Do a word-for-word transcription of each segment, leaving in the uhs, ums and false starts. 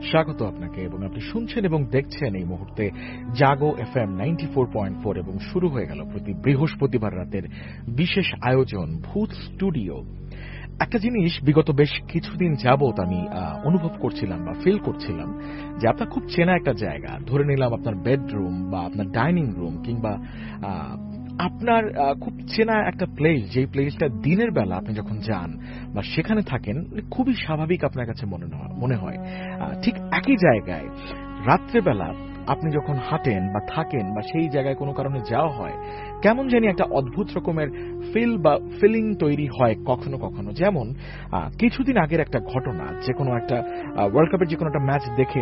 স্বাগত আপনাকে এবং আপনি শুনছেন এবং দেখছেন এই মুহূর্তে Jago FM ninety four point four এবং শুরু হয়ে গেল প্রতি বৃহস্পতিবার রাতের বিশেষ আয়োজন ভূত স্টুডিও। একটা জিনিস বিগত বেশ কিছুদিন যাবত আমি অনুভব করছিলাম বা ফিল করছিলাম যে আপনার খুব চেনা একটা জায়গা, ধরে নিলাম আপনার বেডরুম বা আপনার ডাইনিং রুম কিংবা আপনার খুব চেনা একটা প্লেস, যে প্লেসটা দিনের বেলা আপনি যখন যান বা সেখানে থাকেন খুবই স্বাভাবিক আপনার কাছে মনে মনে হয়। ঠিক একই জায়গায় রাত্রেবেলা আপনি যখন হাঁটেন বা থাকেন বা সেই জায়গায় কোনো কারণে যাওয়া হয়, কেমন জানি একটা অদ্ভুত রকমের ফিল বা ফিলিং তৈরি হয় কখনো কখনো। যেমন কিছুদিন আগের একটা ঘটনা, যে কোনো একটা ওয়ার্ল্ড কাপের যে কোনো একটা ম্যাচ দেখে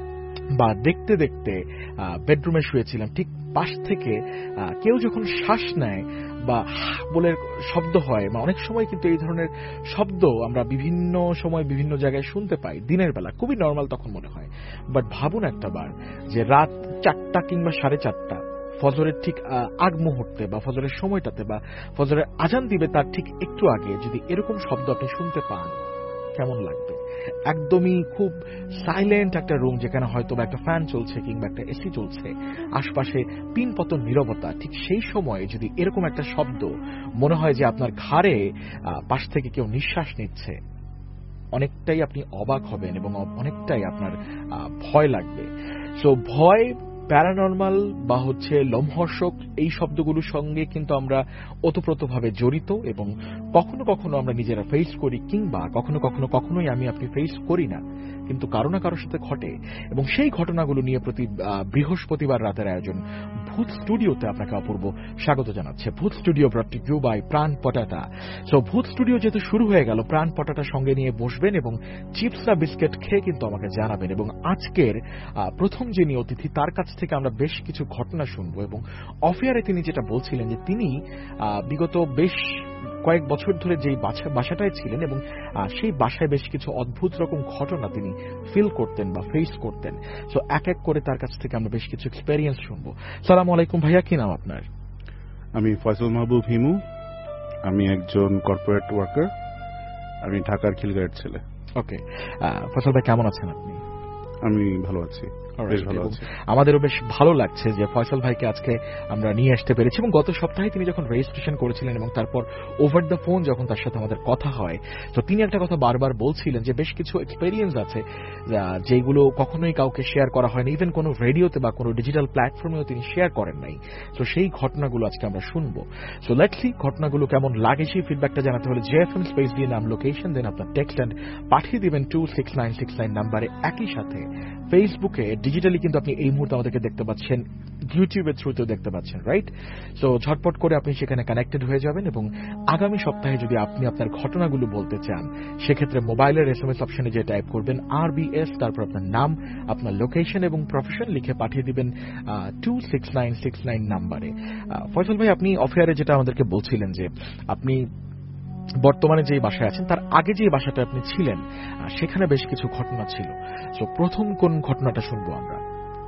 বা দেখতে দেখতে বেডরুমে শুয়েছিলাম, ঠিক পাশ থেকে কেউ যখন শ্বাস নেয় বা বলে শব্দ হয়, বা অনেক সময় কিন্তু এই ধরনের শব্দ আমরা বিভিন্ন সময় বিভিন্ন জায়গায় শুনতে পাই দিনের বেলা, খুবই নর্মাল তখন মনে হয়। বাট ভাবুন একটা বার যে রাত চারটা কিংবা সাড়ে চারটা ফজরের ঠিক আগ মুহূর্তে বা ফজরের সময়টাতে বা ফজরের আজান দিবে তার ঠিক একটু আগে যদি এরকম শব্দ আপনি শুনতে পান, কেমন লাগবে? একদমই খুব সাইলেন্ট একটা রুম, যেখানে হয়তো বা একটা ফ্যান চলছে কিংবা একটা এসি চলছে, আশপাশে পিনপতন নীরবতা, ঠিক সেই সময়ে যদি এরকম একটা শব্দ মনে হয় যে আপনার ঘাড়ে পাশ থেকে কেউ নিঃশ্বাস নিচ্ছে, অনেকটাই আপনি অবাক হবেন এবং অনেকটাই আপনার ভয় লাগবে। সো ভয়, প্যারানর্মাল বা হচ্ছে লোমহর্ষক, এই শব্দগুলোর সঙ্গে কিন্তু আমরা ওতপ্রোতভাবে জড়িত এবং কখনো কখনো আমরা নিজেরা ফেস করি কিংবা কখনো কখনো কখনোই আমি আপনি ফেস করি না, কিন্তু কারো না কারোর সাথে ঘটে। এবং সেই ঘটনাগুলো নিয়ে প্রতি বৃহস্পতিবার রাতের আয়োজন ভূত স্টুডিওতে আপনাকে অপূর্ব স্বাগত জানাচ্ছে। Bhoot studio brought to you by Pran Potata. So ভূত স্টুডিও যেহেতু শুরু হয়ে গেল, প্রাণ পটাটা সঙ্গে নিয়ে বসবেন এবং চিপস বা বিস্কিট খেয়ে কিন্তু আমাকে জানাবেন। এবং আজকের প্রথম যিনি অতিথি, তার কাছ থেকে আমরা বেশ কিছু ঘটনা শুনবো। এবং অফেয়ারে তিনি যেটা বলছিলেন যে তিনি বিগত বেশ কয়েক বছর ধরে যেই বাসাটায় ছিলেন এবং সেই বাসায় বেশ কিছু অদ্ভুত রকম ঘটনা তিনি ফিল করতেন বা ফেস করতেন। সো এক এক করে তার কাছ থেকে আমরা বেশ কিছু এক্সপেরিয়েন্স শুনবো। সালাম আলাইকুম ভাইয়া, কি নাম আপনার? আমি ফয়সাল মাহবুব হিমু, আমি একজন কর্পোরেট ওয়ার্কার, আমি ঢাকার খিলগাঁয়ের ছেলে। ওকে, ফয়সাল ভাই কেমন আছেন আপনি? আমি ভালো আছি, বেশ ভালো আছি। আমাদেরও বেশ ভালো লাগছে যে ফয়সাল ভাইকে আজকে আমরা নিয়ে আসতে পেরেছি। এবং গত সপ্তাহে তিনি যখন রেজিস্ট্রেশন করেছিলেন এবং তারপর ওভার দ্য ফোন যখন তার সাথে আমাদের কথা হয়, তো তিনি একটা কথা বারবার বলছিলেন যে বেশ কিছু এক্সপেরিয়েন্স আছে যেগুলো কখনোই কাউকে শেয়ার করা হয়নি, ইভেন কোনো রেডিওতে বা কোনো ডিজিটাল প্ল্যাটফর্মেও তিনি শেয়ার করেন নাই। তো সেই ঘটনাগুলো আজকে আমরা শুনবো। সো লেটস সি ঘটনাগুলো কেমন লাগে। সেই ফিডব্যাকটা জানাতে হলে জেএফএম স্পেস দিয়ে নাম, লোকেশন, দেন আপনার টেক্সট অ্যান্ড পাঠিয়ে দিবেন two six nine six nine নাম্বারে। একই সাথে ফেসবুকে ডিজিটালি কিন্তু আপনি এই মুহূর্তে আমাদেরকে দেখতে পাচ্ছেন, ইউটিউবের থ্রুতেও দেখতে পাচ্ছেন, রাইট? সো ঝটপট করে আপনি সেখানে কানেক্টেড হয়ে যাবেন। এবং আগামী সপ্তাহে যদি আপনি আপনার ঘটনাগুলো বলতে চান, সেক্ষেত্রে মোবাইলের এসএমএস অপশনে যে টাইপ করবেন আর বি এস, তারপর আপনার নাম, আপনার লোকেশন এবং প্রফেশন লিখে পাঠিয়ে দিবেন two six nine six nine নাম্বারে। ফয়সাল ভাই, আপনি অফেয়ারে যেটা আমাদেরকে বলছিলেন যে আপনি বর্তমানে যে বাসায় আছেন তার আগে যে বাসাটা আপনি ছিলেন সেখানে বেশ কিছু ঘটনা ছিল। সো প্রথম কোন ঘটনাটা শুনবো আমরা?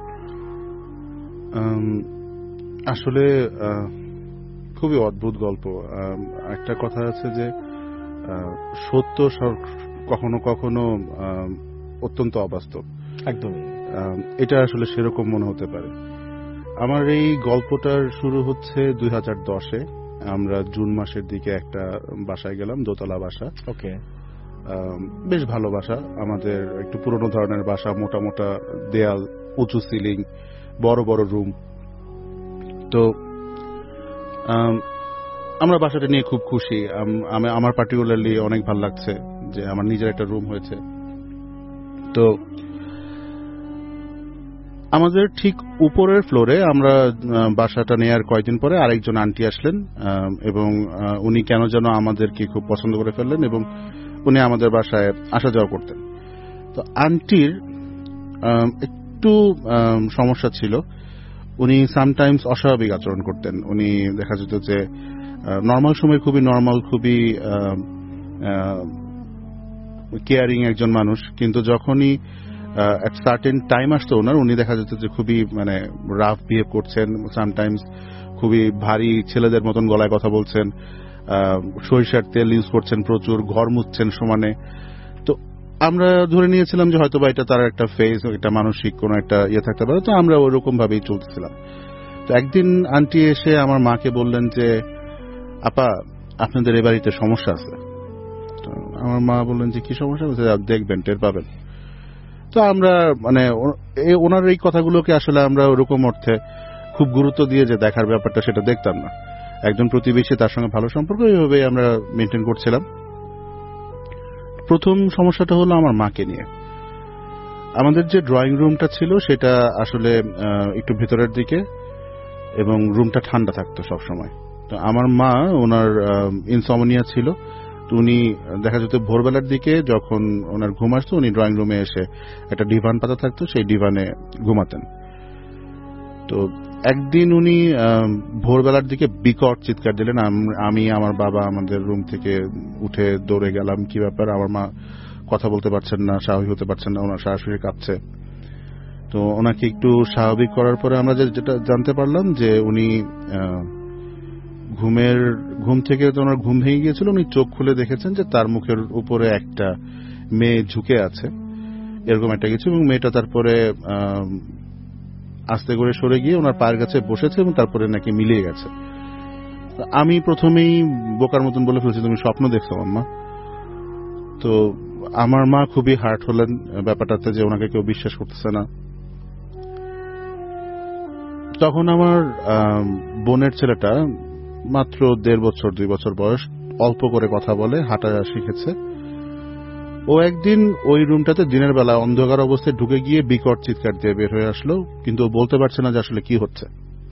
আসলে খুবই অদ্ভুত গল্প। একটা কথা আছে যে সত্য কখনো কখনো অত্যন্ত অবাস্তব। একদমই, এটা আসলে সেরকম মনে হতে পারে। আমার এই গল্পটার শুরু হচ্ছে দুই হাজার দশে। আমরা জুন মাসের দিকে একটা বাসায় গেলাম, দোতলা বাসা। ওকে, বেশ ভালো বাসা, আমাদের একটু পুরনো ধরনের বাসা, মোটা মোটা দেয়াল, উঁচু সিলিং, বড় বড় রুম। তো আমরা বাসাটা নিয়ে খুব খুশি। আমার পার্টিকুলারলি অনেক ভালো লাগছে যে আমার নিজের একটা রুম হয়েছে। তো আমাদের ঠিক উপরের ফ্লোরে আমরা বাসাটা নেওয়ার কয়েকদিন পরে আরেকজন আন্টি আসলেন এবং উনি কেন যেন আমাদেরকে খুব পছন্দ করে ফেললেন এবং উনি আমাদের বাসায় আসা যাওয়া করতেন। তো আন্টির একটু সমস্যা ছিল, উনি সামটাইমস অস্বাভাবিক আচরণ করতেন। উনি দেখা যেত যে নর্মাল সময় খুবই নর্মাল, খুবই কেয়ারিং একজন মানুষ, কিন্তু যখনই এক সার্টেন টাইম আসতো ওনার, উনি দেখা যেত যে খুবই মানে রাফ বিহেভ করছেন, সামটাইমস খুবই ভারী ছেলেদের মতন গলায় কথা বলছেন, সরিষার তেল ইউজ করছেন প্রচুর, ঘর মুছছেন সমানে। তো আমরা ধরে নিয়েছিলাম যে হয়তো বা এটা তার একটা ফেজ, একটা মানসিক কোনো একটা ইয়ে থাকতে পারে, তো আমরা ওইরকম ভাবেই চলতেছিলাম। তো একদিন আন্টি এসে আমার মাকে বললেন যে আপা আপনাদের এ বাড়িতে সমস্যা আছে। তো আমার মা বললেন যে কি সমস্যা হয়েছে, দেখবেন টের পাবেন। তো আমরা মানে ওনার এই কথাগুলোকে আসলে আমরা ওরকম অর্থে খুব গুরুত্ব দিয়ে যে দেখার ব্যাপারটা সেটা দেখতাম না। একজন প্রতিবেশী, তার সঙ্গে ভালো সম্পর্ক, এইভাবে আমরা মেনটেন করছিলাম। প্রথম সমস্যাটা হলো আমার মাকে নিয়ে। আমাদের যে ড্রয়িং রুমটা ছিল সেটা আসলে একটু ভেতরের দিকে এবং রুমটা ঠান্ডা থাকতো সবসময়। তো আমার মা, ওনার ইনসমনিয়া ছিল, তো উনি দেখা যেত ভোরবেলার দিকে যখন ওনার ঘুম আসতো উনি ড্রয়িং রুমে এসে একটা ডিভান পাতা থাকতো, সেই ডিভানে ঘুমাতেন। তো একদিন উনি ভোরবেলার দিকে বিকট চিৎকার দিলেন। আমি আমার বাবা আমাদের রুম থেকে উঠে দৌড়ে গেলাম, কি ব্যাপার, আমার মা কথা বলতে পারছেন না, স্বাভাবিক হতে পারছেন না, ওনার শাশুড়ি কাঁপছে। তো ওনাকে একটু স্বাভাবিক করার পরে আমরা যেটা জানতে পারলাম যে উনি ঘুমের ঘুম থেকে ওনার ঘুম ভেঙে গিয়েছিল, উনি চোখ খুলে দেখেছেন যে তার মুখের উপরে একটা মেয়ে ঝুঁকে আছে, এরকম একটা কিছু, এবং মেয়েটা তারপরে আস্তে করে সরে গিয়ে ওনার পায়ের কাছে বসেছে এবং তারপরে নাকি মিলিয়ে গেছে। আমি প্রথমেই বোকার মতন বলে ফেলছি, তুমি স্বপ্ন দেখছো আম্মা। তো আমার মা খুবই হার্ট হলেন ব্যাপারটাতে, যে ওনাকে কেউ বিশ্বাস করতেছে না। তখন আমার বোনের ছেলেটা মাত্র দেড় বছর দুই বছর বয়স, অল্প করে কথা বলে, হাঁটা শিখেছে। ও একদিন ওই রুমটাতে দিনের বেলা অন্ধকার অবস্থায় ঢুকে গিয়ে বিকট চিৎকার দিয়ে বের হয়ে আসলো, কিন্তু ও বলতে পারছে না যে আসলে কি হচ্ছে।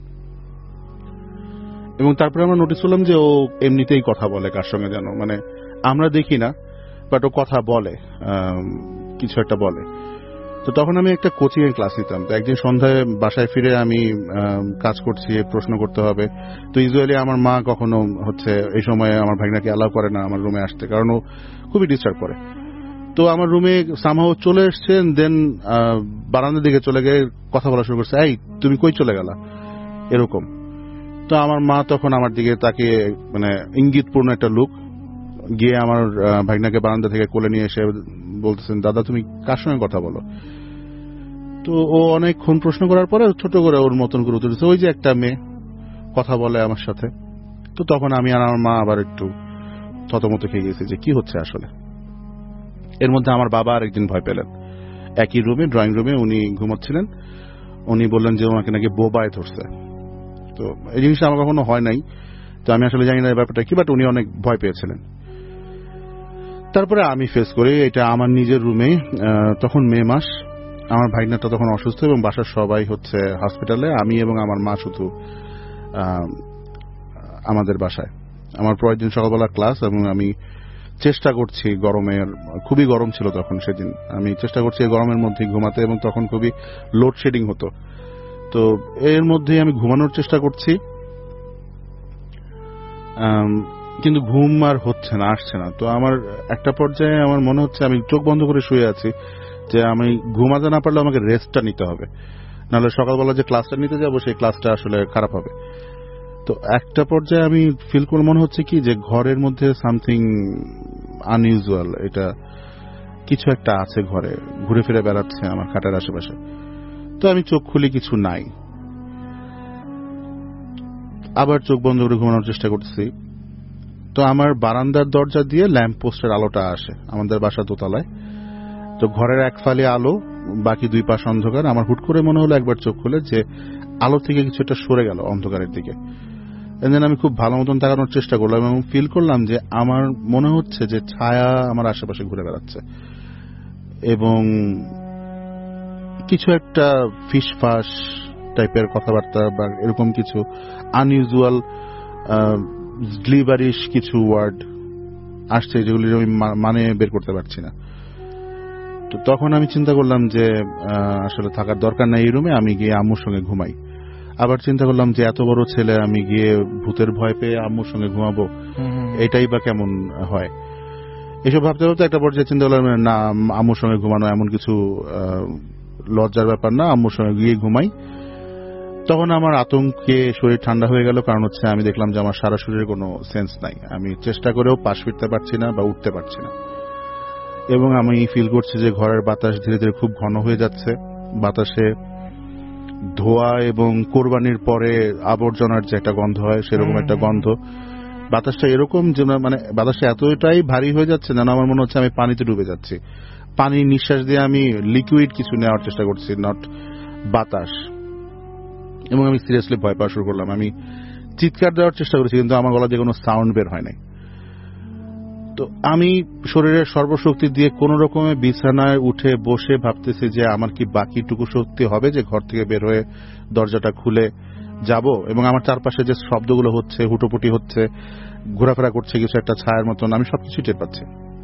এবং তারপরে আমরা নোটিস করলাম যে ও এমনিতেই কথা বলে কার সঙ্গে যেন, মানে আমরা দেখি না, বাট ও কথা বলে, কিছু একটা বলে। তো তখন আমি একটা কোচিং এর ক্লাস নিতাম। তো একদিন সন্ধ্যায় বাসায় ফিরে আমি কাজ করছি, প্রশ্ন করতে হবে। তো ইউজুয়ালি আমার মা কখনো হচ্ছে এই সময় আমার ভাগনাকে অ্যালাউ করে না আমার রুমে আসতে, কারণ ও খুবই ডিস্টার্ব করে। তো আমার রুমে সামহাও চলে এসছেন, দেন বারান্দার দিকে চলে গিয়ে কথা বলা শুরু করছে, এই তুমি কই চলে গেলা, এরকম। তো আমার মা তখন আমার দিকে তাকে মানে ইঙ্গিতপূর্ণ একটা লুক গিয়ে আমার ভাগনাকে বারান্দা থেকে কোলে নিয়ে এসে বলতেছেন, দাদা তুমি কার সঙ্গে কথা বলো। তো ও অনেকক্ষণ প্রশ্ন করার পরে ছোট করে ওর মতন করে উত্তর দিচ্ছে, ওই যে একটা মেয়ে কথা বলে আমার সাথে। তো তখন আমি আর আমার মা আবার একটু থতমত খেয়ে গেছি যে কি হচ্ছে আসলে। এর মধ্যে আমার বাবা আর একদিন ভয় পেলেন। একই রুমে, ড্রয়িং রুমে উনি ঘুমাচ্ছিলেন, উনি বললেন যে ওনাকে নাকি বোবায় ধরছে। তো এই জিনিসটা আমার কখনো হয় নাই, তো আমি আসলে জানি না এই ব্যাপারটা কি, বাট উনি অনেক ভয় পেয়েছিলেন। তারপরে আমি ফেস করি এটা আমার নিজের রুমে। তখন মে মাস, আমার ভাইনাটা তখন অসুস্থ এবং বাসার সবাই হচ্ছে হসপিটালে, আমি এবং আমার মা শুধু আমাদের বাসায়। আমার পরের দিন সকালবেলা ক্লাস, এবং আমি চেষ্টা করছি, গরমের খুবই গরম ছিল তখন সেদিন, আমি চেষ্টা করছি এই গরমের মধ্যে ঘুমাতে, এবং তখন খুবই লোডশেডিং হতো। তো এর মধ্যেই আমি ঘুমানোর চেষ্টা করছি, কিন্তু ঘুম আর হচ্ছে না, আসছে না। তো আমার একটা পর্যায়ে আমার মনে হচ্ছে, আমি চোখ বন্ধ করে শুয়ে আছি, যে আমি ঘুমাতে না পারলে আমাকে রেস্টটা নিতে হবে, নাহলে সকালবেলা যে ক্লাসটা নিতে যাবো সেই ক্লাসটা আসলে খারাপ হবে। তো একটা পর্যায়ে আমি ফিল করে মনে হচ্ছে কি যে ঘরের মধ্যে সামথিং আনইউজুয়াল, এটা কিছু একটা আছে ঘরে, ঘুরে ফিরে বেড়াচ্ছে আমার খাটের আশেপাশে। তো আমি চোখ খুলি, কিছু নাই। আবার চোখ বন্ধ করে ঘুমানোর চেষ্টা করতেছি। তো আমার বারান্দার দরজা দিয়ে ল্যাম্প পোস্টের আলোটা আসে, আমাদের বাসা দোতলায়। তো ঘরের এক ফালি আলো, বাকি দুই পাশ অন্ধকার। আমার হুট করে মনে হলো একবার চোখ খুলে যে আলো থেকে কিছু একটা সরে গেল অন্ধকারের দিকে। দেন আমি খুব ভালো মতন তাকানোর চেষ্টা করলাম এবং ফিল করলাম যে আমার মনে হচ্ছে যে ছায়া আমার আশেপাশে ঘুরে বেড়াচ্ছে, এবং কিছু একটা ফিসফাস টাইপের কথাবার্তা বা এরকম কিছু আনইউজুয়াল গ্লিবারিশ কিছু ওয়ার্ড আসছে, যেগুলি আমি মানে বের করতে পারছি না। তো তখন আমি চিন্তা করলাম যে আসলে থাকার দরকার নাই এই রুমে, আমি গিয়ে আম্মুর সঙ্গে ঘুমাই। আবার চিন্তা করলাম যে এত বড় ছেলে, আমি গিয়ে ভূতের ভয় পেয়ে আম্মুর সঙ্গে ঘুমাবো, এটাই বা কেমন হয়। এসব ভাবতে ভাবতে একটা পর্যায়ে চিন্তা করলাম, না, আম্মুর সঙ্গে ঘুমানো এমন কিছু লজ্জার ব্যাপার না, আম্মুর সঙ্গে গিয়ে ঘুমাই। তখন আমার আতঙ্কে শরীর ঠান্ডা হয়ে গেল, কারণ হচ্ছে আমি দেখলাম যে আমার সারা শরীরের কোনো সেন্স নাই, আমি চেষ্টা করেও পাশ ফিরতে পারছি না বা উঠতে পারছি না। এবং আমি ফিল করছি যে ঘরের বাতাস ধীরে ধীরে খুব ঘন হয়ে যাচ্ছে, বাতাসে ধোয়া এবং কোরবানির পরে আবর্জনার যে একটা গন্ধ হয় সেরকম একটা গন্ধ। বাতাসটা এরকম যেন মানে বাতাসটা এতটাই ভারী হয়ে যাচ্ছে যেন আমার মনে হচ্ছে আমি পানিতে ডুবে যাচ্ছি। পানি নিঃশ্বাস দিয়ে আমি লিকুইড কিছু নেওয়ার চেষ্টা করছি, নট বাতাস। এবং আমি সিরিয়াসলি ভয় পাওয়া শুরু করলাম। আমি চিৎকার দেওয়ার চেষ্টা করেছি কিন্তু আমার গলা দিয়ে কোনো সাউন্ড বের হয় নাই। তো আমি শরীরের সর্বশক্তি দিয়ে কোন রকমে বিছানায় উঠে বসে ভাবতেছি যে আমার কি বাকিটুকু শক্তি হবে যে ঘর থেকে বের হয়ে দরজাটা খুলে যাব। এবং আমার চারপাশে যে শব্দগুলো হচ্ছে, হুটোপুটি হচ্ছে, ঘোরাফেরা করছে কিছু একটা ছায়ার মতন, আমি সবকিছু টের পাচ্ছি।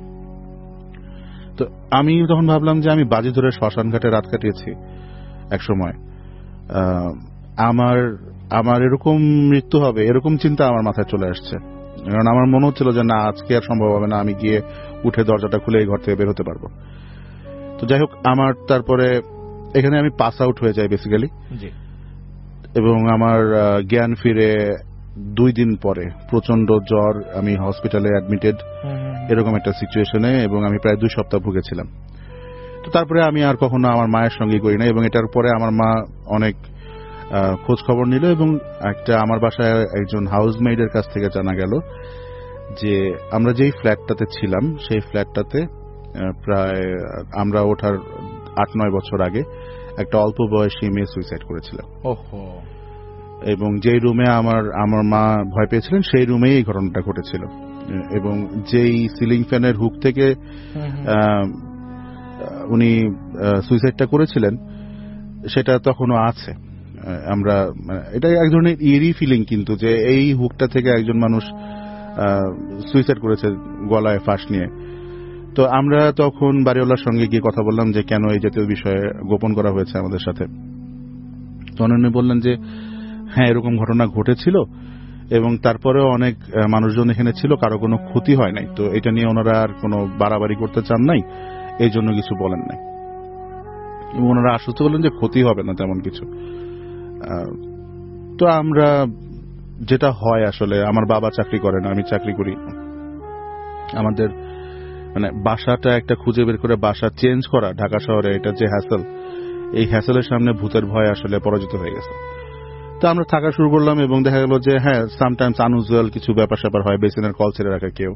তো আমি তখন ভাবলাম যে আমি বাজি ধরে শ্মশান ঘাটে রাত কাটিয়েছি এক সময়, আমার আমার এরকম মৃত্যু হবে এরকম চিন্তা আমার মাথায় চলে আসছে। কারণ আমার মনে হচ্ছিল যে না, আজকে আর সম্ভব হবে না, আমি গিয়ে উঠে দরজাটা খুলে এই ঘর থেকে বের হতে পারবো। তো যাই হোক, আমার তারপরে এখানে আমি পাস আউট হয়ে যাই বেসিক্যালি, এবং আমার জ্ঞান ফিরে দুই দিন পরে প্রচন্ড জ্বর, আমি হসপিটালে অ্যাডমিটেড এরকম একটা সিচুয়েশনে, এবং আমি প্রায় দুই সপ্তাহ ভুগেছিলাম। তো তারপরে আমি আর কখনো আমার মায়ের সঙ্গে করি না, এবং এটার পরে আমার মা অনেক খোঁজ খবর নিল, এবং একটা আমার বাসায় একজন হাউসমেইডের কাছ থেকে জানা গেল যে আমরা যেই ফ্ল্যাটটাতে ছিলাম সেই ফ্ল্যাটটাতে প্রায় আমরা ওঠার আট নয় বছর আগে একটা অল্প বয়সী মেয়ে সুইসাইড করেছিল। এবং যেই রুমে আমার আমার মা ভয় পেয়েছিলেন সেই রুমেই এই ঘটনাটা ঘটেছিল। এবং যেই সিলিং ফ্যানের হুক থেকে উনি সুইসাইডটা করেছিলেন সেটা তখনও আছে। আমরা এটা এক ধরনের ইরি ফিলিং কিন্তু, যে এই হুকটা থেকে একজন মানুষ সুইসাইড করেছে গলায় ফাঁস নিয়ে। তো আমরা তখন বাড়িওয়ালার সঙ্গে গিয়ে কথা বললাম যে কেন এই জাতীয় বিষয়ে গোপন করা হয়েছে আমাদের সাথে। তখন উনি বললেন যে হ্যাঁ, এরকম ঘটনা ঘটেছিল এবং তারপরেও অনেক মানুষজন এখানে ছিল, কারো কোনো ক্ষতি হয় নাই। তো এটা নিয়ে ওনারা আর কোনো বাড়াবাড়ি করতে চান নাই, এই জন্য কিছু বলেন নাই। এবং ওনারা আশ্বস্ত করলেন যে ক্ষতি হবে না তেমন কিছু। তো আমরা যেটা হয় আসলে, আমার বাবা চাকরি করে না, আমি চাকরি করি। আমাদের মানে বাসাটা একটা খুঁজে বের করে বাসা চেঞ্জ করা ঢাকা শহরে, এটা যে হ্যাসেল, এই হ্যাসেলের সামনে ভূতের ভয় আসলে পরাজিত হয়ে গেছে। তো আমরা থাকা শুরু করলাম এবং দেখা গেল যে হ্যাঁ, সামটাইমস আনইউজুয়াল কিছু ব্যাপার স্যাপার হয়। বেসিনের কল ছেড়ে রাখে কেউ,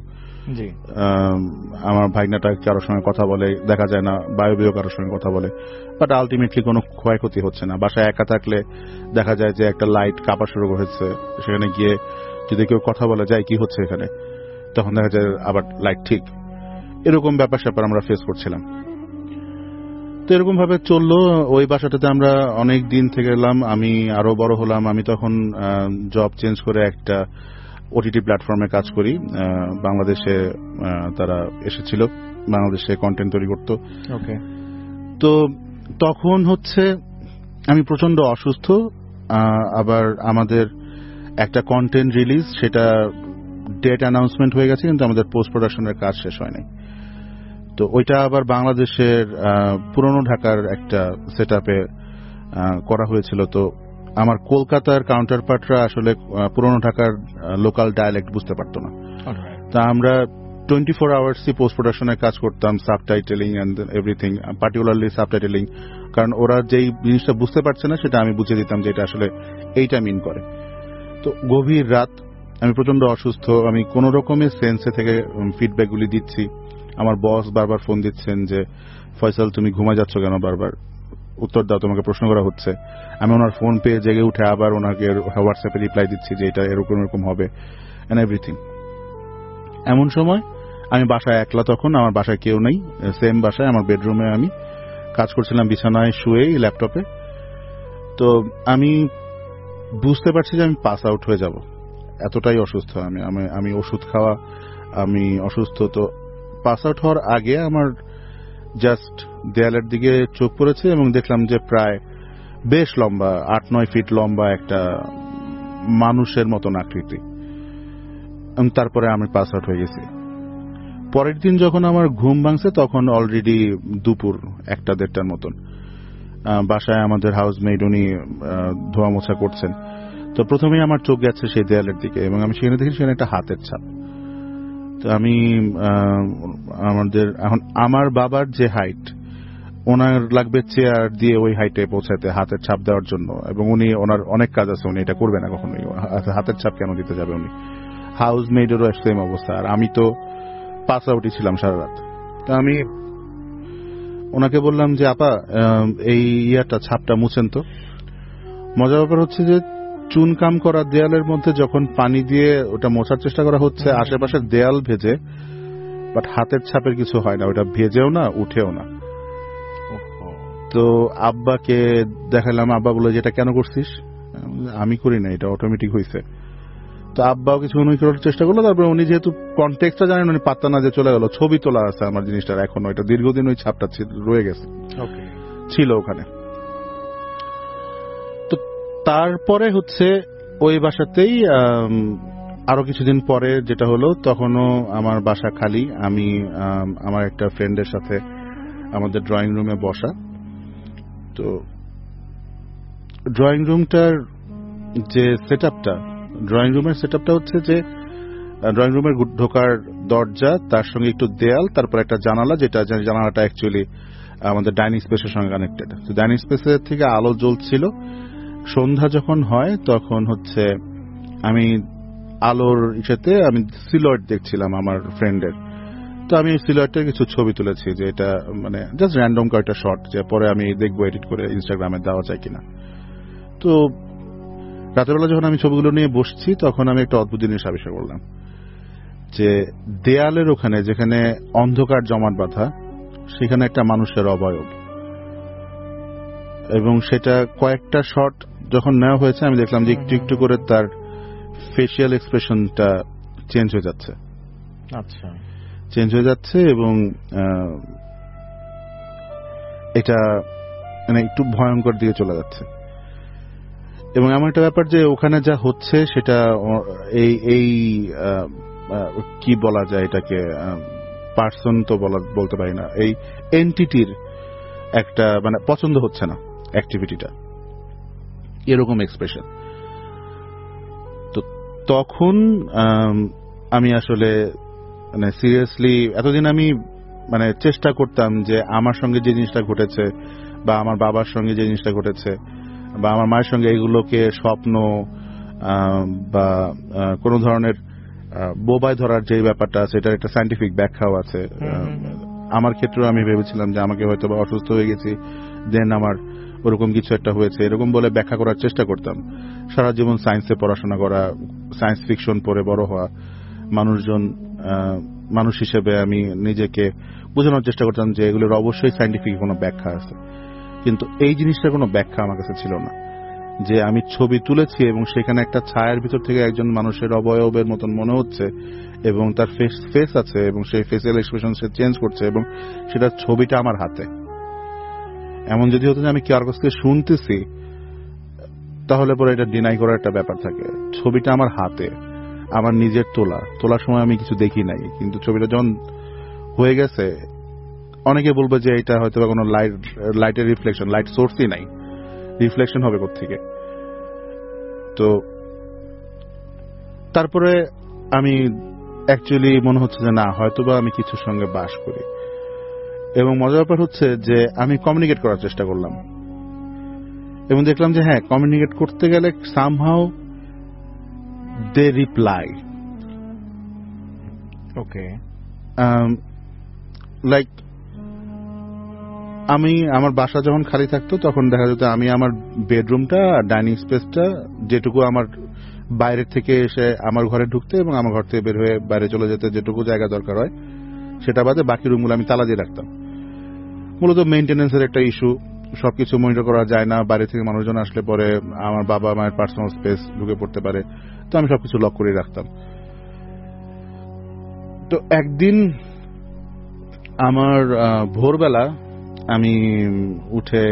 আমার ভাগনাটা কারোর সঙ্গে কথা বলে, দেখা যায় না বায়বীয় কারোর সঙ্গে কথা বলে, বাট আলটিমেটলি কোনো ক্ষয়ক্ষতি হচ্ছে না। বাসায় একা থাকলে দেখা যায় যে একটা লাইট কাঁপা শুরু হয়েছে, সেখানে গিয়ে যদি কেউ কথা বলা যায় কি হচ্ছে এখানে, তখন দেখা যায় আবার লাইট ঠিক। এরকম ব্যাপার স্যাপার আমরা ফেস করছিলাম। তো এরকম ভাবে চললো। ওই বাসাটাতে আমরা অনেক দিন থেকে এলাম, আমি আরো বড় হলাম। আমি তখন জব চেঞ্জ করে একটা ওটিটি প্ল্যাটফর্মে কাজ করি। বাংলাদেশে তারা এসেছিল, বাংলাদেশে কন্টেন্ট তৈরি করতো। তো তখন হচ্ছে আমি প্রচন্ড অসুস্থ, আবার আমাদের একটা কন্টেন্ট রিলিজ, সেটা ডেট অ্যানাউন্সমেন্ট হয়ে গেছে কিন্তু আমাদের পোস্ট প্রোডাকশনের কাজ শেষ হয় নাই। তো ওইটা আবার বাংলাদেশের পুরনো ঢাকার একটা সেট আপে করা হয়েছিল। তো আমার কলকাতার কাউন্টার পার্টরা আসলে পুরনো ঢাকার লোকাল ডায়ালেক্ট বুঝতে পারতো না। তা আমরা টোয়েন্টি ফোর আওয়ার্সই পোস্ট প্রোডাকশনের কাজ করতাম, subtitling and everything, particularly subtitling, কারণ ওরা যেই জিনিসটা বুঝতে পারছে না সেটা আমি বুঝিয়ে দিতাম যে এটা আসলে এইটা মিন করে। তো গভীর রাত, আমি প্রচন্ড অসুস্থ, আমি কোন রকমের সেন্সে থেকে ফিডব্যাকগুলি দিচ্ছি। আমার বস বারবার ফোন দিচ্ছেন যে ফয়সাল তুমি ঘুমায় যাচ্ছ কেন, বারবার উত্তর দাও, তোমাকে প্রশ্ন করা হচ্ছে। আমি ওনার ফোন পেয়ে জেগে উঠে আবার ওনাকে হোয়াটসঅ্যাপে রিপ্লাই দিচ্ছি যে এটা এরকম এরকম হবে এন্ড এভরিথিং। এমন সময় আমি বাসায় একলা, তখন আমার বাসায় কেউ নেই, সেম বাসায় আমার বেডরুমে আমি কাজ করছিলাম বিছানায় শুয়েই ল্যাপটপে। তো আমি বুঝতে পারছি যে আমি পাস আউট হয়ে যাব, এতটাই অসুস্থ আমি। আমি ওষুধ খাওয়া, আমি অসুস্থ। তো পাস আউট হওয়ার আগে আমার জাস্ট দেয়ালের দিকে চোখ পড়েছে এবং দেখলাম যে প্রায় বেশ লম্বা, আট নয় ফিট লম্বা একটা মানুষের মতন আকৃতি। তারপরে আমি পাস আউট হয়ে গেছি। পরের দিন যখন আমার ঘুম ভাঙছে তখন অলরেডি দুপুর একটা দেড়টার মতন। বাসায় আমাদের হাউসমেইড উনি ধোয়া মোছা করছেন। তো প্রথমেই আমার চোখ গেছে সেই দেয়ালের দিকে এবং আমি সেখানে দেখি সেখানে একটা হাতের ছাপ। তো আমি আমার আমাদের এখন আমার বাবার যে হাইট, ওনার লাগবে চেয়ার দিয়ে ওই হাইটে পৌঁছাতে, হাতের ছাপ দেওয়ার জন্য, এবং উনি ওনার অনেক কাজ আছে, উনি এটা করবে না কখনোই। হাতের ছাপ কেন দিতে যাবে উনি? হাউস মেডেরও সেম অবস্থা। আর আমি তো পাস আউটই ছিলাম সারা রাত। তো আমি ওনাকে বললাম যে আপা এই ইয়াটা ছাপটা মুছেন তো। মজার ব্যাপার হচ্ছে যে চুন কাম করা দেয়ালের মধ্যে যখন পানি দিয়ে ওটা মোছার চেষ্টা করা হচ্ছে, আশেপাশের দেয়াল ভেজে, বাট হাতের ছাপের কিছু হয় না, ওটা ভেজেও না উঠেও না। তো আব্বাকে দেখালাম, আব্বা বলে যে এটা কেন করছিস? আমি করি না, এটা অটোমেটিক হয়েছে। তো আব্বাও কিছু উনি করার চেষ্টা করলো। তারপরে উনি যেহেতু কনটেক্সটটা জানেন, উনি পাত্তা না যে চলে গেল। ছবি তোলা আছে আমার জিনিসটার এখনো, এটা দীর্ঘদিন ওই ছাপটা রয়ে গেছে, ছিল ওখানে। তো তারপরে হচ্ছে ওই বাসাতেই আরো কিছুদিন পরে যেটা হলো, তখনও আমার বাসা খালি। আমি আমার একটা ফ্রেন্ডের সাথে আমাদের ড্রয়িং রুমে বসা। তো ড্রয়িং রুমটার যে সেট আপটা, ড্রয়িং রুমের সেট আপটা হচ্ছে যে ড্রয়িং রুমের ঢোকার দরজা, তার সঙ্গে একটু দেয়াল, তারপর একটা জানালা, যেটা জানালাটা অ্যাকচুয়ালি আমাদের ডাইনিং স্পেসের সঙ্গে কানেক্টেড। তো ডাইনিং স্পেসের থেকে আলো জ্বলছিল। সন্ধ্যা যখন হয় তখন হচ্ছে আমি আলোর ইসেতে আমি সিলয়েট দেখছিলাম আমার ফ্রেন্ডের। তো আমি সিলয়েটের কিছু ছবি তুলেছি, যে এটা মানে জাস্ট র্যান্ডম কয়েকটা শট, যে পরে আমি দেখবো এডিট করে ইনস্টাগ্রামে দেওয়া যায় কিনা। তো রাতের বেলা যখন আমি ছবিগুলো নিয়ে বসছি, তখন আমি একটা অদ্ভুত জিনিস আবিষ্কার করলাম, যে দেয়ালের ওখানে যেখানে অন্ধকার জমাট বাঁধা, সেখানে একটা মানুষের অবয়ব, এবং সেটা কয়েকটা শট যখন নেওয়া হয়েছে, আমি দেখলাম যে একটু একটু করে তার ফেসিয়াল এক্সপ্রেশনটা চেঞ্জ হয়ে যাচ্ছে। আচ্ছা, চেঞ্জ হয়ে যাচ্ছে এবং এটা মানে একটু ভয়ঙ্কর দিকে চলে যাচ্ছে। এবং এমন একটা ব্যাপার যে ওখানে যা হচ্ছে সেটা এই এই কি বলা যায় এটাকে, পার্সন তো বলতে পারি না, এই এন্টিটির একটা মানে পছন্দ হচ্ছে না অ্যাক্টিভিটিটা, এরকম এক্সপ্রেশন। তো তখন আমি আসলে মানে সিরিয়াসলি, এতদিন আমি মানে চেষ্টা করতাম যে আমার সঙ্গে যে জিনিসটা ঘটেছে, বা আমার বাবার সঙ্গে যে জিনিসটা ঘটেছে, বা আমার মায়ের সঙ্গে, এগুলোকে স্বপ্ন বা কোনো ধরনের বোবায় ধরার যে ব্যাপারটা আছে, এটার একটা সায়েন্টিফিক ব্যাখ্যাও আছে। আমার ক্ষেত্রেও আমি ভেবেছিলাম যে আমাকে হয়তো বা অসুস্থ হয়ে গেছি, দেন আমার ওরকম কিছু একটা হয়েছে, এরকম বলে ব্যাখ্যা করার চেষ্টা করতাম। সারা জীবন সায়েন্সে পড়াশোনা করা, সায়েন্স ফিকশন পড়ে বড় হওয়া মানুষজন, মানুষ হিসেবে আমি নিজেকে বোঝানোর চেষ্টা করতাম যে এগুলোর অবশ্যই সায়েন্টিফিক কোনো ব্যাখ্যা আছে। কিন্তু এই জিনিসটার কোনো ব্যাখ্যা আমার কাছে ছিল না। যে আমি ছবি তুলেছি এবং সেখানে একটা ছায়ার ভিতর থেকে একজন মানুষের অবয়বের মতন মনে হচ্ছে, এবং তার ফেস ফেস আছে, এবং সেই ফেসিয়াল এক্সপ্রেশন সে চেঞ্জ করছে, এবং সেটার ছবিটা আমার হাতে। এমন যদি হতো যে আমি কার কাছ থেকে শুনতেছি, তাহলে পরে এটা ডিনাই করার একটা ব্যাপার থাকে। ছবিটা আমার হাতে, আমার নিজের তোলা, তোলার সময় আমি কিছু দেখি নাই, কিন্তু ছবিটা যখন হয়ে গেছে, অনেকে বলবে যে এটা হয়তো কোনো লাইট লাইটের রিফ্লেকশন, লাইট সোর্সই নাই, রিফ্লেকশন হবে কোত্থেকে। তো তারপরে আমি অ্যাকচুয়ালি মনে হচ্ছে যে না, হয়তোবা আমি কিছুর সঙ্গে বাস করি। এবং মজার ব্যাপার হচ্ছে যে আমি কমিউনিকেট করার চেষ্টা করলাম, এবং দেখলাম যে হ্যাঁ, কমিউনিকেট করতে গেলে somehow they reply. Okay, like আমি আমার বাসা যখন খালি থাকতো, তখন দেখা যেত আমি আমার বেডরুমটা, ডাইনিং স্পেসটা, যেটুকু আমার বাইরের থেকে এসে আমার ঘরে ঢুকতে এবং আমার ঘর থেকে বের হয়ে বাইরে চলে যেতে যেটুকু জায়গা দরকার হয়, সেটা বাদে বাকি রুমগুলো আমি তালা দিয়ে রাখতাম। মূলত মেইনটেনেন্সের একটা ইস্যু, সবকিছু মনিটর করা যায় না, বাইরে থেকে মানুষজন আসলে পরে আমার বাবা মায়ের পার্সোনাল স্পেস ঢুকে পড়তে পারে, তো আমি সবকিছু লক করে রাখতাম। তো একদিন আমার ভোরবেলা আমি উঠে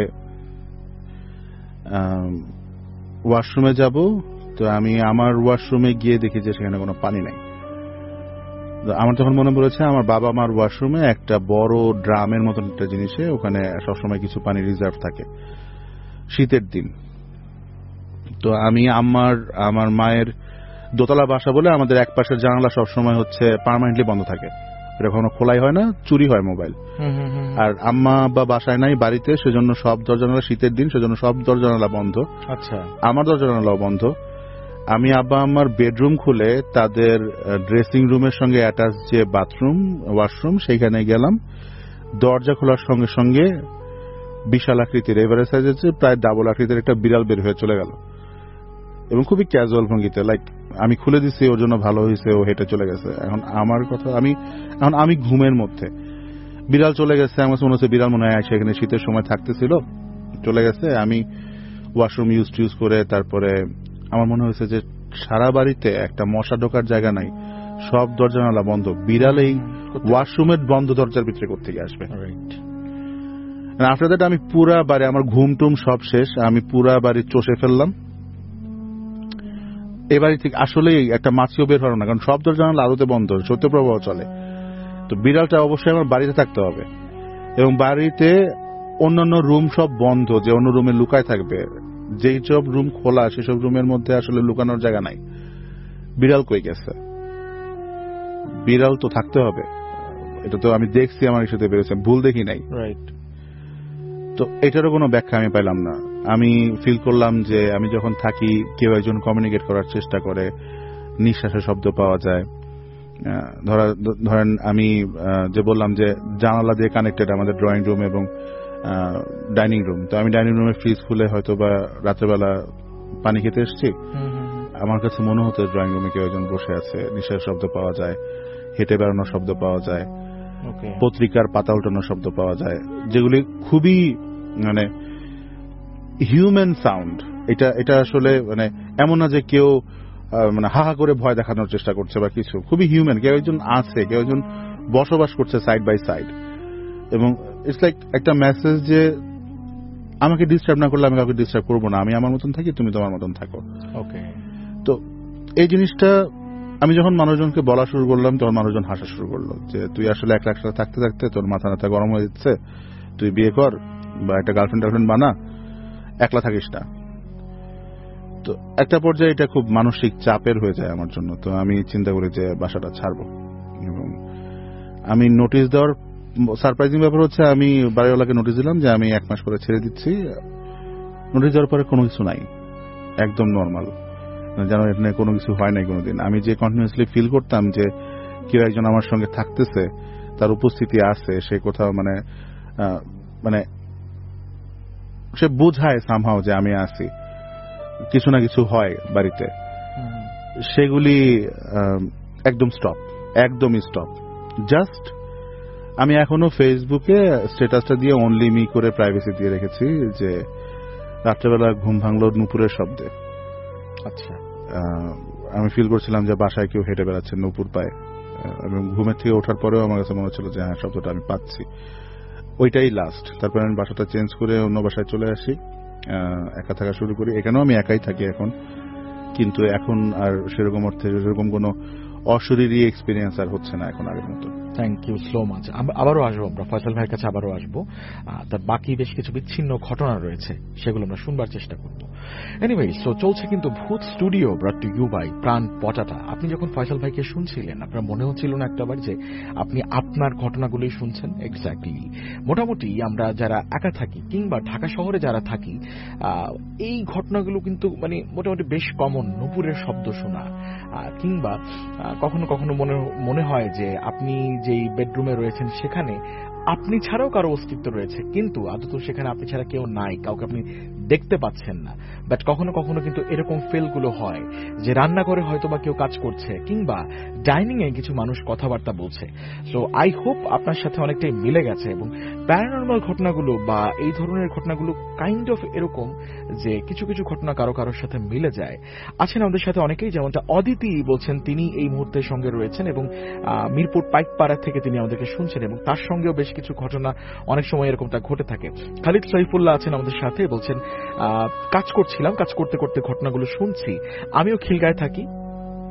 ওয়াশরুমে যাব, তো আমি আমার ওয়াশরুমে গিয়ে দেখি যে সেখানে কোনো পানি নাই। আমার তখন মনে পড়েছে আমার বাবা মার ওয়াশরুমে একটা বড় ড্রামের মতন একটা জিনিসে, ওখানে সবসময় কিছু পানি রিজার্ভ থাকে শীতের দিন। তো আমি আমার আমার মায়ের দোতলা বাসা বলে আমাদের এক পাশের জানালা সবসময় হচ্ছে পার্মানেন্টলি বন্ধ থাকে, এটা কখনো খোলাই হয় না, চুরি হয় মোবাইল। আর আম্মা আব্বা বাসায় নাই, বাড়িতে, সেজন্য সব দরজা জানালা, শীতের দিন সেজন্য সব দরজা জানালা বন্ধ। আচ্ছা, আমার দরজা জানালাও বন্ধ। আমি আব্বা আম্মার বেডরুম খুলে তাদের ড্রেসিং রুমের সঙ্গে অ্যাটাচ যে বাথরুম ওয়াশরুম সেইখানে গেলাম। দরজা খোলার সঙ্গে সঙ্গে বিশাল আকৃতির, এভারেজ সাইজের প্রায় ডাবল আকৃতির একটা বিড়াল বের হয়ে চলে গেল, এবং খুবই ক্যাজুয়াল ভঙ্গিতে, লাইক আমি খুলে দিচ্ছি ওর জন্য ভালো হয়েছে, ও হেঁটে চলে গেছে। এখন আমার কথা, আমি এখন আমি ঘুমের মধ্যে, বিড়াল চলে গেছে, আমার মনে হচ্ছে বিড়াল মনে হয় সেখানে শীতের সময় থাকতেছিল, চলে গেছে। আমি ওয়াশরুম ইউজ টিউজ করে তারপরে আমার মনে হয়েছে যে সারা বাড়িতে একটা মশা ঢোকার জায়গা নাই, সব দরজা জানালা বন্ধ, বিড়াল এই ওয়াশরুমের বন্ধ দরজার ভিতরে কোত্থেকে আসবে। আফটার দ্যাট আমি পুরা বাড়ি, আমার ঘুম টুম সব শেষ, আমি পুরা বাড়ি চষে ফেললাম। এ বাড়ি থেকে আসলেই একটা মাছিও বের হলো না, কারণ সব দরজা জানালা আলোতে বন্ধ, শৈত্যপ্রবাহ চলে। তো বিড়ালটা অবশ্যই আমার বাড়িতে থাকতে হবে, এবং বাড়িতে অন্যান্য রুম সব বন্ধ, যে অন্য রুমে লুকায় থাকবে, যেই সব রুম খোলা সেসব রুমের মধ্যে আসলে লুকানোর জায়গা নাই। বিড়াল কই গেছে? বিড়াল তো থাকতে হবে, এটা তো আমি দেখছি, আমার সাথে বেরোছে, ভুল দেখি নাই। রাইট। তো এটারও কোনো ব্যাখ্যা আমি পাইলাম না। আমি ফিল করলাম যে আমি যখন থাকি, কেউ একজন কমিউনিকেট করার চেষ্টা করে, নিঃশ্বাসের শব্দ পাওয়া যায়। ধরা ধরেন আমি যে বললাম যে জানালা দিয়ে কানেক্টেড আমাদের ড্রয়িং রুম এবং ডাইনিং রুম, তো আমি ডাইনিং রুমের ফ্রিজ খুলে হয়তো বা রাত্রেবেলা পানি খেতে এসেছি, আমার কাছে মনে হতো ড্রয়িং রুমে কেউ একজন বসে আছে, নিঃশ্বাসের শব্দ পাওয়া যায়, হেঁটে বেড়ানোর শব্দ পাওয়া যায়, পত্রিকার পাতা উল্টানোর শব্দ পাওয়া যায়, যেগুলি খুবই মানে হিউম্যান সাউন্ড। এটা এটা আসলে মানে এমন না যে কেউ মানে হাহা করে ভয় দেখানোর চেষ্টা করছে বা কিছু, খুবই হিউম্যান, কেউ একজন আছে, কেউ একজন বসবাস করছে সাইড বাই সাইড। এবং ইটস লাইক একটা মেসেজ যে আমাকে ডিস্টার্ব না করলে আমি কাউকে ডিস্টার্ব করবো না, আমি আমার মতন থাকি, তুমি তোমার মতন থাকো। ওকে। তো এই জিনিসটা আমি যখন মানুষজনকে বলা শুরু করলাম, তখন মানুষজন হাসা শুরু করলো যে তুই আসলে এক লাখ সাথে থাকতে থাকতে তোর মাথা মাথা গরম হয়ে যাচ্ছে, তুই বিয়ে কর বা একটা গার্লফ্রেন্ড টার্লফ্রেন্ড বানা, একলা থাকিস না। তো একটা পর্যায়ে এটা খুব মানসিক চাপের হয়ে যায় আমার জন্য। তো আমি চিন্তা করি যে বাসাটা ছাড়বো, এবং আমি নোটিশ দেওয়ার সারপ্রাইজিং ব্যাপার হচ্ছে আমি বাড়িওয়ালাকে নোটিশ দিলাম যে আমি এক মাস পরে ছেড়ে দিচ্ছি। নোটিশ দেওয়ার পরে কোনো কিছু নাই, একদম নর্মাল, যেন এখানে কোনো কিছু হয় নাই কোনোদিন। আমি যে কন্টিনিউয়াসলি ফিল করতাম যে কেউ একজন আমার সঙ্গে থাকতেছে, তার উপস্থিতি আছে, সে কোথাও মানে মানে সে বোঝায় সামহাও যে আমি আছি, কিছু না কিছু হয় বাড়িতে, সেগুলি একদম স্টপ, একদমই স্টপ। জাস্ট আমি এখনো ফেসবুকে স্ট্যাটাসটা দিয়ে অনলি মি করে প্রাইভেসি দিয়ে রেখেছি যে রাত্রেবেলা ঘুম ভাঙলো নুপুরের শব্দে। আচ্ছা, আমি ফিল করছিলাম যে বাসায় কেউ হেঁটে বেড়াচ্ছে নুপুর পায়ে, এবং ঘুমের থেকে ওঠার পরেও আমার কাছে মনে হচ্ছিল যে হ্যাঁ শব্দটা আমি পাচ্ছি। ওইটাই লাস্ট। তারপরে আমি বাসাটা চেঞ্জ করে অন্য বাসায় চলে আসি, একা থাকা শুরু করি। এখানেও আমি একাই থাকি এখন, কিন্তু এখন আর সেরকম অর্থে সেরকম কোনো অশরীরী এক্সপিরিয়েন্স আর হচ্ছে না এখন আগের মতো। Thank you so much. আবারও আসবো আমরা ফয়সাল ভাইয়ের কাছে, আবারও আসবো। তার বাকি বেশ কিছু বিচ্ছিন্ন ঘটনা রয়েছে, সেগুলো আমরা শুনবার চেষ্টা করবো। এনিওয়ে, সো চলছে কিন্তু Bhoot studio brought to you by Pran Potata. আপনি যখন ফয়সাল ভাইকে শুনছিলেন, আপনার মনে হচ্ছিল না একটাবার যে আপনি আপনার ঘটনাগুলোই শুনছেন? এক্স্যাক্টলি। মোটামুটি আমরা যারা একা থাকি কিংবা ঢাকা শহরে যারা থাকি, এই ঘটনাগুলো কিন্তু মানে মোটামুটি বেশ কমন। নুপুরের শব্দ শোনা, কিংবা কখনো কখনো মনে মনে হয় যে আপনি যেই বেডরুমে রয়েছেন সেখানে আপনি ছাড়াও কারো অস্তিত্ব রয়েছে, কিন্তু আদত সেখানে আপনি ছাড়া কেউ নাই, কাউকে আপনি দেখতে পাচ্ছেন না। বাট কখনো কখনো কিন্তু এরকম ফিলগুলো হয় যে রান্নাঘরে হয়তো বা কেউ কাজ করছে, কিংবা ডাইনিং এ কিছু মানুষ কথাবার্তা বলছে। সো আই হোপ আপনার সাথে অনেকটাই মিলে গেছে, এবং প্যারানর্মাল ঘটনাগুলো বা এই ধরনের ঘটনাগুলো কাইন্ড অফ এরকম যে কিছু কিছু ঘটনা কারো কারোর সাথে মিলে যায়। আছেন আমাদের সাথে অনেকেই, যেমনটা অদিতি বলছেন, তিনি এই মুহূর্তের সঙ্গে রয়েছেন এবং মিরপুর পাইকপাড়া থেকে তিনি আমাদেরকে শুনছেন, এবং তার সঙ্গেও বেশ কিছু ঘটনা অনেক সময় এরকমটা ঘটে থাকে। খালিদ সাইফুল্লাহ আছেন আমাদের সাথে, বলছেন কাজ করছিলাম, কাজ করতে করতে ঘটনাগুলো শুনছি, আমিও খিলগায় থাকি,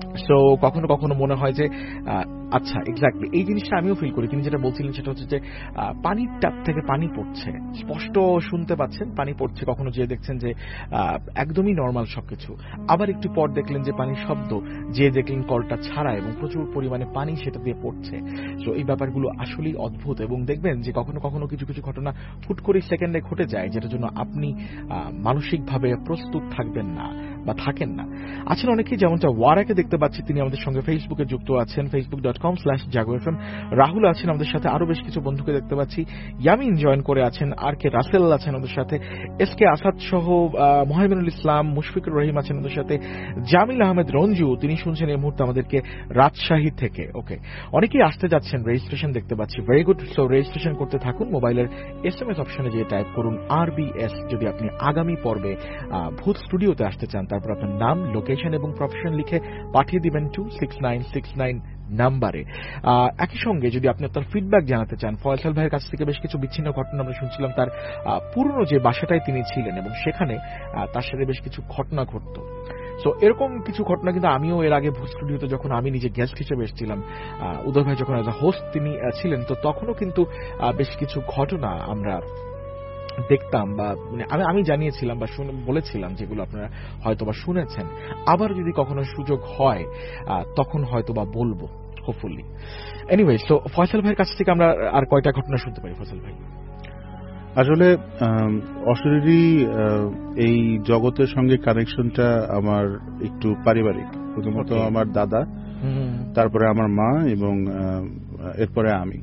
সো কখনো কখনো মনে হয় যে আচ্ছা এক্স্যাক্টলি এই জিনিসটা আমিও ফিল করি। তিনি যেটা বলছিলেন সেটা হচ্ছে যে পানির ট্যাপ থেকে পানি পড়ছে, স্পষ্ট শুনতে পাচ্ছেন পানি পড়ছে, কখনো যে দেখছেন যে একদমই নর্মাল সবকিছু, আবার একটু পর দেখলেন যে পানির শব্দ, যে দেখলেন কলটা ছাড়া এবং প্রচুর পরিমাণে পানি সেটা দিয়ে পড়ছে। সো এই ব্যাপারগুলো আসলেই অদ্ভুত এবং দেখবেন যে কখনো কখনো কিছু কিছু ঘটনা হুট করে সেকেন্ডে ঘটে যায় যেটার জন্য আপনি মানসিকভাবে প্রস্তুত থাকবেন না বা থাকেন না। আছেন অনেকেই, যেমনটা ওয়ারাকে দেখতে পাচ্ছি তিনি আমাদের সঙ্গে ফেসবুকে যুক্ত আছেন, Facebook dot com slash Jago FM. Rahul আছেন আমাদের সাথে, আরো বেশ কিছু বন্ধুকে দেখতে পাচ্ছি। ইয়ামিন জয়েন করে আছেন, আর কে রাসেল আছেন আমাদের সাথে, এস কে আসাদ সহ মোহাইমিনুল ইসলাম, মুশফিকুর রহিম আছেন আমাদের সাথে, জামিল আহমেদ রঞ্জু তিনি শুনছেন এই মুহূর্তে আমাদেরকে রাজশাহী থেকে। ওকে, অনেকেই আসতে যাচ্ছেন, রেজিস্ট্রেশন দেখতে পাচ্ছি, ভেরি গুড। সো রেজিস্ট্রেশন করতে থাকুন, মোবাইলের এস এম এস অপশনে যে টাইপ করুন আর বি এস যদি আপনি আগামী পর্বে ভূত স্টুডিওতে আসতে চান, তারপর আপনার নাম, লোকেশন এবং প্রফেশন লিখে পাঠিয়ে দিবেন two six nine six nine নাম্বারে। একই সঙ্গে যদি আপনি আপনার ফিডব্যাক জানাতে চান, ফয়সাল ভাইয়ের কাছ থেকে বেশ কিছু বিচ্ছিন্ন ঘটনা আমরা শুনছিলাম, তার পুরনো যে বাসাটায় তিনি ছিলেন এবং সেখানে তার সাথে বেশ কিছু ঘটনা ঘটত। সো এরকম কিছু ঘটনা কিন্তু আমিও এর আগে ভূত স্টুডিওতে যখন আমি নিজে গেস্ট হিসেবে এসেছিলাম, উদয় ভাই যখন এজ আ হোস্ট তিনি ছিলেন, তো তখনও কিন্তু বেশ কিছু ঘটনা আমরা দেখতাম বা আমি আমি জানিয়েছিলাম বা বলেছিলাম, যেগুলো আপনারা হয়তো বা শুনেছেন। আবার যদি কখনো সুযোগ হয় তখন হয়তো বা বলবো, হোপফুলি। এনিওয়ে, তো ফয়সাল ভাইয়ের কাছ থেকে আমরা আর কয়টা ঘটনা শুনতে পারি ফয়সাল ভাই? আসলে অশরীরী এই জগতের সঙ্গে কানেকশনটা আমার একটু পারিবারিক। প্রথমত আমার দাদা, তারপরে আমার মা এবং এরপরে আমি।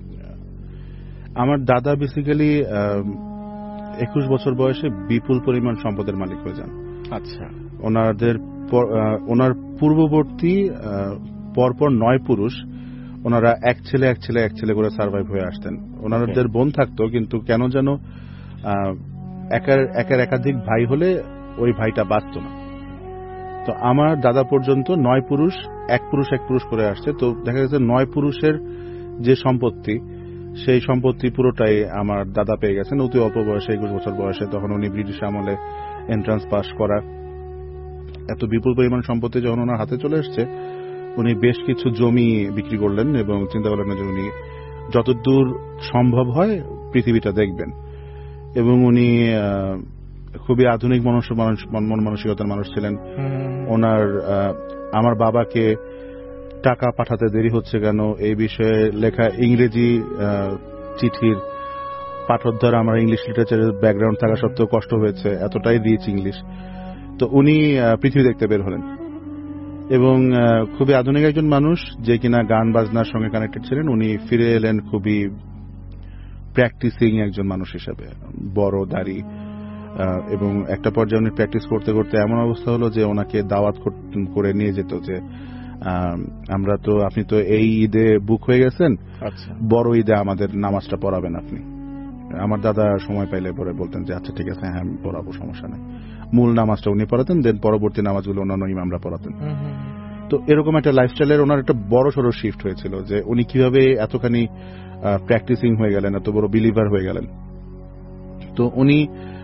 আমার দাদা বেসিক্যালি একুশ বছর বয়সে বিপুল পরিমাণ সম্পদের মালিক হয়ে যান। আচ্ছা। ওনাদের ওনার পূর্ববর্তী পরপর নয় পুরুষ, ওনারা এক ছেলে এক ছেলে এক ছেলে করে সার্ভাইভ হয়ে আসতেন। ওনাদের বোন থাকতো, কিন্তু কেন যেন একের একের একাধিক ভাই হলে ওই ভাইটা বাঁচত না। তো আমার দাদা পর্যন্ত নয় পুরুষ এক পুরুষ এক পুরুষ করে আসছে। তো দেখা গেছে নয় পুরুষের যে সম্পত্তি, সেই সম্পত্তি পুরোটাই আমার দাদা পেয়ে গেছেন অতি অল্প বয়সে, একুশ বছর বয়সে। তখন উনি ব্রিটিশ আমলে এন্ট্রান্স পাস করা। এত বিপুল পরিমাণ সম্পত্তি যখন ওনার হাতে চলে এসছে, উনি বেশ কিছু জমি বিক্রি করলেন এবং চিন্তা করলেন যে উনি যতদূর সম্ভব হয় পৃথিবীটা দেখবেন। এবং উনি খুবই আধুনিক মন মানসিকতার মানুষ ছিলেন। ওনার আমার বাবাকে টাকা পাঠাতে দেরি হচ্ছে কেন এই বিষয়ে লেখা ইংরেজি চিঠির পাঠোদ্ধার আমার ইংলিশ লিটারেচারের ব্যাকগ্রাউন্ড থাকা সত্ত্বেও কষ্ট হয়েছে, এতটাই রিচ ইংলিশ। তো উনি পৃথিবী দেখতে বের হলেন এবং খুবই আধুনিক একজন মানুষ, যে কিনা গান বাজনার সঙ্গে কানেক্টেড ছিলেন। উনি ফিরে এলেন খুবই প্র্যাকটিসিং একজন মানুষ হিসেবে, বড় দাড়ি, এবং একটা পর্যায়ে উনি প্র্যাকটিস করতে করতে এমন অবস্থা হলো যে ওনাকে দাওয়াত করে নিয়ে যেত যে আমরা তো, আপনি তো এই ঈদে বুক হয়ে গেছেন, বড় ঈদে আমাদের নামাজটা পড়াবেন আপনি। আমার দাদা সময় পাইলে পরে বলতেন যে আচ্ছা ঠিক আছে, হ্যাঁ আমি পড়াবো, সমস্যা নেই। মূল নামাজটা উনি পড়াতেন, দেন পরবর্তী নামাজগুলো অন্যান্য ইমামরা পড়াতেন। তো এরকম একটা লাইফস্টাইলের ওনার একটা বড় সড়ো শিফট হয়েছিল যে উনি কিভাবে এতখানি প্র্যাকটিসিং হয়ে গেলেন, এত বড় বিলিভার হয়ে গেলেন। তো উনি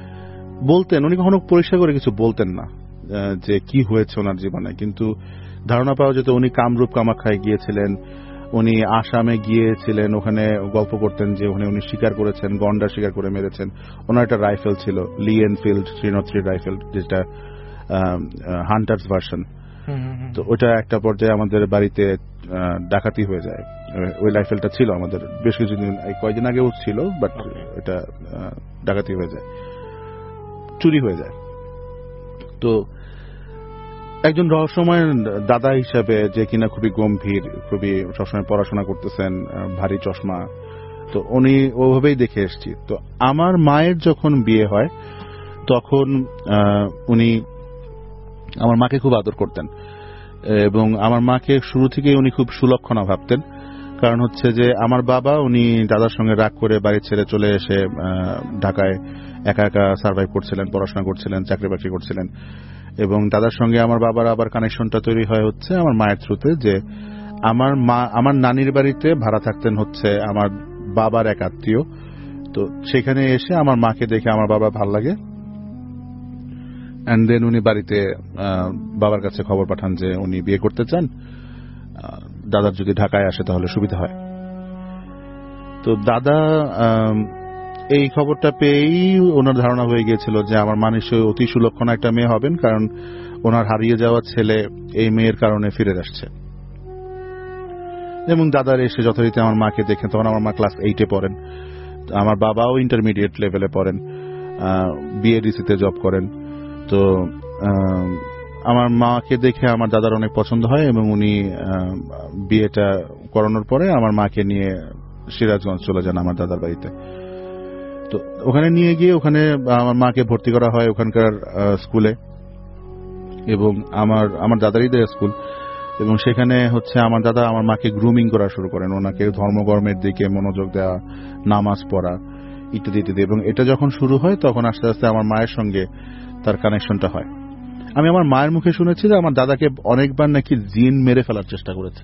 বলতেন, উনি কখনো পরিষ্কার করে কিছু বলতেন না যে কি হয়েছে ওনার জীবনে, কিন্তু ধারণা পাওয়া যেত উনি কামরূপ কামাখ্যায় গিয়েছিলেন, উনি আসামে গিয়েছিলেন, ওখানে গল্প করতেন যে ওখানে উনি শিকার করেছেন, গন্ডার শিকার করে মেরেছেন। ওনার একটা রাইফেল ছিল, Lee Enfield three nought three rifle, যেটা হান্টার্স ভার্সন। তো ওটা একটা পর্যায়ে আমাদের বাড়িতে ডাকাতি হয়ে যায়। ওই রাইফেলটা ছিল আমাদের বেশ কিছুদিন, কয়েকদিন আগেও ছিল, বাট এটা ডাকাতি হয়ে যায়, চুরি হয়ে যায়। তো একজন রহস্যময় দাদা হিসাবে, যে কিনা খুবই গম্ভীর, খুবই সবসময় পড়াশোনা করতেছেন, ভারী চশমা, তো উনি ওভাবেই দেখে এসছি। তো আমার মায়ের যখন বিয়ে হয় তখন উনি আমার মাকে খুব আদর করতেন এবং আমার মাকে শুরু থেকেই উনি খুব সুলক্ষণা ভাবতেন। কারণ হচ্ছে যে আমার বাবা, উনি দাদার সঙ্গে রাগ করে বাড়ি ছেড়ে চলে এসে ঢাকায় একা একা সার্ভাইভ করছিলেন, পড়াশোনা করছিলেন, চাকরি বাকরি করছিলেন। এবং দাদার সঙ্গে আমার বাবার আবার কানেকশনটা তৈরি হয় হচ্ছে আমার মায়ের থ্রুতে, যে আমার মা আমার নানির বাড়িতে ভাড়া থাকতেন হচ্ছে আমার বাবার এক আত্মীয়। তো সেখানে এসে আমার মাকে দেখে আমার বাবা ভাল লাগে, অ্যান্ড দেন উনি বাড়িতে বাবার কাছে খবর পাঠান যে উনি বিয়ে করতে চান, দাদার যদি ঢাকায় আসে তাহলে সুবিধা হয়। তো দাদা এই খবরটা পেয়েই ওনার ধারণা হয়ে গিয়েছিল যে আমার মা নিশ্চয়ই অতি সুলক্ষণা একটা মেয়ে হবেন, কারণ ওনার হারিয়ে যাওয়া ছেলে এই মেয়ের কারণে ফিরে আসছে। এবং দাদার এসে যথারীতি আমার মাকে দেখেন, তখন আমার মা ক্লাস এইটে পড়েন, আমার বাবাও ইন্টারমিডিয়েট লেভেলে পড়েন, বিএডিসিতে জব করেন। তো আমার মাকে দেখে আমার দাদার অনেক পছন্দ হয় এবং উনি বিয়েটা করানোর পরে আমার মাকে নিয়ে সিরাজগঞ্জ চলে যান আমার দাদার বাড়িতে। তো ওখানে নিয়ে গিয়ে ওখানে আমার মাকে ভর্তি করা হয় ওখানকার স্কুলে, এবং আমার আমার দাদারই দেয়া স্কুল, এবং সেখানে হচ্ছে আমার দাদা আমার মাকে গ্রুমিং করা শুরু করেন, ওনাকে ধর্মকর্মের দিকে মনোযোগ দেওয়া, নামাজ পড়া ইত্যাদি ইত্যাদি। এবং এটা যখন শুরু হয় তখন আস্তে আস্তে আমার মায়ের সঙ্গে তার কানেকশনটা হয়। আমি আমার মায়ের মুখে শুনেছি যে আমার দাদাকে অনেকবার নাকি জিন মেরে ফেলার চেষ্টা করেছে।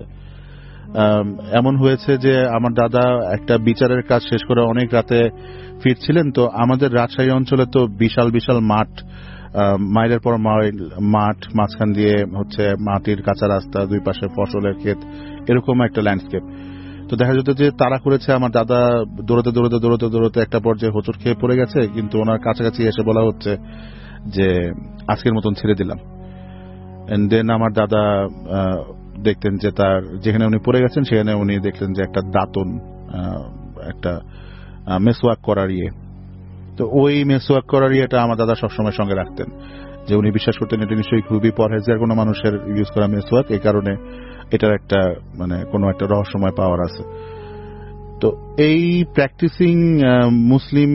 এমন হয়েছে যে আমার দাদা একটা বিচারের কাজ শেষ করে অনেক রাতে ফিরছিলেন, তো আমাদের রাজশাহী অঞ্চলে তো বিশাল বিশাল মাঠ, মাইলের পর মাঠ, মাঝখান দিয়ে হচ্ছে মাটির কাঁচা রাস্তা, দুই পাশে ফসলের ক্ষেত, এরকম একটা ল্যান্ডস্কেপ। তো দেখা যেত যে তারা করেছে আমার দাদা দৌড়তে দৌড়তে দৌড়তে দৌড়তে একটা পর্যায়ে হোঁচট খেয়ে পড়ে গেছে, কিন্তু ওনার কাছাকাছি এসে বলা হচ্ছে যে আজকের মতন ছেড়ে দিলাম। এন্ড দেন আমার দাদা দেখতেন যে তার যেখানে উনি পড়ে গেছেন সেখানে উনি দেখলেন যে একটা দাঁতন, একটা মেসওয়াক করার ইয়ে। তো ওই মেসওয়াক করার ইয়েটা আমার দাদা সবসময় সঙ্গে রাখতেন, যে উনি বিশ্বাস করতেন এটা নিশ্চয়ই খুবই পরহেজগার কোনো মানুষের ইউজ করা মেসওয়াক, এই কারণে এটার একটা মানে কোনো একটা রহস্যময় পাওয়ার আছে। তো এই প্র্যাকটিসিং মুসলিম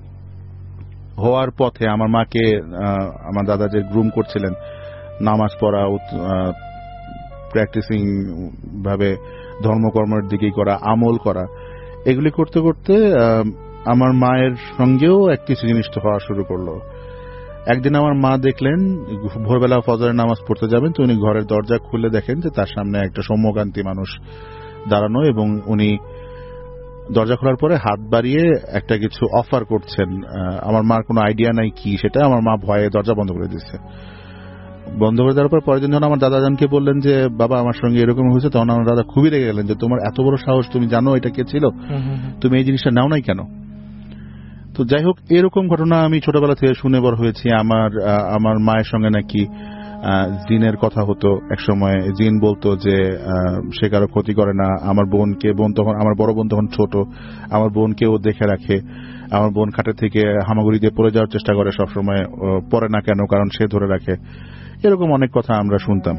হওয়ার পথে আমার মাকে আমার দাদা যে গ্রুম করছিলেন, নামাজ পড়া, প্র্যাকটিসিং ভাবে ধর্মকর্মের দিকেই করা, আমল করা, এগুলি করতে করতে আমার মায়ের সঙ্গেও এক কিছু জিনিস তো হওয়া শুরু করলো। একদিন আমার মা দেখলেন ভোরবেলা ফজরের নামাজ পড়তে যাবেন, তো উনি ঘরের দরজা খুলে দেখেন যে তার সামনে একটা সৌম্যকান্তি মানুষ দাঁড়ানো, এবং উনি দরজা খোলার পরে হাত বাড়িয়ে একটা কিছু অফার করছেন। আমার মার কোনো আইডিয়া নাই কি সেটা, আমার মা ভয়ে দরজা বন্ধ করে দিচ্ছে। বন্ধ করে দেওয়ার পর পরের দিন যখন আমার দাদাজানকে বললেন যে বাবা আমার সঙ্গে এরকম হয়েছে, তখন আমার দাদা খুবই রেগে গেলেন যে তোমার এত বড় সাহস, তুমি জানো এটা কে ছিল, তুমি এই জিনিসটা নাও নাই কেন? তো যাই হোক, এরকম ঘটনা আমি ছোটবেলা থেকে শুনে বড় হয়েছি। আমার আমার মায়ের সঙ্গে নাকি জিনের কথা হতো একসময়। জিন বলতো যে সে কারো ক্ষতি করে না, আমার বোনকে, বোন তখন আমার বড় বোন তখন ছোট, আমার বোনকেও দেখে রাখে, আমার বোন খাটের থেকে হামাগুড়ি দিয়ে পড়ে যাওয়ার চেষ্টা করে সবসময়, পড়ে না কেন কারণ সে ধরে রাখে। এরকম অনেক কথা আমরা শুনতাম।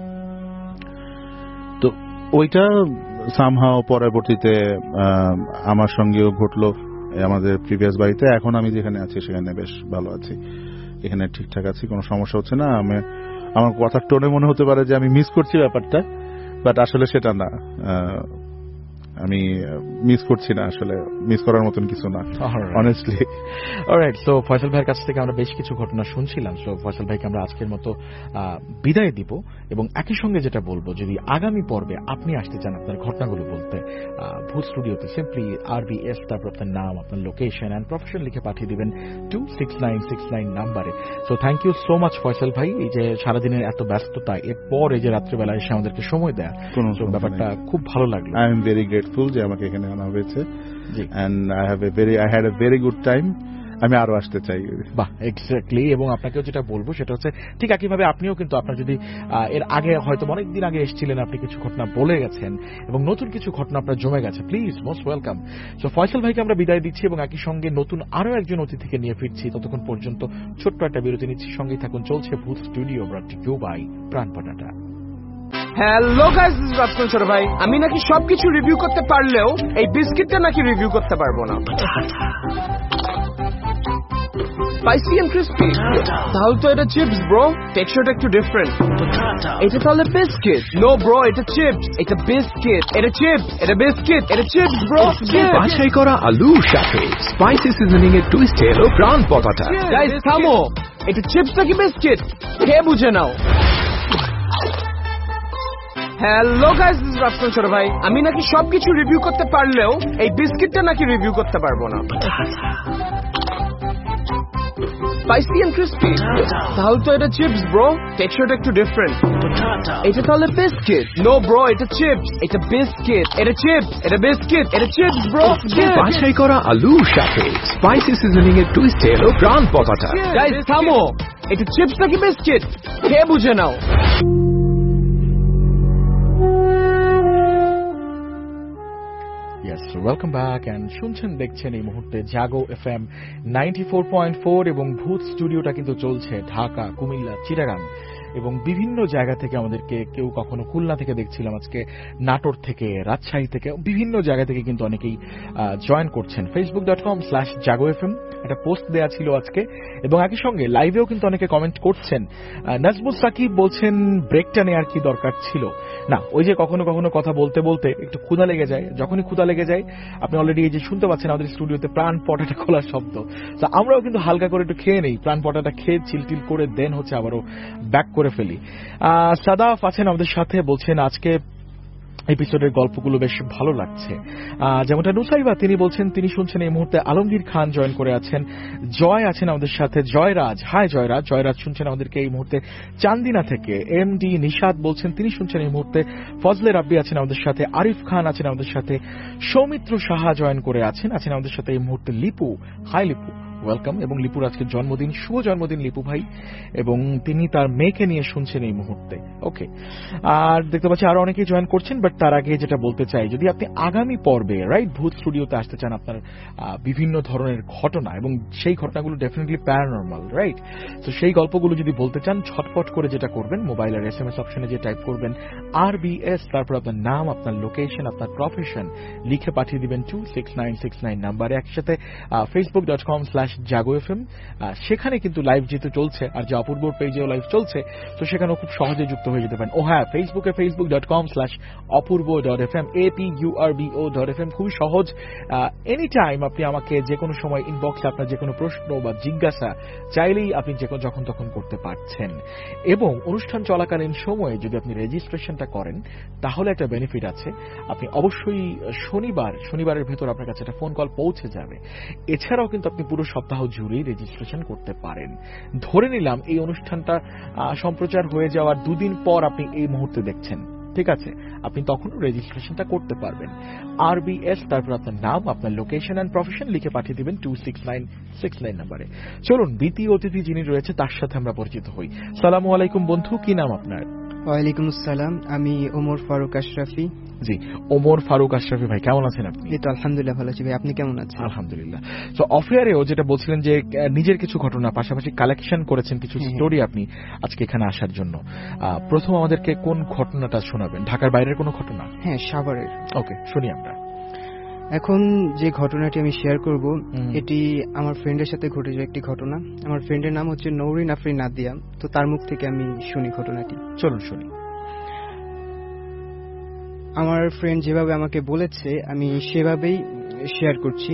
তো ওইটা সামহাও পরবর্তীতে আমার সঙ্গেও ঘটলো আমাদের প্রিভিয়াস বাড়িতে। এখন আমি যেখানে আছি সেখানে বেশ ভালো আছি, এখানে ঠিকঠাক আছি, কোনো সমস্যা হচ্ছে না। আমি আমার কথার টোনে মনে হতে পারে যে আমি মিস করছি ব্যাপারটা, বাট আসলে সেটা না, আমি মিস করছি না, আসলে মিস করার মতন কিছু না অনেস্টলি। অলরাইট, সো ফয়সাল ভাইয়ের কাছ থেকে আমরা বেশ কিছু ঘটনা শুনছিলাম। সো ফয়সাল ভাইকে আমরা আজকের মতো বিদায় দিব, এবং একই সঙ্গে যেটা বলবো, যদি আগামী পর্বে আপনি আসতে চান আপনার ঘটনাগুলো বলতে ভূত স্টুডিওতে, সিম্পলি আর বি এস তারপর আপনার নাম, আপনার লোকেশন অ্যান্ড প্রফেশন লিখে পাঠিয়ে দিবেন two six nine six nine নাম্বারে। So thank you so much Faisal ভাই, এই যে সারাদিনের এত ব্যস্ততা, এরপর এই যে রাত্রিবেলা এসে আমাদেরকে সময় দেয়া, ব্যাপারটা খুব ভালো লাগলো। আই এম ভেরি গ্রেটফুল যে আমাকে এখানে আনা হয়েছে, and I have a very I had a very good time. আমি আরো আসতে চাই। বাহ, এক্স্যাক্টলি। এবং আপনাকেও যেটা বলবো সেটা হচ্ছে ঠিক একইভাবে আপনিও কিন্তু আপনার যদি এর আগে হয়তো অনেকদিন আগে এসেছিলেন, আপনি কিছু ঘটনা বলে গেছেন এবং নতুন কিছু ঘটনা আপনার জমে গেছে, please most welcome. So Faisal ভাইকে আমরা বিদায় দিচ্ছি এবং একই সঙ্গে নতুন আরো একজন অতিথিকে নিয়ে ফিরছি। ততক্ষণ পর্যন্ত ছোট্ট একটা বিরতি নিচ্ছি, সঙ্গেই থাকুন। চলছে Bhoot studio brought to you by Pran Potata. Hello guys, this is Rajkumar ছোট ভাই। আমি নাকি সবকিছু রিভিউ করতে পারলেও এই বিস্কিটটা নাকি রিভিউ করতে পারবো না। স্পাইসি এন্ড ক্রিসপি, তাহলে তো এটা চিপস ব্রো, টেক্সচারটা একটু ডিফারেন্ট। এটা তাহলে বিস্কিট? নো ব্রো, এটা চিপস। এটা বিস্কিট, এটা চিপস, এটা বিস্কিট, এটা চিপস ব্রো। বাছাই করা আলুর সাথে স্পাইসি সিজনিং এর টুইস্ট এলো প্রাণ পটাটা। গাইস থামো, এটা চিপস নাকি বিস্কিট খেয়ে বুঝে নাও। Hello guys, this is Rajkumar ছোট ভাই। আমি নাকি সবকিছু রিভিউ করতে পারলেও এই বিস্কিটটা নাকি রিভিউ করতে পারবো না। Spicy and crispy. তাহলে তো এটা চিপস ব্রো, টেক্সচারটা একটু ডিফারেন্ট। এটা তাহলে বিস্কিট। নো ব্রো, এটা চিপস, এটা বিস্কিট, এটা চিপস, এটা বিস্কিট, এটা চিপস ব্রো। বাছাই করা আলুর সাথে স্পাইসি সিজনিং এর টুইস্টে এলো প্রাণ পতাটা। গাইস থামো, এটা চিপস নাকি বিস্কিট খেয়ে বুঝে নাও। Yes, welcome back and শুনছেন দেখছেন এই মুহূর্তে Jago FM ninety four point four এবং ভূত স্টুডিওটা কিন্তু চলছে ঢাকা, কুমিল্লা, চিটাগাং এবং বিভিন্ন জায়গা থেকে আমাদেরকে কেউ কখনো খুলনা থেকে দেখছিলাম, আজকে নাটোর থেকে, রাজশাহী থেকে, বিভিন্ন জায়গা থেকে কিন্তু অনেকেই জয়েন করছেন। Facebook dot com slash Jago FM একটা পোস্ট দেওয়া ছিল আজকে এবং একই সঙ্গে লাইভেও কিন্তু অনেকে কমেন্ট করছেন। নাজমুল সাকিব বলছেন ব্রেকটা নেওয়ার কি দরকার ছিল না, ওই যে কখনো কখনো কথা বলতে বলতে একটু ক্ষুধা লেগে যায়, যখনই ক্ষুধা লেগে যায় আপনি অলরেডি এই যে শুনতে পাচ্ছেন আমাদের স্টুডিওতে প্রাণ পটাটা খোলার শব্দ, তো আমরাও কিন্তু হালকা করে একটু খেয়ে নেই, প্রাণ পটাটা খেয়ে চিলটিল করে দেন হচ্ছে আবারও ব্যাক করে ফেলি। সাদাফ আছেন আমাদের সাথে, বলছেন আজকে এপিসোডের গল্পগুলো বেশ ভালো লাগছে। যেমনটা নুসাইবা তিনি বলছেন তিনি শুনছেন এই মুহূর্তে। আলমগীর খান জয়েন করে আছেন, জয় আছেন আমাদের সাথে, জয়রাজ, হাই জয়রাজ, জয়রাজ শুনছেন আমাদেরকে এই মুহূর্তে চান্দিনা থেকে। এম ডি নিশাদ বলছেন তিনি শুনছেন এই মুহূর্তে। ফজলে রাব্বি আছেন আমাদের সাথে, আরিফ খান আছেন আমাদের সাথে, সৌমিত্র সাহা জয়েন করে আছেন আছেন আমাদের সাথে এই মুহূর্তে। Lipu, hi Lipu, welcome. এবং লিপুর আজকে জন্মদিন, শুভ জন্মদিন লিপু ভাই, এবং তিনি তার মেয়েকে নিয়ে শুনছেন এই মুহূর্তে। ওকে, আর দেখতে পাচ্ছি আরো অনেকেই জয়েন করছেন, বাট তার আগে যেটা বলতে চাই, যদি আপনি আগামী পর্বে রাইট ভূত স্টুডিওতে আসতে চান, আপনার বিভিন্ন ধরনের ঘটনা এবং সেই ঘটনাগুলো ডেফিনেটলি প্যারানরমাল রাইট, তো সেই গল্পগুলো যদি বলতে চান ঝটপট করে যেটা করবেন, মোবাইলের এস এম এস অপশনে যে টাইপ করবেন আর বি এস, তারপর আপনার নাম, আপনার লোকেশন, আপনার প্রফেশন লিখে পাঠিয়ে দিবেন two six nine six nine নাম্বারে। একসাথে Facebook dot com slash Jago FM, সেখানে কিন্তু লাইভ যেহেতু চলছে আর যে অপূর্ব পেজেও লাইভ চলছে, তো সেখানেও খুব সহজে যুক্ত হয়ে যেতে পারেন। ও হ্যাঁ, ফেসবুকে Facebook dot com slash Apurba dot F M, A P U R B O dot F M, খুবই সহজ। এনি টাইম আপনি আমাকে যে কোনো সময় ইনবক্সে আপনার যে কোনো প্রশ্ন বা জিজ্ঞাসা চাইলেই আপনি যে যখন তখন করতে পারছেন। এবং অনুষ্ঠান চলাকালীন সময়ে যদি আপনি রেজিস্ট্রেশনটা করেন তাহলে একটা বেনিফিট আছে, আপনি অবশ্যই শনিবার শনিবারের ভেতর আপনার কাছে একটা ফোন কল পৌঁছে যাবে। এছাড়াও কিন্তু আপনি পুরো সপ্তাহ জুড়েই রেজিস্ট্রেশন করতে পারেন। ধরে নিলাম এই অনুষ্ঠানটা সম্প্রচার হয়ে যাওয়ার দুদিন পর আপনি এই মুহূর্তে দেখছেন, ঠিক আছে, আপনি তখন রেজিস্ট্রেশনটা করতে পারবেন। আর বি এস, তারপর আপনার নাম, আপনার লোকেশন এন্ড প্রফেশন লিখে পাঠিয়ে দিবেন two six nine six nine নাম্বারে। চলুন দ্বিতীয় অতিথি যিনি রয়েছে তার সাথে আমরা পরিচিত হই। সালামু আলাইকুম বন্ধু, কি নাম আপনার? ওয়ালাইকুম আসসালাম, আমি ওমর ফারুক আশরাফি। জি, ওমর ফারুক আশরাফি ভাই, কেমন আছেন আপনি? এই তো আলহামদুলিল্লাহ ভালো আছি ভাই, আপনি কেমন আছেন? আলহামদুলিল্লাহ। তো অফেয়ারেও যেটা বলছিলেন যে নিজের কিছু ঘটনা পাশাপাশি কালেকশন করেছেন কিছু স্টোরি আপনি আজকে এখানে আসার জন্য, প্রথম আমাদেরকে কোন ঘটনাটা শোনাবেন? ঢাকার বাইরের কোনো ঘটনা? হ্যাঁ, সাভারের। ওকে, শুনি আমরা। এখন যে ঘটনাটি আমি শেয়ার করব এটি আমার ফ্রেন্ডের সাথে ঘটে যাওয়া একটি ঘটনা। আমার ফ্রেন্ডের নাম হচ্ছে নৌরিন আফরিন নাদিয়া। তো তার মুখ থেকে আমি শুনি ঘটনাটি। চলুন শুনি। আমার ফ্রেন্ড যেভাবে আমাকে বলেছে আমি সেভাবেই শেয়ার করছি।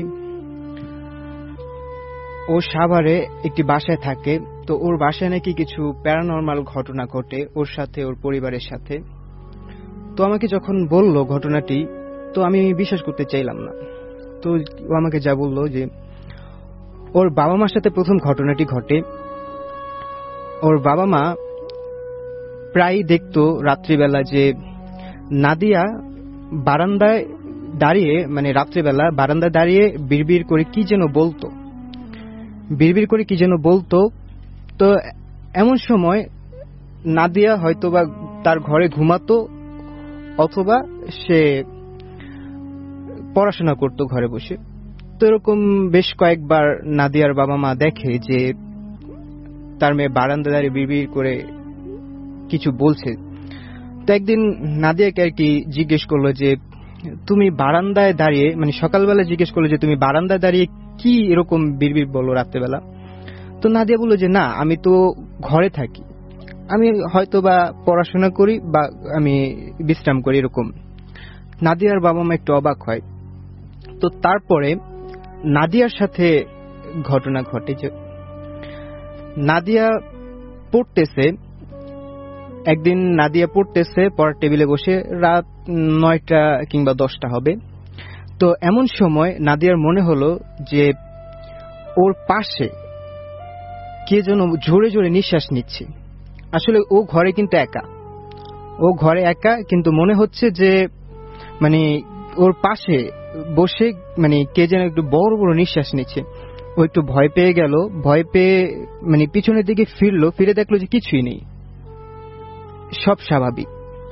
ও সাভারে একটি বাসায় থাকে, তো ওর বাসায় নাকি কিছু প্যারানরমাল ঘটনা ঘটে ওর সাথে, ওর পরিবারের সাথে। তো আমাকে যখন বলল ঘটনাটি, তো আমি বিশ্বাস করতে চাইলাম না। তো ও আমাকে যা বললো যে ওর বাবা মার সাথে প্রথম ঘটনাটি ঘটে। ওর বাবা মা প্রায় দেখতো রাত্রিবেলা যে নাদিয়া বারান্দায় দাঁড়িয়ে, মানে রাত্রিবেলা বারান্দায় দাঁড়িয়ে বিড়বিড় করে কি যেন বলতো, বিড়বিড় করে কি যেন বলতো। তো এমন সময় নাদিয়া হয়তো বা তার ঘরে ঘুমাতো অথবা সে পড়াশোনা করতো ঘরে বসে। তো এরকম বেশ কয়েকবার নাদিয়ার বাবা মা দেখে যে তার মেয়ে বারান্দা দাঁড়িয়ে বিড়বিড় করে কিছু বলছে। তো একদিন নাদিয়াকে আর কি জিজ্ঞেস করলো যে তুমি বারান্দায় দাঁড়িয়ে, মানে সকালবেলা জিজ্ঞেস করলো যে তুমি বারান্দায় দাঁড়িয়ে কি এরকম বিড়বিড় বলো রাত্রেবেলা। তো নাদিয়া বললো যে না, আমি তো ঘরে থাকি, আমি হয়তো বা পড়াশোনা করি বা আমি বিশ্রাম করি এরকম। নাদিয়ার বাবা মা একটু অবাক হয়। তো তারপরে নাদিয়ার সাথে ঘটনা ঘটে যে নাদিয়া পড়তেছে, একদিন নাদিয়া পড়তেছে পড়ার টেবিলে বসে, রাত নয়টা কিংবা দশটা হবে। তো এমন সময় নাদিয়ার মনে হলো যে ওর পাশে কে যেন জোরে জোরে নিঃশ্বাস নিচ্ছে। আসলে ও ঘরে কিন্তু একা, ও ঘরে একা, কিন্তু মনে হচ্ছে যে মানে ওর পাশে বসে মানে কে যেন একটু বড় বড় নিঃশ্বাস নিচ্ছে। ও একটু ভয় পেয়ে গেল, ভয় পেয়ে মানে পিছনের দিকে ফিরলো, ফিরে দেখলো যে কিছুই নেই, সব স্বাভাবিক।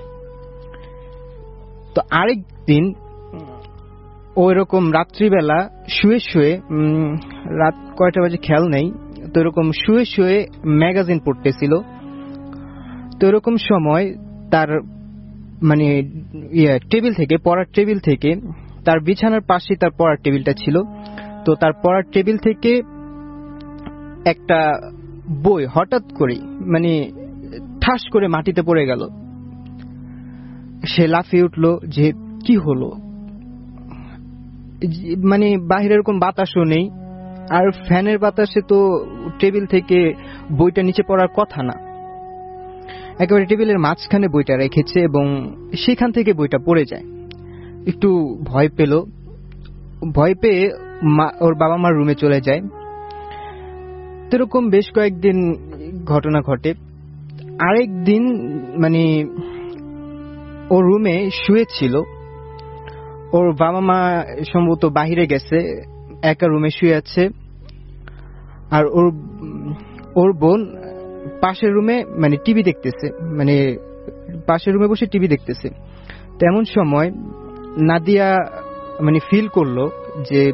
তো আরেক দিন ও এরকম রাত্রিবেলা শুয়ে শুয়ে, রাত কয়টা বাজে খেয়াল নেই, তো এরকম শুয়ে শুয়ে ম্যাগাজিন পড়তেছিল। তো এরকম সময় তার মানে ইয়ে টেবিল থেকে, পড়ার টেবিল থেকে, তার বিছানার পাশে তার পড়ার টেবিলটা ছিল, তো তার পড়ার টেবিল থেকে একটা বই হঠাৎ করে মানে ঠাস করে মাটিতে পড়ে গেল। সে লাফিয়ে উঠল যে কি হলো, মানে বাহিরে এরকম বাতাসও নেই, আর ফ্যানের বাতাসে তো টেবিল থেকে বইটা নিচে পড়ার কথা না। একেবারে টেবিলের মাঝখানে বইটা রেখেছে এবং সেখান থেকে বইটা পড়ে যায়। একটু ভয় পেল, ভয় পেয়ে ওর বাবা মার রুমে চলে যায়। এরকম বেশ কয়েকদিন ঘটনা ঘটে। আরেক দিন মানে ও রুমে শুয়েছিল, ওর বাবা মা সম্ভবত বাহিরে গেছে, একা রুমে শুয়ে আছে, আর ওর ওর বোন পাশের রুমে মানে টিভি দেখতেছে, মানে পাশের রুমে বসে টিভি দেখতেছে। তেমন সময় নাদিয়া মানে ফিল করলো যে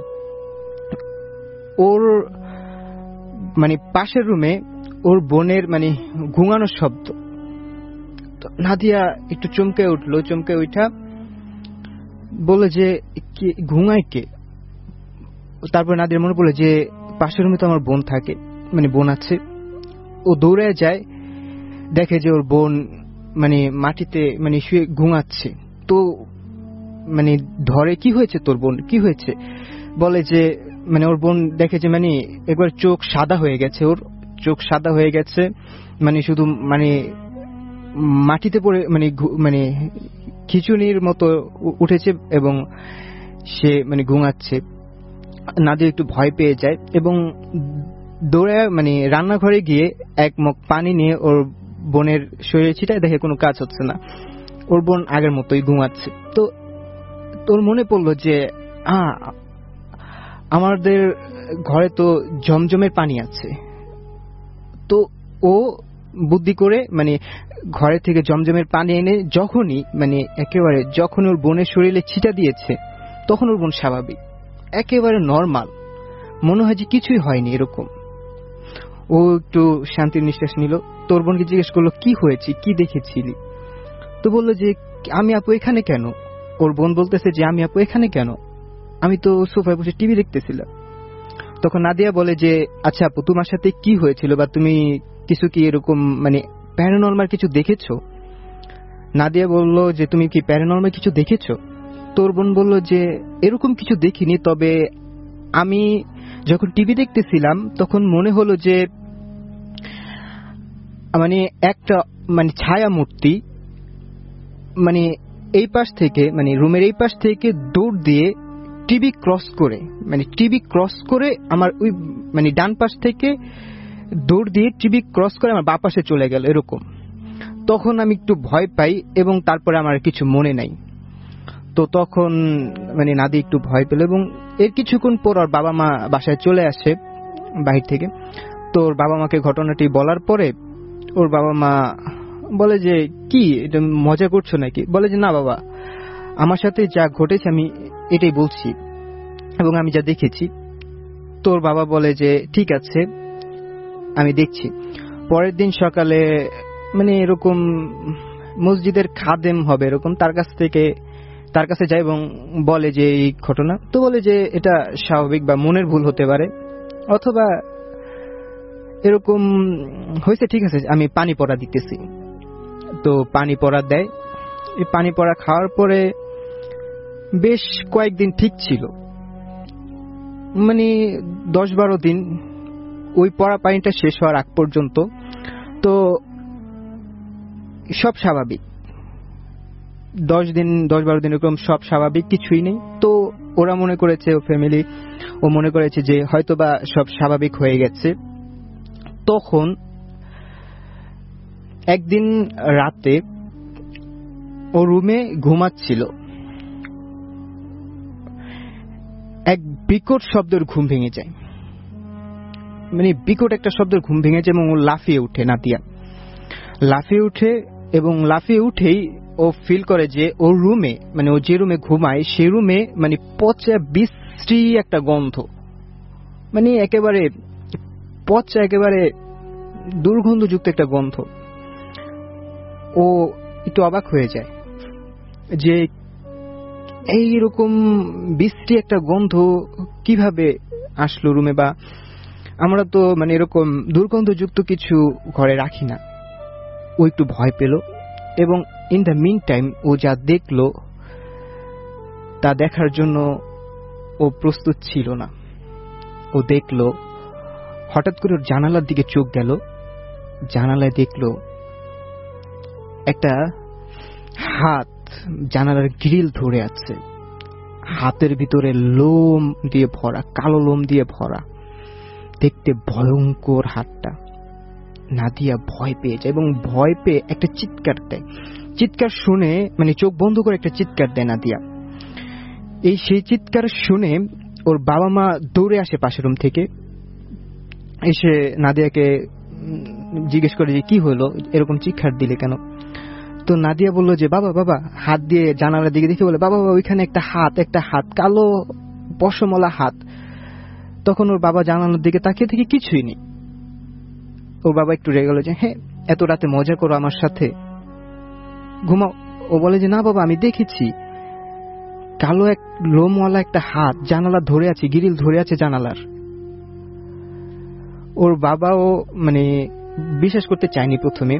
ওর মানে পাশের রুমে ওর বোনের মানে ঘুমানোর শব্দ। তো নাদিয়া একটু চমকে উঠলো, চমকে উঠা বলে যে ঘুমায় কে। তারপর নাদিয়ার মনে পড়লো যে পাশের রুমে তো আমার বোন থাকে, মানে বোন আছে। ও দৌড়ে যায়, দেখে যে ওর বোন মানে মাটিতে মানে শুয়ে ঘুমাচ্ছে। তো মানে ধরে, কি হয়েছে তোর বোন, কি হয়েছে? বলে যে মানে ওর বোন দেখে যে মানে একবার চোখ সাদা হয়ে গেছে, ওর চোখ সাদা হয়ে গেছে, মানে শুধু মানে মাটিতে পড়ে মানে মানে খিচুনির মতো উঠেছে এবং সে মানে ঘুমাচ্ছে। নাদিয়া একটু ভয় পেয়ে যায় এবং দৌড়ে মানে রান্নাঘরে গিয়ে এক মগ পানি নিয়ে ওর বোনের শরীরে ছিটায়, দেখে কোনো কাজ হচ্ছে না, ওর বোন আগের মতোই ঘুমাচ্ছে। তো তোর মনে পড়লো যে আহ আমাদের ঘরে তো জমজমের পানি আছে। তো ও বুদ্ধি করে মানে ঘরে থেকে জমজমের পানি এনে যখনই মানে একেবারে যখন ওর বোনের শরীরে ছিটা দিয়েছে, তখন ওর বোন স্বাভাবিক, একেবারে নর্মাল, মনে হয় যে কিছুই হয়নি এরকম। ও একটু শান্তির নিঃশ্বাস নিল। তোর বোনকে জিজ্ঞেস করলো কি হয়েছে, কি দেখেছিলি? তো বললো যে আমি আপু এখানে কেন। ওর বোন বলতেছে যে আমি আপু এখানে কেন, আমি তো সোফায় বসে টিভি দেখতেছিলাম। তখন নাদিয়া বলে যে আচ্ছা আপু, তোমার সাথে কি হয়েছিল, বা তুমি কিছু কি এরকম মানে প্যারানর্মাল কিছু দেখেছো? নাদিয়া বলল যে তুমি কি প্যারানর্মাল কিছু দেখেছো? তোর বোন বলল যে এরকম কিছু দেখিনি, তবে আমি যখন টিভি দেখতেছিলাম তখন মনে হলো যে মানে একটা মানে ছায়া মূর্তি মানে এই পাশ থেকে মানে রুমের এই পাশ থেকে দৌড় দিয়ে টিভি ক্রস করে মানে টিভি ক্রস করে আমার ওই মানে ডান পাশ থেকে দৌড় দিয়ে টিভি ক্রস করে আমার বাঁ পাশে চলে গেল এরকম। তখন আমি একটু ভয় পাই এবং তারপরে আমার কিছু মনে নাই। তো তখন মানে নাদি একটু ভয় পেল এবং এর কিছুক্ষণ পর ওর বাবা মা বাসায় চলে আসে বাহির থেকে। তো ওর বাবা মাকে ঘটনাটি বলার পরে ওর বাবা মা বলে যে কি এটা মজা করছো নাকি? বলে যে না বাবা, আমার সাথে যা ঘটেছে আমি এটাই বলছি এবং আমি যা দেখেছি। তোর বাবা বলে যে ঠিক আছে, আমি দেখছি। পরের দিন সকালে মানে এরকম মসজিদের খাদেম হবে এরকম, তার কাছ থেকে তার কাছে যায় এবং বলে যে এই ঘটনা। তো বলে যে এটা স্বাভাবিক বা মনের ভুল হতে পারে, অথবা এরকম হয়েছে, ঠিক আছে আমি পানি পড়া দিতেছি। তো পানি পড়া দেয়। এই পানি পড়া খাওয়ার পরে বেশ কয়েকদিন ঠিক ছিল, মানে দশ বারো দিন ওই পড়া পানিটা শেষ হওয়ার আগ পর্যন্ত তো সব স্বাভাবিক। দশ দিন দশ বারো দিন এরকম সব স্বাভাবিক, কিছুই নেই। তো ওরা মনে করেছে, ও ফ্যামিলি ও মনে করেছে যে হয়তোবা সব স্বাভাবিক হয়ে গেছে। তখন একদিন রাতে ও রুমে ঘুমাচ্ছিল, এক বিকট শব্দের ঘুম ভেঙে যায়, মানে বিকট একটা শব্দের ঘুম ভেঙে যায় এবং ও লাফিয়ে উঠে। নাদিয়া লাফিয়ে উঠে এবং লাফিয়ে উঠেই ও ফিল করে যে ওর রুমে, মানে ও যে রুমে ঘুমায় সেই রুমে মানে পচা বিশ্রী একটা গন্ধ, মানে একেবারে পচা, একেবারে দুর্গন্ধযুক্ত একটা গন্ধ। ও একটু অবাক হয়ে যায় যে এইরকম বিশ্রী একটা গন্ধ কিভাবে আসলো রুমে, বা আমরা তো মানে এরকম দুর্গন্ধযুক্ত কিছু ঘরে রাখি না। ও একটু ভয় পেল এবং ইন দ্য মিন টাইম ও যা দেখলো তা দেখার জন্য ও প্রস্তুত ছিল না। ও দেখলো, হঠাৎ করে ওর জানালার দিকে চোখ গেল, জানালায় দেখলো একটা হাত জানালার গ্রিল ধরে আছে, হাতের ভিতরে লোম দিয়ে ভরা, কালো লোম দিয়ে ভরা, দেখতে ভয়ঙ্কর হাতটা। নাদিয়া ভয় পেয়ে যায় এবং ভয় পেয়ে একটা চিৎকার দেয়। চিৎকার শুনে মানে চোখ বন্ধ করে একটা চিৎকার দেয় নাদিয়া। এই সেই চিৎকার শুনে ওর বাবা মা দৌড়ে আসে পাশের রুম থেকে, এসে নাদিয়াকে জিজ্ঞেস করে যে কি হলো, এরকম চিৎকার দিলে কেন? তো নাদিয়া বলল যে বাবা বাবা হাত দিয়ে জানালার দিকে দেখে বলে, বাবা বাবা ওইখানে একটা হাত, একটা হাত, কালো পশমলা হাত। তখন ওর বাবা জানালার দিকে তাকিয়ে থেকে কিছুই নেই। ওর বাবা একটু রেগে গেল যে হ্যাঁ এত রাতে মজা করো আমার সাথে, ঘুমাও। ও বলে যে না বাবা আমি দেখেছি কালো এক লোমওয়ালা একটা হাত জানালা ধরে আছে, গ্রিল ধরে আছে জানালার। ওর বাবাও মানে বিশ্বাস করতে চায়নি প্রথমে।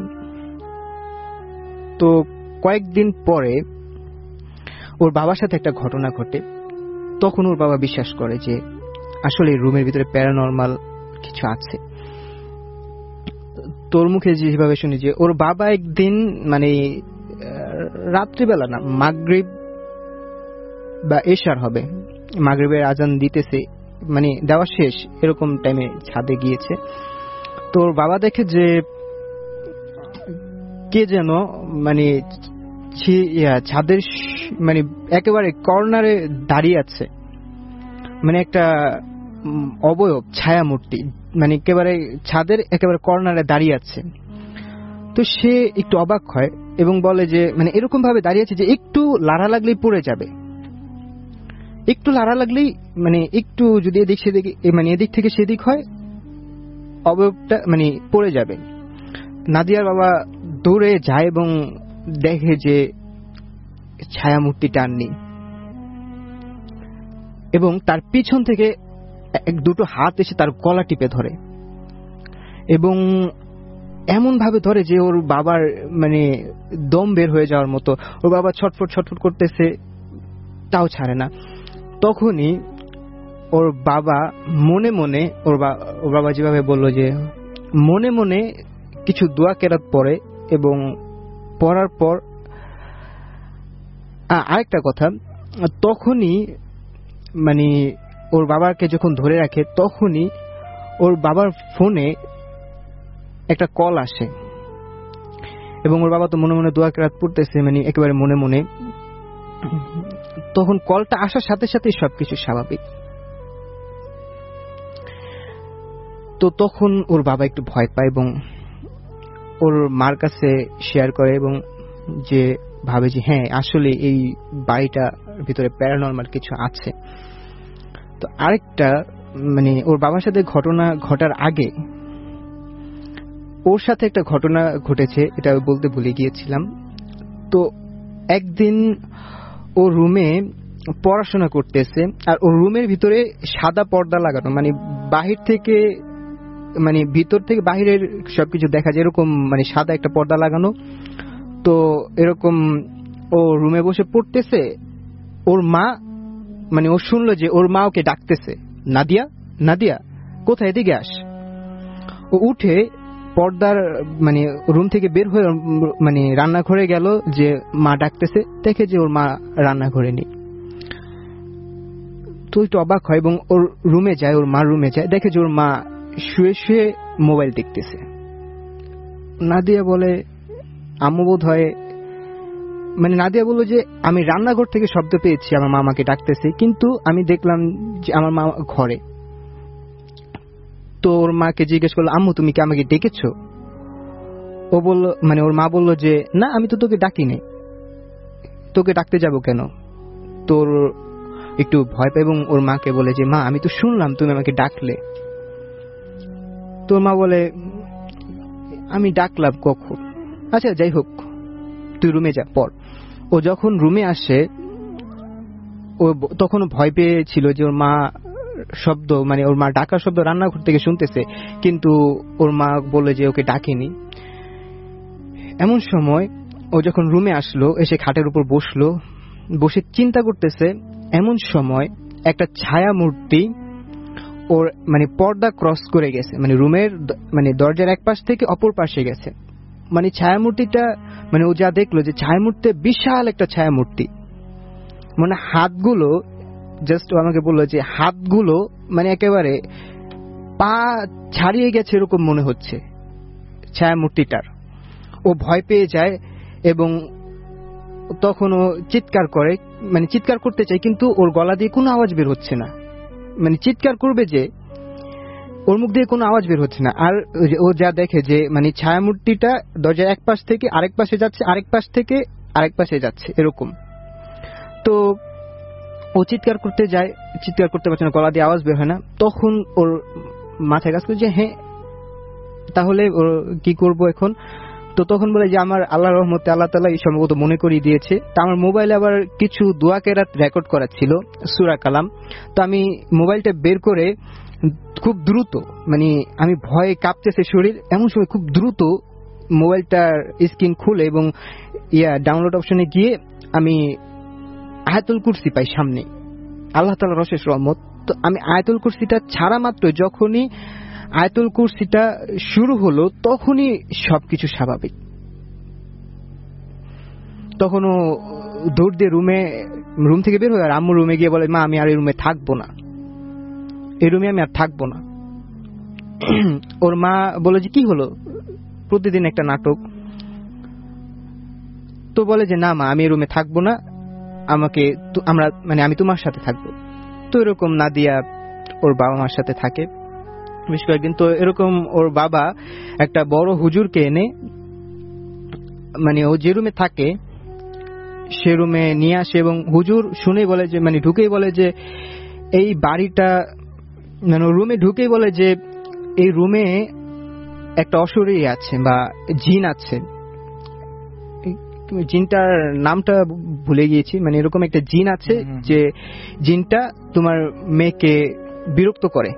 তো কয়েকদিন পরে ওর বাবার সাথে একটা ঘটনা ঘটে, তখন ওর বাবা বিশ্বাস করে যে আসলে রুমের ভিতরে প্যারানরমাল কিছু আছে। তোর মুখে যেভাবে শুনি যে ওর বাবা একদিন মানে রাত্রিবেলা না, মাগরিব বা এশার হবে, মাগরিবের আজান দিতেছে, মানে দেওয়া শেষ এরকম টাইমে ছাদে গিয়েছে। তো ওর বাবা দেখে যে কে যেন মানে ছাদের মানে একেবারে কর্নারে দাঁড়িয়ে আছে, মানে একটা অবয়ব ছায়া মূর্তি, মানে একেবারে ছাদের একেবারে কর্নারে দাঁড়িয়ে আছে। তো সে একটু অবাক হয় এবং বলে যে মানে এরকম ভাবে দাঁড়িয়ে আছে যে একটু লাড়া লাগলেই পড়ে যাবে, একটু লাড়া লাগলেই মানে একটু যদি এদিক সেদিক মানে এদিক থেকে সেদিক হয় অবয়বটা মানে পড়ে যাবে। নাদিয়ার বাবা দৌড়ে যায় এবং দেখে যে ছায়া মূর্তিটা আর নেই, এবং তার পিছন থেকে এক দুটো হাত এসে তার গলা টিপে ধরে এবং এমন ভাবে ধরে যে ওর বাবার মানে দম বের হয়ে যাওয়ার মতো। ওর বাবা ছটফট ছটফট করতেছে, তাও ছাড়ে না। তখনই ওর বাবা মনে মনে ওর বাবা যেভাবে বললো যে মনে মনে কিছু দোয়া কেরাত পড়ে, এবং পড়ার পর আরেকটা কথা, তখনই মানে ওর বাবাকে যখন ধরে রাখে তখনই ওর বাবার ফোনে একটা কল আসে, এবং ওর বাবা তো মনে মনে দোয়া কেরাত পড়তেছে, মানে একেবারে মনে মনে। তখন কলটা আসার সাথে সাথে সবকিছু স্বাভাবিক। তো তখন ওর বাবা একটু ভয় পায় এবং ওর মার কাছে শেয়ার করে, এবং যে ভাবে যে হ্যাঁ আসলে এই বাড়িটার ভিতরে প্যারানরমাল কিছু আছে। তো আরেকটা মানে ওর বাবার সাথে ঘটনা ঘটার আগে ওর সাথে একটা ঘটনা ঘটেছে, এটা বলতে ভুলে গিয়েছিলাম। তো একদিন ও রুমে পড়াশোনা করতেছে, আর ওর রুমের ভিতরে সাদা পর্দা লাগানো, মানে বাহির থেকে মানে ভিতর থেকে বাহিরের সবকিছু দেখা যায় এরকম, মানে সাদা একটা পর্দা লাগানো। তো এরকম ও রুমে বসে পড়তেছে, ওর মা মানে ও শুনলো যে ওর মা ওকে ডাকতেছে, নাদিয়া নাদিয়া কোথায়, এদিকে আস। ও উঠে পর্দার মানে রুম থেকে বের হয়ে মানে রান্নাঘরে গেল, যে মা ডাকতেছে, দেখে যে ওর মা রান্নাঘরে নেই। তো একটু অবাক হয় এবং ওর রুমে যায়, ওর মার রুমে যায়, দেখে যে ওর মা শুয়ে শুয়ে মোবাইল দেখতেছে। নাদিয়া বলে আম্মু বোধ হয়, মানে নাদিয়া বলল যে আমি রান্নাঘর থেকে শব্দ পেয়েছি, আমার মা আমাকে ডাকতেছে, কিন্তু আমি দেখলাম যে আমার মা ঘরে। তো ওর মাকে জিজ্ঞেস করলো, আম্মু তুমি কি আমাকে ডেকেছো? ও বলল, মানে ওর মা বলল যে না, আমি তো তোকে ডাকি নাই, তোকে ডাকতে যাব কেন? তোর একটু ভয় পায় এবং ওর মাকে বলে যে মা আমি তো শুনলাম তুমি আমাকে ডাকলে। তোর মা বলে আমি ডাকলাম কখন? আচ্ছা যাই হোক, তুই রুমে যা পর। ও যখন রুমে আসে, ও তখন ভয় পেয়েছিল যে ওর মা শব্দ, মানে ওর মা ডাকার শব্দ রান্নাঘর থেকে শুনতেছে, কিন্তু ওর মা বলে যে ওকে ডাকেনি। এমন সময় ও যখন রুমে আসলো, এসে খাটের উপর বসলো, বসে চিন্তা করতেছে, এমন সময় একটা ছায়া মূর্তি ওর মানে পর্দা ক্রস করে গেছে, মানে রুমের মানে দরজার এক পাশ থেকে অপর পাশে গেছে। মানে ছায়া মূর্তিটা, মানে ও যা দেখলো যে ছায়া মূর্তি বিশাল একটা ছায়া মূর্তি, মানে হাতগুলো জাস্ট, আমাকে বললো যে হাতগুলো মানে একেবারে পা ছাড়িয়ে গেছে এরকম মনে হচ্ছে ছায়া মূর্তিটার। ও ভয় পেয়ে যায় এবং তখন ও চিৎকার করে, মানে চিৎকার করতে চায়, কিন্তু ওর গলা দিয়ে কোনো আওয়াজ বের হচ্ছে না। মানে চিৎকার করবে যে ওর মুখ দিয়ে কোনো আওয়াজ বের হচ্ছে না। আর ও যা দেখে যে মানে ছায়ামূর্তিটা দরজার এক পাশ থেকে আরেক পাশে যাচ্ছে, আরেক পাশ থেকে আরেক পাশে যাচ্ছে এরকম। তো ও চিৎকার করতে যায়, চিৎকার করতে পারছে না, গলা দিয়ে আওয়াজ বের হয় না। তখন ওর মাথায় কাজ করে যে হ্যাঁ তাহলে ওর কি করব এখন? তো তখন বলে যে আমার আল্লাহর রহমতে আল্লাহ তাআলা এই সম্ভবত মনে করিয়ে দিয়েছে। তা আমার মোবাইলে আবার কিছু দোয়া কেরাত রেকর্ড করা ছিল, সূরা কালাম। তো আমি মোবাইলটা বের করে খুব দ্রুত, মানে আমি ভয়ে কাঁপতেছে শরীর, এমন সময় খুব দ্রুত মোবাইলটার স্ক্রিন খুলে এবং ইয়া ডাউনলোড অপশনে গিয়ে আমি আয়াতুল কুরসি পাই সামনে, আল্লাহ তাআলার অশেষ রহমত। তো আমি আয়াতুল কুরসিটা ছাড়া মাত্র যখনই আয়াতুল কুরসিটা শুরু হলো তখনই সবকিছু স্বাভাবিক। তখনও দৌড় দিয়ে রুমে রুম থেকে বের হয়ে আর আম্মু রুমে গিয়ে বলে মা আমি আর এই রুমে থাকবো না, এই রুমে আমি আর থাকবো না। ওর মা বলে যে কি হলো, প্রতিদিন একটা নাটক। তো বলে যে না মা আমি এই রুমে থাকবো না, আমাকে আমরা মানে আমি তোমার সাথে থাকবো। তো এরকম নাদিয়া ওর বাবা মার সাথে থাকে বেশ কয়েকদিন। তো এরকম ওর বাবা একটা বড় হুজুরকে এনে, মানে ও যে রুমে থাকে সে রুমে নিয়ে আসে এবং হুজুর শুনেই বলে যে, মানে ঢুকেই বলে যে এই বাড়িটা, মানে রুমে ঢুকেই বলে যে এই রুমে একটা অশরীরী আছে বা জিন আছে। জিনটার নামটা ভুলে গিয়েছি, মানে এরকম একটা জিন আছে যে জিনটা তোমার মেয়েকে বিরক্ত করে।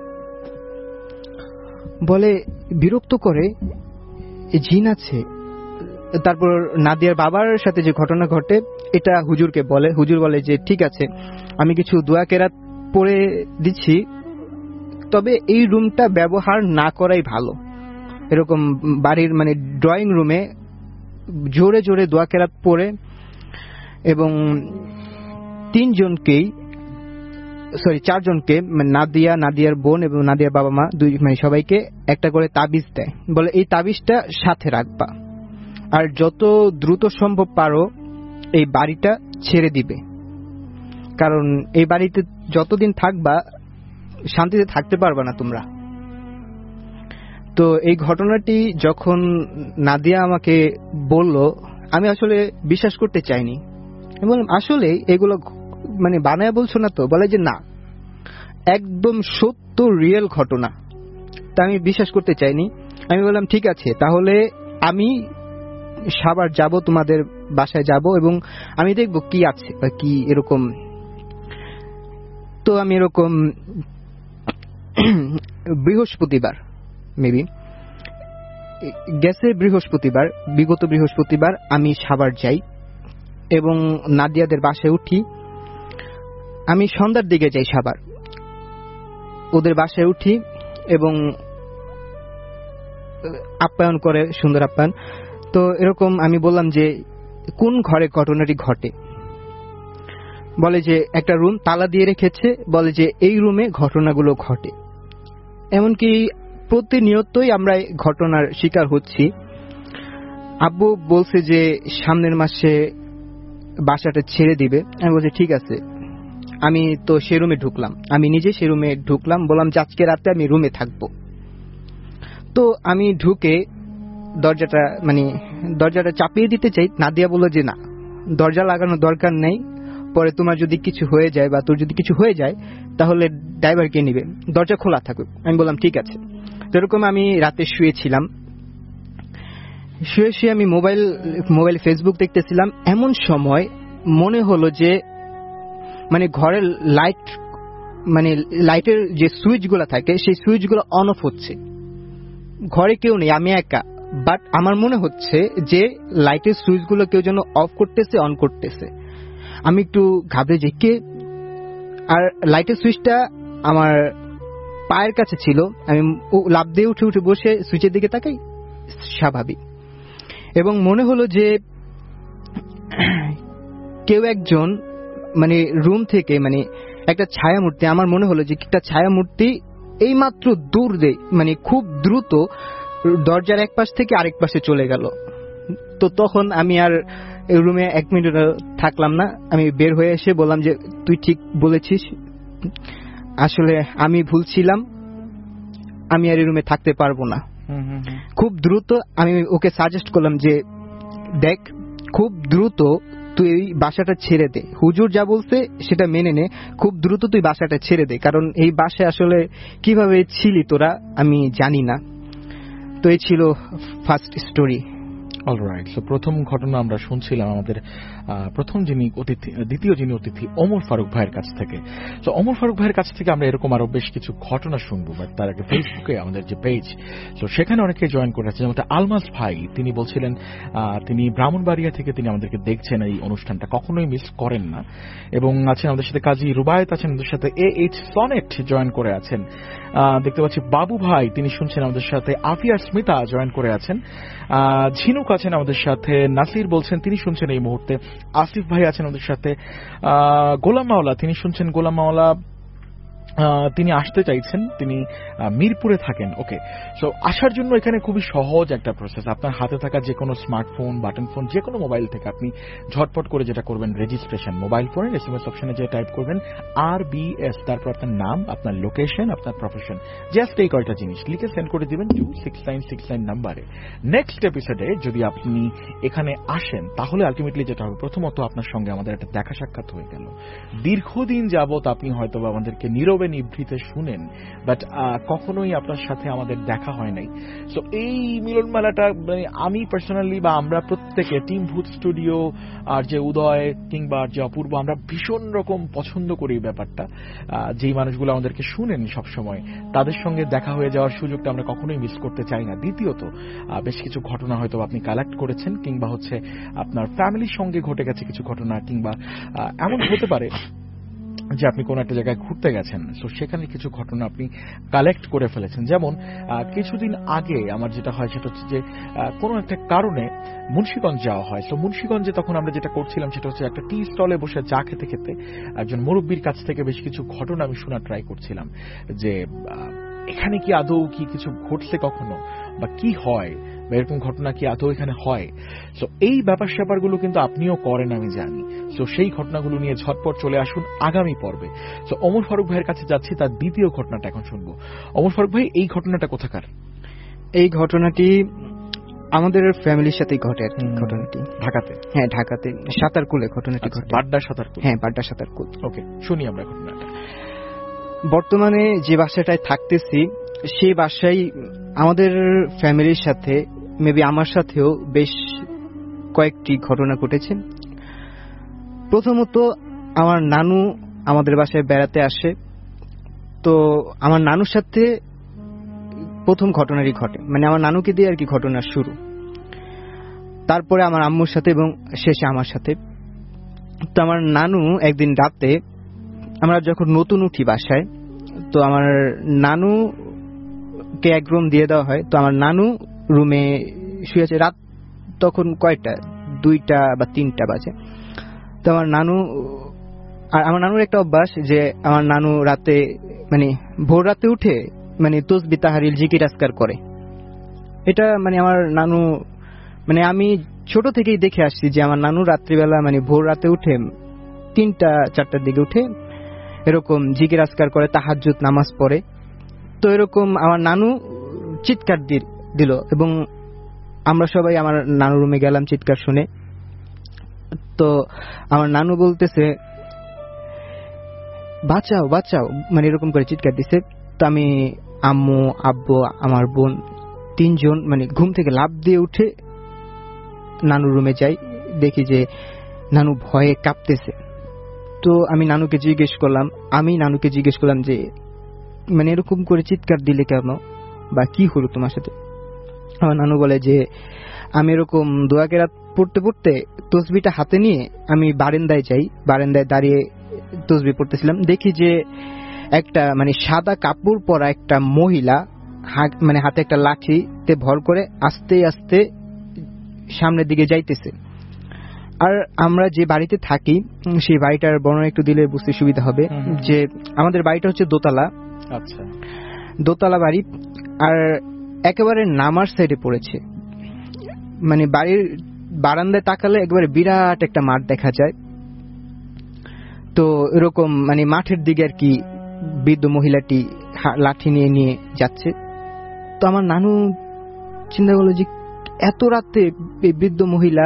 বলে বিরক্ত করে, জিন আছে। তারপর নাদিয়ার বাবার সাথে যে ঘটনা ঘটে এটা হুজুরকে বলে। হুজুর বলে যে ঠিক আছে আমি কিছু দোয়া কেরাত পড়ে দিচ্ছি, তবে এই রুমটা ব্যবহার না করাই ভালো। এরকম বাড়ির মানে ড্রয়িং রুমে জোরে জোরে দোয়া কেরাত পড়ে এবং তিনজনকেই সরি চারজনকে, মানে নাদিয়া, নাদিয়ার বোন এবং নাদিয়ার বাবা মা দুই, মানে সবাইকে একটা করে তাবিজ দেয়। বলে এই তাবিজটা সাথে রাখবা আর যত দ্রুত সম্ভব পারো এই বাড়িটা ছেড়ে দিবে, কারণ এই বাড়িতে যতদিন থাকবা শান্তিতে থাকতে পারবা না তোমরা। তো এই ঘটনাটি যখন নাদিয়া আমাকে বলল আমি আসলে বিশ্বাস করতে চাইনি। আমি বললাম আসলে এগুলো মানে বানায় বলছো না তো? বলে যে না, একদম সত্য রিয়েল ঘটনা। তা আমি বিশ্বাস করতে চাইনি। আমি বললাম ঠিক আছে তাহলে আমি সাবার যাব, তোমাদের বাসায় যাব এবং আমি দেখব কি আছে বা কি এরকম। তো আমি এরকম বৃহস্পতিবার মেবি গেছে, বৃহস্পতিবার বিগত বৃহস্পতিবার আমি সাবার যাই এবং নাদিয়াদের বাসায় উঠি। আমি সন্ধ্যার দিকে যাই সাবার, ওদের বাসায় উঠি এবং আপ্যায়ন করে, সুন্দর আপ্যায়ন। তো এরকম আমি বললাম যে কোন ঘরে ঘটনাটি ঘটে। বলে যে একটা রুম তালা দিয়ে রেখেছে, বলে যে এই রুমে ঘটনাগুলো ঘটে। এমনকি প্রতিনিয়তই আমরা এই ঘটনার শিকার হচ্ছি। আব্বু বলছে যে সামনের মাসে বাসাটা ছেড়ে দিবে। আমি বলছি ঠিক আছে। আমি তো সে রুমে ঢুকলাম, আমি নিজে সে রুমে ঢুকলাম, বললাম যে আজকে রাতে আমি রুমে থাকবো। তো আমি ঢুকে দরজাটা মানে দরজাটা চাপিয়ে দিতে চাই, নাদিয়া বলল যে না, দরজা লাগানোর দরকার নেই, পরে তোমার যদি কিছু হয়ে যায় বা তোর যদি কিছু হয়ে যায় তাহলে ড্রাইভার কে নিবে, দরজা খোলা থাকুক। আমি বললাম ঠিক আছে। যেরকম আমি রাতে শুয়েছিলাম, শুয়ে শুয়ে আমি মোবাইল মোবাইল ফেসবুক দেখতেছিলাম। এমন সময় মনে হলো যে মানে ঘরের লাইট মানে লাইটের যে সুইচগুলো থাকে সেই সুইচগুলো অন অফ হচ্ছে। ঘরে কেউ নেই, আমি একা, বাট আমার মনে হচ্ছে যে লাইটের সুইচগুলো কেউ যেন অফ করতেছে অন করতেছে। আমি একটু ঘাবড়ে যাই, কে? আর লাইটের সুইচটা আমার পায়ের কাছে ছিল। আমি লাফ দিয়ে উঠে উঠে বসে সুইচের দিকে তাকাই, স্বাভাবিক। এবং মনে হলো যে কেউ একজন মানে রুম থেকে মানে একটা ছায়া মূর্তি, আমার মনে হলো যে একটা ছায়া মূর্তি এইমাত্র দূর দিয়ে মানে খুব দ্রুত দরজার এক পাশ থেকে আরেক পাশে চলে গেল। তো তখন আমি আর রুমে এক মিনিট থাকলাম না, আমি বের হয়ে এসে বললাম যে তুই ঠিক বলেছিস, আসলে আমি ভুল ছিলাম, আমি আর এই রুমে থাকতে পারবো না। খুব দ্রুত আমি ওকে সাজেস্ট করলাম যে দেখ, খুব দ্রুত তুই এই বাসাটা ছেড়ে দে, হুজুর যা বলছে সেটা মেনে নে, খুব দ্রুত তুই বাসাটা ছেড়ে দে, কারণ এই বাসায় আসলে কিভাবে ছিলি তোরা আমি জানি না। তো এই ছিল ফার্স্ট স্টোরি। অলরাইট, সো প্রথম ঘটনা আমরা শুনছিলাম আমাদের প্রথম যিনি অতিথি দ্বিতীয় যিনি অতিথি ওমর ফারুক ভাইয়ের কাছ থেকে। তো ওমর ফারুক ভাইয়ের কাছ থেকে আমরা এরকম আরো বেশ কিছু ঘটনা শুনবো, বাট তার আগে ফেসবুকে আমাদের যে পেজ, তো সেখানে অনেকে জয়েন করেছে। যেমন আলমাস ভাই, তিনি বলছিলেন তিনি ব্রাহ্মণবাড়িয়া থেকে তিনি আমাদেরকে দেখছেন, এই অনুষ্ঠানটা কখনোই মিস করেন না। এবং আছেন আমাদের সাথে কাজী রুবায়েত, আছেন আমাদের সাথে এ এইচ সনেট জয়েন করে আছেন, দেখতে পাচ্ছি বাবু ভাই তিনি শুনছেন আমাদের সাথে, আফিয়া স্মিতা জয়েন করে আছেন, ঝিনুক আছেন আমাদের সাথে, নাসির বলছেন তিনি শুনছেন এই মুহূর্তে, আসিফ ভাই আছেন আমাদের সাথে, গোলাম মাওলা তিনি শুনছেন, গোলাম মাওলা তিনি আসতে চাইছেন, তিনি মিরপুরে থাকেন। ওকে, সো আসার জন্য এখানে খুবই সহজ একটা প্রসেস। আপনার হাতে থাকা যে কোনো স্মার্টফোন, বাটন ফোন, যে কোনো মোবাইল থেকে আপনি ঝটপট করে যেটা করবেন, রেজিস্ট্রেশন, মোবাইল ফোনের এস এম এস অপশনে যে টাইপ করবেন আর বি এস, তারপর আপনার নাম, আপনার লোকেশন, আপনার প্রফেশন, জাস্ট এই কয়টা জিনিস লিখে সেন্ড করে দিবেন two six nine six nine নাম্বারে। নেক্সট এপিসোডে যদি আপনি এখানে আসেন তাহলে আলটিমেটলি যেটা হবে, প্রথমত আপনার সঙ্গে আমাদের একটা দেখা সাক্ষাৎ হয়ে গেল। দীর্ঘদিন যাবত আপনি হয়তো আমাদেরকে নীরবে নিভৃতে শুনেন, বাট কখনোই আপনার সাথে আমাদের দেখা হয় নাই। সো এই মিলন মেলাটা মানে আমি পার্সোনালি বা আমরা প্রত্যেকে টিম ভূত স্টুডিও আর যে উদয় কিংবা যে অপূর্ব, আমরা ভীষণ রকম পছন্দ করি এই ব্যাপারটা। যেই মানুষগুলো আমাদেরকে শুনেন সবসময়, তাদের সঙ্গে দেখা হয়ে যাওয়ার সুযোগটা আমরা কখনোই মিস করতে চাই না। দ্বিতীয়ত বেশ কিছু ঘটনা হয়তো আপনি কালেক্ট করেছেন, কিংবা হচ্ছে আপনার ফ্যামিলির সঙ্গে ঘটে গেছে কিছু ঘটনা, কিংবা এমন হতে পারে যে আপনি কোন একটা জায়গায় ঘুরতে গেছেন, তো সেখানে কিছু ঘটনা আপনি কালেক্ট করে ফেলেছেন। যেমন কিছুদিন আগে আমার যেটা হয় সেটা হচ্ছে যে কোনো একটা কারণে মুন্সিগঞ্জ যাওয়া হয়। তো মুন্সিগঞ্জে তখন আমরা যেটা করছিলাম সেটা হচ্ছে একটা টি স্টলে বসে চা খেতে খেতে একজন মুরব্বীর কাছ থেকে বেশ কিছু ঘটনা আমি শোনা ট্রাই করছিলাম, যে এখানে কি আদৌ কি কিছু ঘটছে কখনো, বা কি হয়, বা এরকম ঘটনা কি আদৌ এখানে হয়। সো এই ব্যাপার স্যাপারগুলো কিন্তু আপনিও করেন আমি জানি। সো সেই ঘটনাগুলো নিয়ে ঝটপট চলে আসুন আগামী পর্বে। সো ওমর ফারুক ভাইয়ের কাছে যাচ্ছি, তার দ্বিতীয় ঘটনাটা এখন শুনবো। ওমর ফারুক ভাই, এই ঘটনাটা কোথাকার? এই ঘটনাটি আমাদের ফ্যামিলির সাথেই ঘটে। ঘটনাটি ঢাকাতে? হ্যাঁ, ঢাকাতে সাঁতারকুলে ঘটনাটি ঘটে। বাড্ডা সাঁতারকুল? হ্যাঁ, বাড্ডা সাঁতারকুল। ওকে, শুনি আমরা ঘটনাটা। বর্তমানে যে বাসাটায় থাকতেছি সেই বাসায় আমাদের ফ্যামিলির সাথে, মেবি আমার সাথেও বেশ কয়েকটি ঘটনা ঘটেছে। প্রথমত, আমার নানু আমাদের বাসায় বেড়াতে আসে। তো আমার নানুর সাথে প্রথম ঘটনাটি ঘটে, মানে আমার নানুকে দিয়ে আর কি ঘটনা শুরু, তারপরে আমার আম্মুর সাথে এবং শেষে আমার সাথে। তো আমার নানু একদিন রাতে, আমরা যখন নতুন উঠি বাসায়, তো আমার নানুকে এক রুম দিয়ে দেওয়া হয়। তো আমার নানু রুমে শুয়ে আছে। রাত তখন কয়টা, দুইটা বা তিনটা বাজে। তো আমার নানু, আর আমার নানুর একটা অভ্যাস যে আমার নানু রাতে মানে ভোর রাতে উঠে মানে তসবিহ তাহলিল জিকির আজকার করে। এটা মানে আমার নানু, মানে আমি ছোট থেকেই দেখে আসছি যে আমার নানু রাত্রিবেলা মানে ভোর রাতে উঠে তিনটা চারটার দিকে উঠে এরকম জিকির আজকার করে, তাহাজ্জুদ নামাজ পড়ে। তো এরকম আমার নানু চিৎকার দিল এবং আমরা সবাই আমার নানু রুমে গেলাম চিৎকার শুনে। তো আমার নানু বলতেছে বাঁচাও বাঁচাও, মানে এরকম করে চিৎকার দিছে। তো আমি, আম্মু, আব্বু, আমার বোন তিনজন মানে ঘুম থেকে লাফ দিয়ে উঠে নানু রুমে যাই, দেখি যে নানু ভয়ে কাঁপতেছে। তো আমি নানুকে জিজ্ঞেস করলাম আমি নানুকে জিজ্ঞেস করলাম যে মানে এরকম করে চিৎকার দিলে কেন, বা কি হলো তোমার সাথে? আমার নানু বলে যে আমি এরকম দোয়া কেরাত পড়তে পড়তে তসবিহটা হাতে নিয়ে আমি বারান্দায় যাই, বারান্দায় দাঁড়িয়ে তসবিহ পড়তেছিলাম, দেখি যে একটা মানে সাদা কাপড় পরা একটা মহিলা মানে হাতে একটা লাঠিতে ভর করে আস্তে আস্তে সামনের দিকে যাইতেছে। আর আমরা যে বাড়িতে থাকি সেই বাড়িটার বর্ণনা একটু দিলে বুঝতে সুবিধা হবে যে আমাদের বাড়িটা হচ্ছে দোতলা। আচ্ছা, দোতলা বাড়ি, আর একেবারে নামার সাইডে পড়েছে। মানে বাড়ির বারান্দায় তাকালে একেবারে বিরাট একটা মাঠ দেখা যায়। তো এরকম মানে মাঠের দিকে আর কি বৃদ্ধ মহিলাটি লাঠি নিয়ে নিয়ে যাচ্ছে। তো আমার নানু চিন্তা করলো যে এত রাতে বৃদ্ধ মহিলা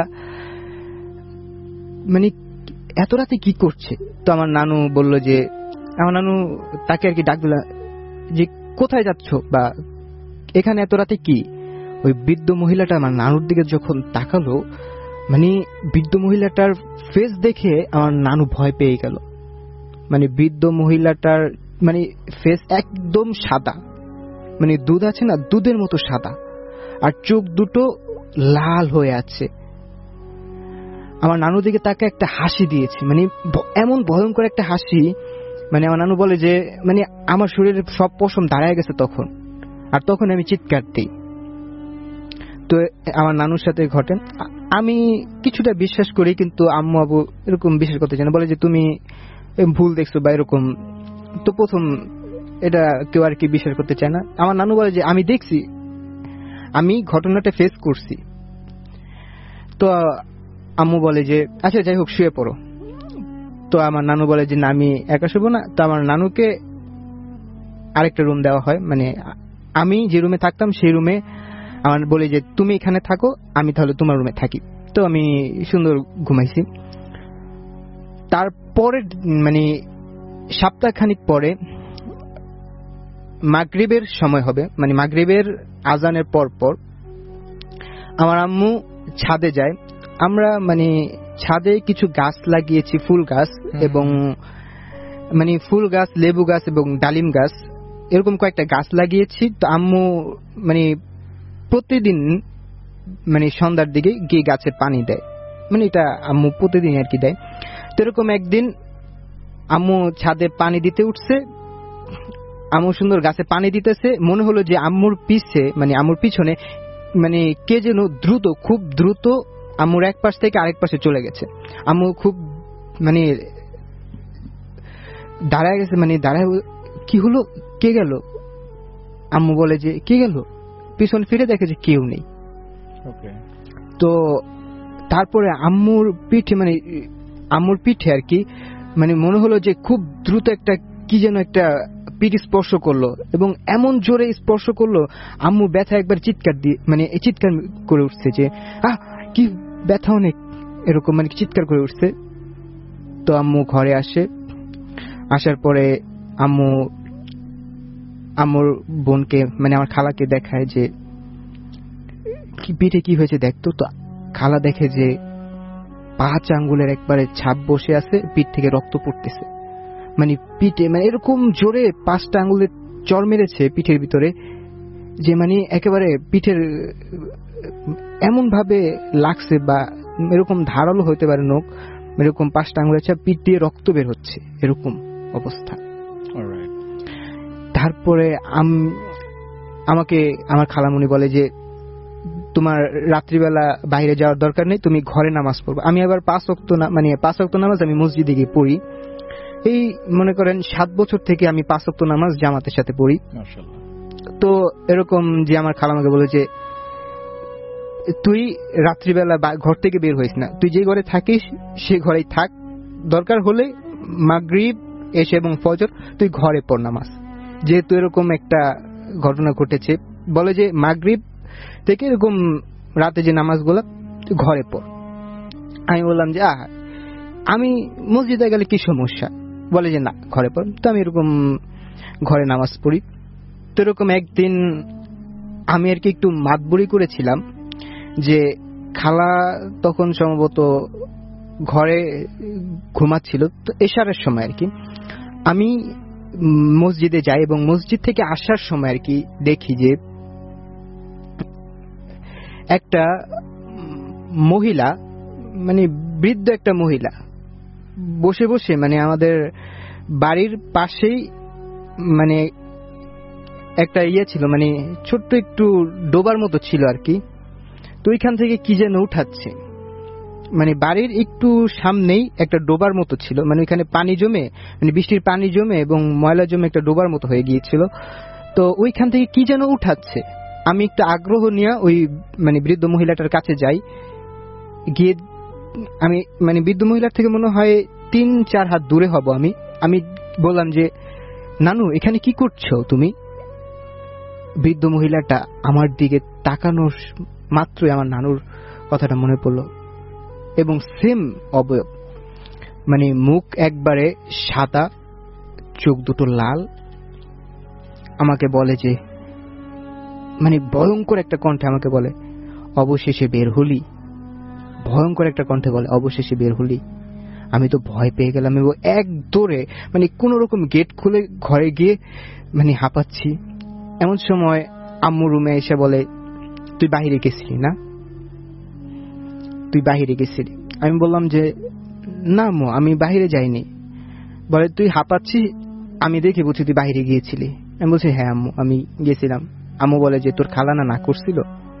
মানে এত রাতে কি করছে। তো আমার নানু বলল যে, আমার নানু তাকে আর কি ডাক দিল যে কোথায় যাচ্ছ বা এখানে এত রাতে কি। ওই বৃদ্ধ মহিলাটা আমার নানুর দিকে যখন তাকালো, মানে বৃদ্ধ মহিলাটার ফেস দেখে আমার নানু ভয় পেয়ে গেল। মানে বৃদ্ধ মহিলাটার মানে ফেস একদম সাদা, মানে দুধ আছে না, দুধের মতো সাদা, আর চোখ দুটো লাল হয়ে আছে। আমার নানুর দিকে তাকে একটা হাসি দিয়েছে, মানে এমন ভয়ঙ্কর একটা হাসি, মানে আমার নানু বলে যে মানে আমার শরীরের সব পশম দাঁড়ায় গেছে তখন, আর তখন আমি চিৎকার দিই। তো আমার নানুর সাথে ঘটেন। আমি কিছুটা বিশ্বাস করি, কিন্তু আম্মু আবু এরকম বিশ্বাস করতে চায় না, বলে যে তুমি ভুল দেখছো বা এরকম। তো প্রথম এটা কেউ আর কি বিশ্বাস করতে চায় না। আমার নানু বলে যে আমি দেখছি, আমি ঘটনাটা ফেস করছি। তো আম্মু বলে যে আচ্ছা যাই হোক শুয়ে পড়ো। তো আমার নানু বলে যে না আমি একা শুবো না। তো আমার নানুকে আরেকটা রুম দেওয়া হয়, মানে আমি যে রুমে থাকতাম সেই রুমে আমার বলে যে তুমি এখানে থাকো, আমি তাহলে তোমার রুমে থাকি। তো আমি সুন্দর ঘুমাইছি। তারপরে মানে সপ্তাহ খানিক পরে মাগরিবের সময় হবে, মানে মাগরিবের আজানের পর পর আমার আম্মু ছাদে যায়। আমরা মানে ছাদে কিছু গাছ লাগিয়েছি, ফুল গাছ এবং মানে ফুল গাছ, লেবু গাছ এবং ডালিম গাছ, এরকম কয়েকটা গাছ লাগিয়েছি। তো আম্মু মানে প্রতিদিন মানে সন্ধ্যার দিকে গিয়ে গাছে পানি দেয়, মানে এটা আম্মু প্রতিদিন আর কি দেয়। তো এরকম একদিন আম্মু ছাদে পানি দিতে উঠছে, আম্মু সুন্দর গাছে পানি দিতেছে, মনে হলো যে আম্মুর পিছে মানে আম্মুর পিছনে মানে কে যেন দ্রুত, খুব দ্রুত আম্মুর এক পাশ থেকে আরেক পাশে চলে গেছে। আম্মু খুব মানে দাঁড়ায় গেছে, মানে দাঁড়ায় কি হলো, কে গেল। আম্মু বলে যে কে গেল, পিছন ফিরে দেখে যে কেউ নেই। তো তারপরে আম্মুর পিঠে মানে আম্মুর পিঠে আর কি মানে মনে হলো যে খুব দ্রুত একটা কি যেন একটা পিঠ স্পর্শ করলো, এবং এমন জোরে স্পর্শ করলো আম্মু ব্যথা একবার চিৎকার দিয়ে মানে চিৎকার করে উঠছে যে আহ কি ব্যথা অনেক, এরকম মানে চিৎকার করে উঠছে। তো আম্মু ঘরে আসে, আসার পরে আম্মু আম্মুর বোনকে মানে আমার খালাকে দেখায় যে পিঠে কি হয়েছে দেখতো। তো খালা দেখে যে পাঁচ আঙ্গুলের একবারে ছাপ বসে আছে, পিঠ থেকে রক্ত পড়তেছে, মানে পিঠে মানে এরকম জোরে পাঁচটা আঙ্গুলের চর মেরেছে পিঠের ভিতরে যে মানে একেবারে পিঠের এমন ভাবে লাগছে, বা এরকম ধারালো হইতে পারে নখ, এরকম পাঁচটা আঙ্গুলের ছাপ, পিঠ দিয়ে রক্ত বের হচ্ছে, এরকম অবস্থা। তারপরে আমাকে আমার খালামুনি বলে যে তোমার রাত্রিবেলা বাইরে যাওয়ার দরকার নেই, তুমি ঘরে নামাজ পড়বে। আমি আবার পাঁচ ওয়াক্ত না মানে পাঁচ ওয়াক্ত নামাজ আমি মসজিদে গিয়ে পড়ি। এই মনে করেন সাত বছর থেকে আমি পাঁচ ওয়াক্ত নামাজ জামাতের সাথে পড়ি। তো এরকম যে আমার খালা আমাকে বলে যে তুই রাত্রিবেলা ঘর থেকে বের হইস না, তুই যে ঘরে থাকিস সে ঘরেই থাক, দরকার হলে মাগরিব এসে এবং ফজর তুই ঘরে পড় নামাজ। যেহেতু এরকম একটা ঘটনা ঘটেছে, বলে যে মাগরিব থেকে এরকম রাতে যে নামাজগুলো তুই ঘরে পড়। আমি বললাম যে আহা আমি মসজিদে গেলে কি সমস্যা, বলে যে না ঘরে পড়। তো আমি এরকম ঘরে নামাজ পড়ি। তো এরকম একদিন আমি আর কি একটু মাতবুরি করেছিলাম যে খালা তখন সম্ভবত ঘরে ঘুমাচ্ছিল, তো এশারের সময় আর কি আমি মসজিদে যাই এবং মসজিদ থেকে আসার সময় আর কি দেখি যে একটা মহিলা, মানে বৃদ্ধ একটা মহিলা বসে বসে, মানে আমাদের বাড়ির পাশেই মানে একটা ইয়ে ছিল, মানে ছোট্ট একটু ডোবার মতো ছিল আর কি। তো ওইখান থেকে কি যেন উঠাচ্ছে, মানে বাড়ির একটু সামনেই একটা ডোবার মতো ছিল, মানে ওইখানে পানি জমে, মানে বৃষ্টির পানি জমে এবং ময়লা জমে একটা ডোবার মতো হয়ে গিয়েছিল। তো ওইখান থেকে কি যেন উঠাচ্ছে। আমি একটু আগ্রহ নিয়ে ওই মানে বৃদ্ধ মহিলাটার কাছে যাই, গিয়ে আমি মানে বৃদ্ধ মহিলার থেকে মনে হয় তিন চার হাত দূরে হব আমি। আমি বললাম যে নানু এখানে কি করছো তুমি? বৃদ্ধ মহিলাটা আমার দিকে তাকানোর মাত্রই আমার নানুর কথাটা মনে পড়লো এবং সেম অবয়ব, মানে মুখ একবারে সাদা, চোখ দুটো লাল। আমাকে বলে যে, মানে ভয়ঙ্কর একটা কণ্ঠে আমাকে বলে অবশেষে বের হলি। ভয়ঙ্কর একটা কণ্ঠে বলে অবশেষে বের হলি। আমি তো ভয় পেয়ে গেলাম এবং এক দৌড়ে মানে কোন রকম গেট খুলে ঘরে গিয়ে মানে হাঁপাচ্ছি। এমন সময় আম্মু রুমে এসে বলে তুই বাহিরে গেছিলি না, তুই বাহিরে গেছিলি। আমি বললাম যে না আম্মু আমি বাহিরে যাইনি। বলে তুই হাঁপাচ্ছি, আমি দেখে বুঝছি তুই বাহিরে গিয়েছিলি। আমি বলছি হ্যাঁ আম্মু আমি গেছিলাম। আম্মু বলে যে তোর খালা না না করছিল।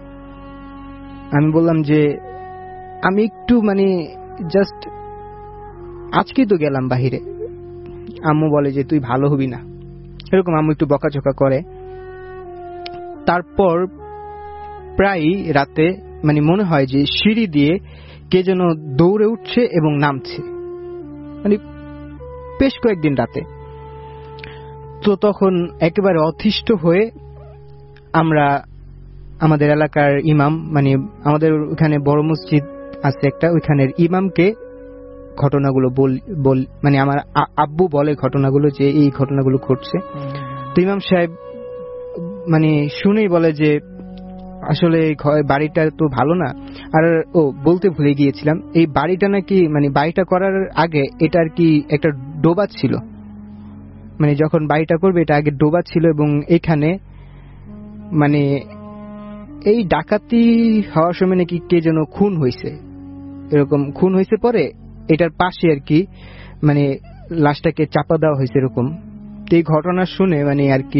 আমি বললাম যে আমি একটু মানে জাস্ট আজকেই তো গেলাম বাহিরে। আম্মু বলে যে তুই ভালো হবি না, এরকম আম্মু একটু বকাঝকা করে। তারপর প্রায় রাতে মানে মনে হয় যে সিঁড়ি দিয়ে কে যেন দৌড়ে উঠছে এবং নামছে, মানে বেশ কয়েকদিন রাতে। তো তখন একেবারে অতিষ্ঠ হয়ে আমরা আমাদের এলাকার ইমাম, মানে আমাদের ওখানে বড় মসজিদ আছে একটা, ওইখানের ইমামকে ঘটনাগুলো বল, মানে আমার আব্বু বলে ঘটনাগুলো যে এই ঘটনাগুলো ঘটছে। তো ইমাম সাহেব মানে শুনেই বলে যে আসলে বাড়িটা তো ভালো না। আর ও বলতে ভুলে গিয়েছিলাম, এই বাড়িটা নাকি মানে বাড়িটা করার আগে এটা আর কি একটা ডোবা ছিল, মানে যখন বাড়িটা করবে এটা আগে ডোবা ছিল এবং এখানে মানে এই ডাকাতি হওয়ার সময় নাকি কে যেন খুন হয়েছে, এরকম খুন হয়েছে। পরে এটার পাশে আর কি মানে লাশটাকে চাপা দেওয়া হয়েছে এরকম। তো এই ঘটনা শুনে মানে আর কি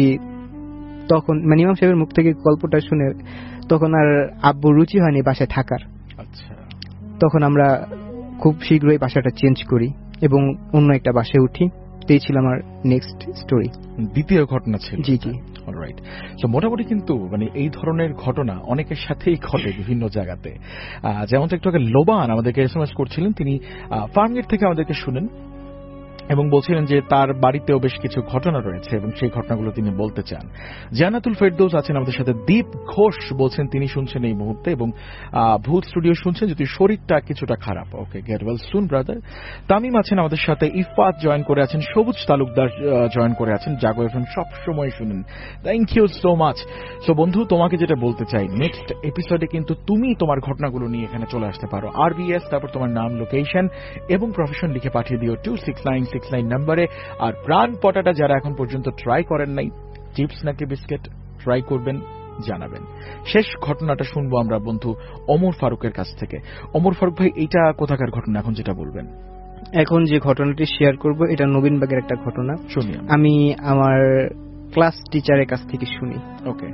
তখন মানে ইমাম সাহেবের মুখ থেকে গল্পটা শুনে তখন আর আব্বু রুচি হয়নি বাসায় থাকার। আচ্ছা, তখন আমরা খুব শীঘ্রই বাসাটা চেঞ্জ করি এবং অন্য একটা বাসায় উঠি। এই ছিল আমার নেক্সট স্টোরি, দ্বিতীয় ঘটনা ছিল। জি জি অলরাইট। তো মোটামুটি কিন্তু মানে এই ধরনের ঘটনা অনেকের সাথেই ঘটে বিভিন্ন জায়গাতে। যেমন একটু আগে লোবান আমাদেরকে এসএমএস করছিলেন, তিনি ফার্মগেট থেকে আমাদেরকে শুনেন এবং বলছিলেন যে তার বাড়িতেও বেশ কিছু ঘটনা রয়েছে এবং সেই ঘটনাগুলো তিনি বলতে চান। জান্নাতুল ফেরদৌস আছেন আমাদের সাথে। দীপ ঘোষ বলছেন তিনি শুনছেন এই মুহূর্তে এবং ভূত স্টুডিও শুনছেন, যদি শরীরটা কিছুটা খারাপ। Okay, get well soon brother. Tamim আছেন আমাদের সাথে। ইফাত জয়েন করে আছেন। সবুজ তালুকদার জয়েন করে আছেন। জাগো এফএম সব সময় শুনেন, thank you so much. So বন্ধু, তোমাকে যেটা বলতে চাই, নেক্সট এপিসোডে কিন্তু তুমি তোমার ঘটনাগুলো নিয়ে এখানে চলে আসতে পারো। আরবিএস, তারপর তোমার নাম, লোকেশন এবং প্রফেশন লিখে পাঠিয়ে দিও two six nine six nine নাম্বারে। আর প্রাণ পটাটা যারা এখন পর্যন্ত ট্রাই করেন নাই, চিপস নাকি বিস্কিট ট্রাই করবেন, জানাবেন। শেষ ঘটনাটা শুনবো আমরা বন্ধু ওমর ফারুকের কাছ থেকে। ওমর ফারুক ভাই, এটা কোথাকার ঘটনা এখন যেটা বলবেন? এখন যে ঘটনাটি শেয়ার করব এটা নবীনবাগের একটা ঘটনা। শুনি আমি আমার ক্লাস টিচারের কাছ থেকে শুনি। ওকে।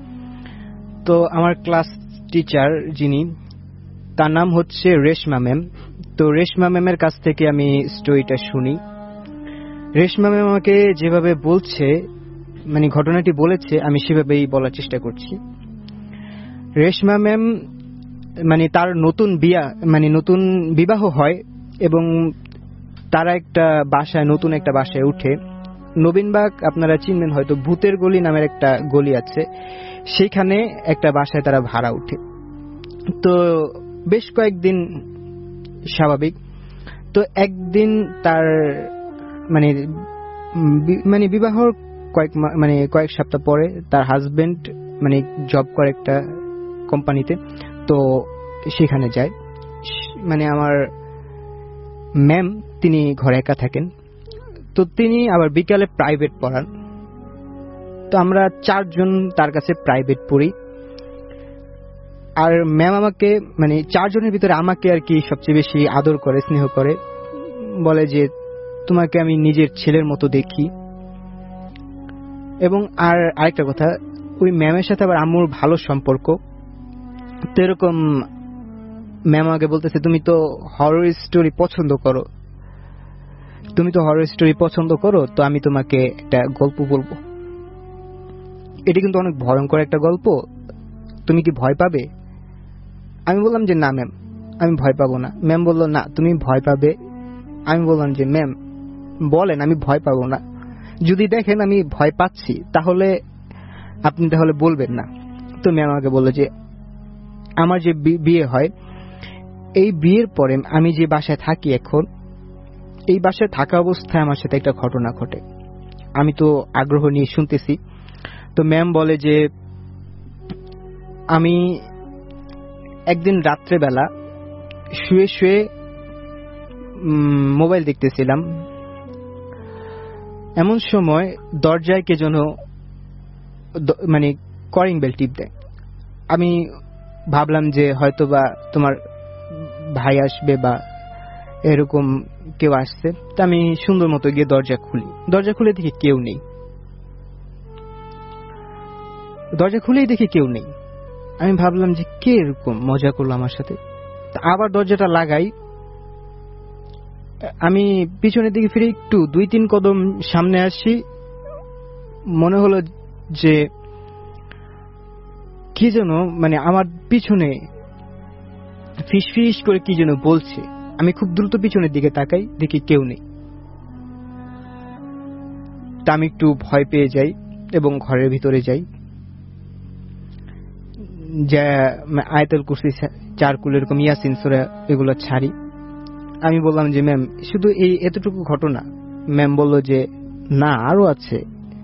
তো আমার ক্লাস টিচার যিনি, তার নাম হচ্ছে রেশমা ম্যাম। তো রেশমা ম্যামের কাছ থেকে আমি স্টোরিটা শুনি। রেশমা ম্যাম আমাকে যেভাবে বলছে মানে ঘটনাটি বলেছে আমি সেভাবেই বলার চেষ্টা করছি। রেশমা ম্যাম মানে তার নতুন বিয়া মানে নতুন বিবাহ হয় এবং তারা একটা বাসায় নতুন একটা বাসায় উঠে। নবীনবাগ আপনারা চিনবেন হয়তো, ভূতের গলি নামের একটা গলি আছে, সেইখানে একটা বাসায় তারা ভাড়া উঠে। তো বেশ কয়েকদিন স্বাভাবিক। তো একদিন তার মানে মানে বিবাহর কয়েক মানে কয়েক সপ্তাহ পরে তার হাজবেন্ড মানে জব করে একটা কোম্পানিতে, তো সেখানে যায়। মানে আমার ম্যাম তিনি ঘরে একা থাকেন, তো তিনি আবার বিকালে প্রাইভেট পড়ান। তো আমরা চারজন তার কাছে প্রাইভেট পড়ি। আর ম্যাম আমাকে মানে চারজনের ভিতরে আমাকে আর কি সবচেয়ে বেশি আদর করে, স্নেহ করে, বলে যে তোমাকে আমি নিজের ছেলের মতো দেখি। এবং আর আরেকটা কথা, ওই ম্যামের সাথে আবার আম্মুর ভালো সম্পর্ক। তো এরকম ম্যাম আমাকে বলতেছে তুমি তো হরর স্টোরি পছন্দ করো, তুমি তো হরর স্টোরি পছন্দ করো তো আমি তোমাকে একটা গল্প বলবো। এটা কিন্তু অনেক ভয়ঙ্কর একটা গল্প, তুমি কি ভয় পাবে? আমি বললাম যে না ম্যাম, আমি ভয় পাবো না। ম্যাম বললো না তুমি ভয় পাবে। আমি বললাম যে ম্যাম বলেন, আমি ভয় পাবো না। যদি দেখেন আমি ভয় পাচ্ছি তাহলে আপনি তাহলে বলবেন না। তো ম্যাম আমাকে বললো যে আমার যে বিয়ে হয়, এই বিয়ের পরে আমি যে বাসায় থাকি এখন, এই বাসায় থাকা অবস্থায় আমার সাথে একটা ঘটনা ঘটে। আমি তো আগ্রহ নিয়ে শুনতেছি। তো ম্যাম বলে যে আমি একদিন রাত্রেবেলা শুয়ে শুয়ে মোবাইল দেখতেছিলাম, এমন সময় দরজায় কে যেন মানে কলিং বেল টিপ দেয়। আমি ভাবলাম যে হয়তো বা তোমার ভাই আসবে বা এরকম কেউ আসছে। তা আমি সুন্দর মতো গিয়ে দরজা খুলি। দরজা খুলে দেখি কেউ নেই। দরজা খুলেই দেখি কেউ নেই। আমি ভাবলাম যে কে এরকম মজা করলো আমার সাথে। আবার দরজাটা লাগাই। আমি পিছনের দিকে ফিরে একটু দুই তিন কদম সামনে আসি, মনে হলো যে কি যেন মানে আমার পিছনে ফিস ফিস করে কি যেন বলছে। আমি খুব দ্রুত পিছনের দিকে তাকাই, দেখি কেউ নেই। তা আমি একটু ভয় পেয়ে যাই এবং ঘরের ভিতরে যাই, যা আয়াতুল কুরসি, চার কুল এরকম ইয়াসিন সূরা এগুলো ছাড়ি। আমি বললাম যে ম্যাম শুধু এই এতটুকু ঘটনা? ম্যাম বলল যে না আরো আছে।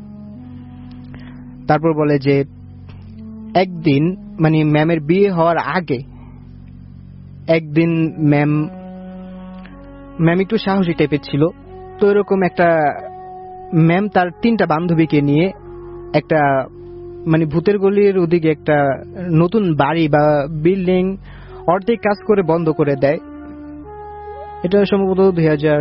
তারপর বলে যে একদিন মানে ম্যামের বিয়ে হওয়ার আগে একদিন ম্যাম ম্যাম একটু সাহসী টাইপের ছিল। তো এরকম একটা ম্যাম তার তিনটা বান্ধবীকে নিয়ে একটা মানে ভূতের গলির ওদিকে একটা নতুন বাড়ি বা বিল্ডিং অর্ধেক কাজ করে বন্ধ করে দেয়। এটা সম্ভবত দুই হাজার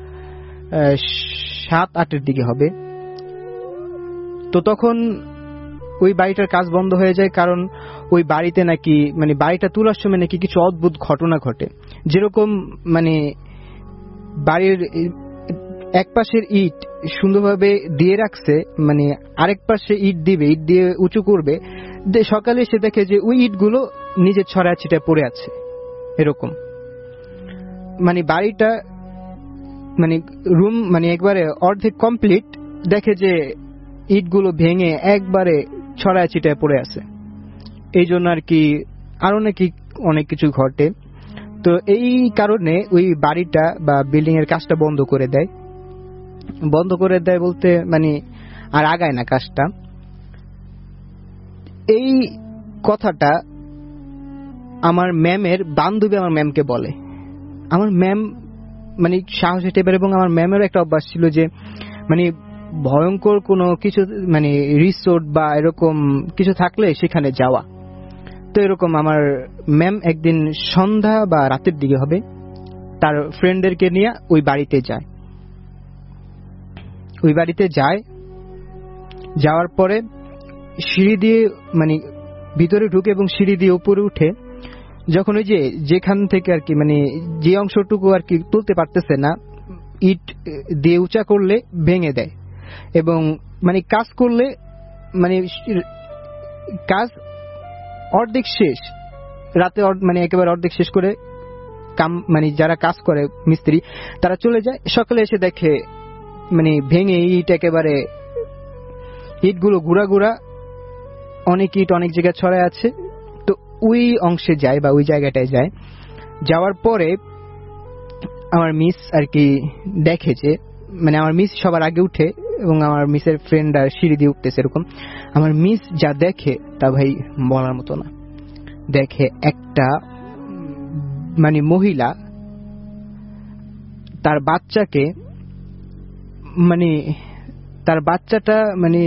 সাত আটের দিকে হবে। তো তখন ওই বাড়িটার কাজ বন্ধ হয়ে যায়, কারণ ওই বাড়িতে নাকি মানে বাড়িটা তোলার সময় নাকি কিছু অদ্ভুত ঘটনা ঘটে। যেরকম মানে বাড়ির এক পাশের ইট সুন্দরভাবে দিয়ে রাখছে, মানে আরেক পাশে ইট দিবে, ইট দিয়ে উঁচু করবে, সকালে এসে দেখে যে ওই ইটগুলো নিজের ছড়া ছিটা পড়ে আছে। এরকম মানে বাড়িটা মানে রুম মানে একবারে অর্ধেক কমপ্লিট, দেখে যে ইটগুলো ভেঙে একবারে ছড়ায় ছিটায় পড়ে আছে। এই জন্য আর কি আরো নাকি অনেক কিছু ঘটে। তো এই কারণে ওই বাড়িটা বা বিল্ডিং এর কাজটা বন্ধ করে দেয়। বন্ধ করে দেয় বলতে মানে আর আগায় না কাজটা। এই কথাটা আমার ম্যামের বান্ধবী আমার ম্যামকে বলে। আমার ম্যাম মানে সাহসী টাইপের, এবং আমার ম্যামেরও একটা অভ্যাস ছিল যে মানে ভয়ঙ্কর কোনো কিছু মানে রিসোর্ট বা এরকম কিছু থাকলে সেখানে যাওয়া। তো এরকম আমার ম্যাম একদিন সন্ধ্যা বা রাতের দিকে হবে, তার ফ্রেন্ডদেরকে নিয়ে ওই বাড়িতে যায়। ওই বাড়িতে যায়, যাওয়ার পরে সিঁড়ি দিয়ে মানে ভিতরে ঢুকে এবং সিঁড়ি দিয়ে উপরে উঠে যখন ওই যে যেখান থেকে আর কি মানে যে অংশটুকু আর কি তুলতে পারতেছে না, ইট দিয়ে উঁচা করলে ভেঙে দেয় এবং মানে কাজ করলে মানে কাজ অর্ধেক শেষ রাতে, মানে একেবারে অর্ধেক শেষ করে কাম মানে যারা কাজ করে মিস্ত্রি তারা চলে যায়, সকালে এসে দেখে মানে ভেঙে ইট একেবারে ইটগুলো গুড়া গুড়া, অনেক ইট অনেক জায়গায় ছড়ায় আছে। তো ওই অংশে যায় বা ওই জায়গাটায় যায়, যাওয়ার পরে আমার মিস আর কি দেখে যে মানে আমার মিস সবার আগে উঠে এবং আমার মিসের ফ্রেন্ড আর সিঁড়ি দিয়ে উঠতেছে এরকম। আমার মিস যা দেখে তা ভাই বলার মতো না। দেখে একটা মানে মহিলা তার বাচ্চাকে মানে তার বাচ্চাটা মানে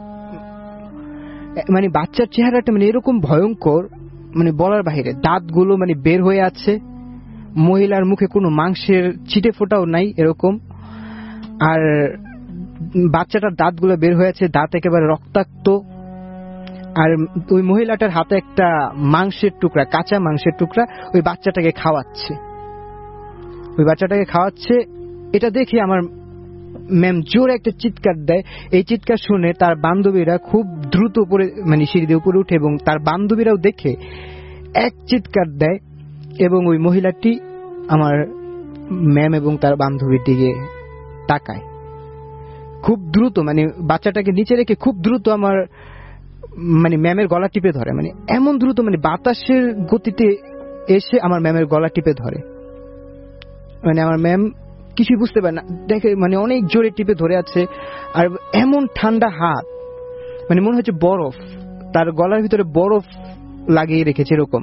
মানে বাচ্চার চেহারাটা মানে এরকম ভয়ঙ্কর মানে বলার বাইরে, দাঁতগুলো মানে বের হয়ে আছে, মহিলার মুখে কোনো মাংসের ছিটে ফোটাও নাই এরকম, আর বাচ্চাটার দাঁতগুলো বের হয়ে আছে, দাঁত একেবারে রক্তাক্ত, আর ওই মহিলাটার হাতে একটা মাংসের টুকরা, কাঁচা মাংসের টুকরা ওই বাচ্চাটাকে খাওয়াচ্ছে ওই বাচ্চাটাকে খাওয়াচ্ছে এটা দেখে আমার ম্যাম জোরে একটা চিৎকার দেয়। এই চিৎকার শুনে তার বান্ধবীরা খুব দ্রুত উপরে মানে সিঁড়ি দিয়ে উপরে উঠে এবং তার বান্ধবীরাও দেখে এক চিৎকার দেয় এবং ওই মহিলাটি আমার ম্যাম এবং তার বান্ধবীর দিকে তাকায় খুব দ্রুত, মানে বাচ্চাটাকে নিচে রেখে খুব দ্রুত আমার মানে ম্যামের গলা টিপে ধরে, মানে এমন দ্রুত মানে বাতাসের গতিতে এসে আমার ম্যামের গলা টিপে ধরে। মানে আমার ম্যাম কিছুই বুঝতে পারে না, দেখে মানে অনেক জোরে টিপে ধরে আছে, আর এমন ঠান্ডা হাত, মানে মনে হচ্ছে বরফ, তার গলার ভিতরে বরফ লাগিয়ে রেখেছে এরকম।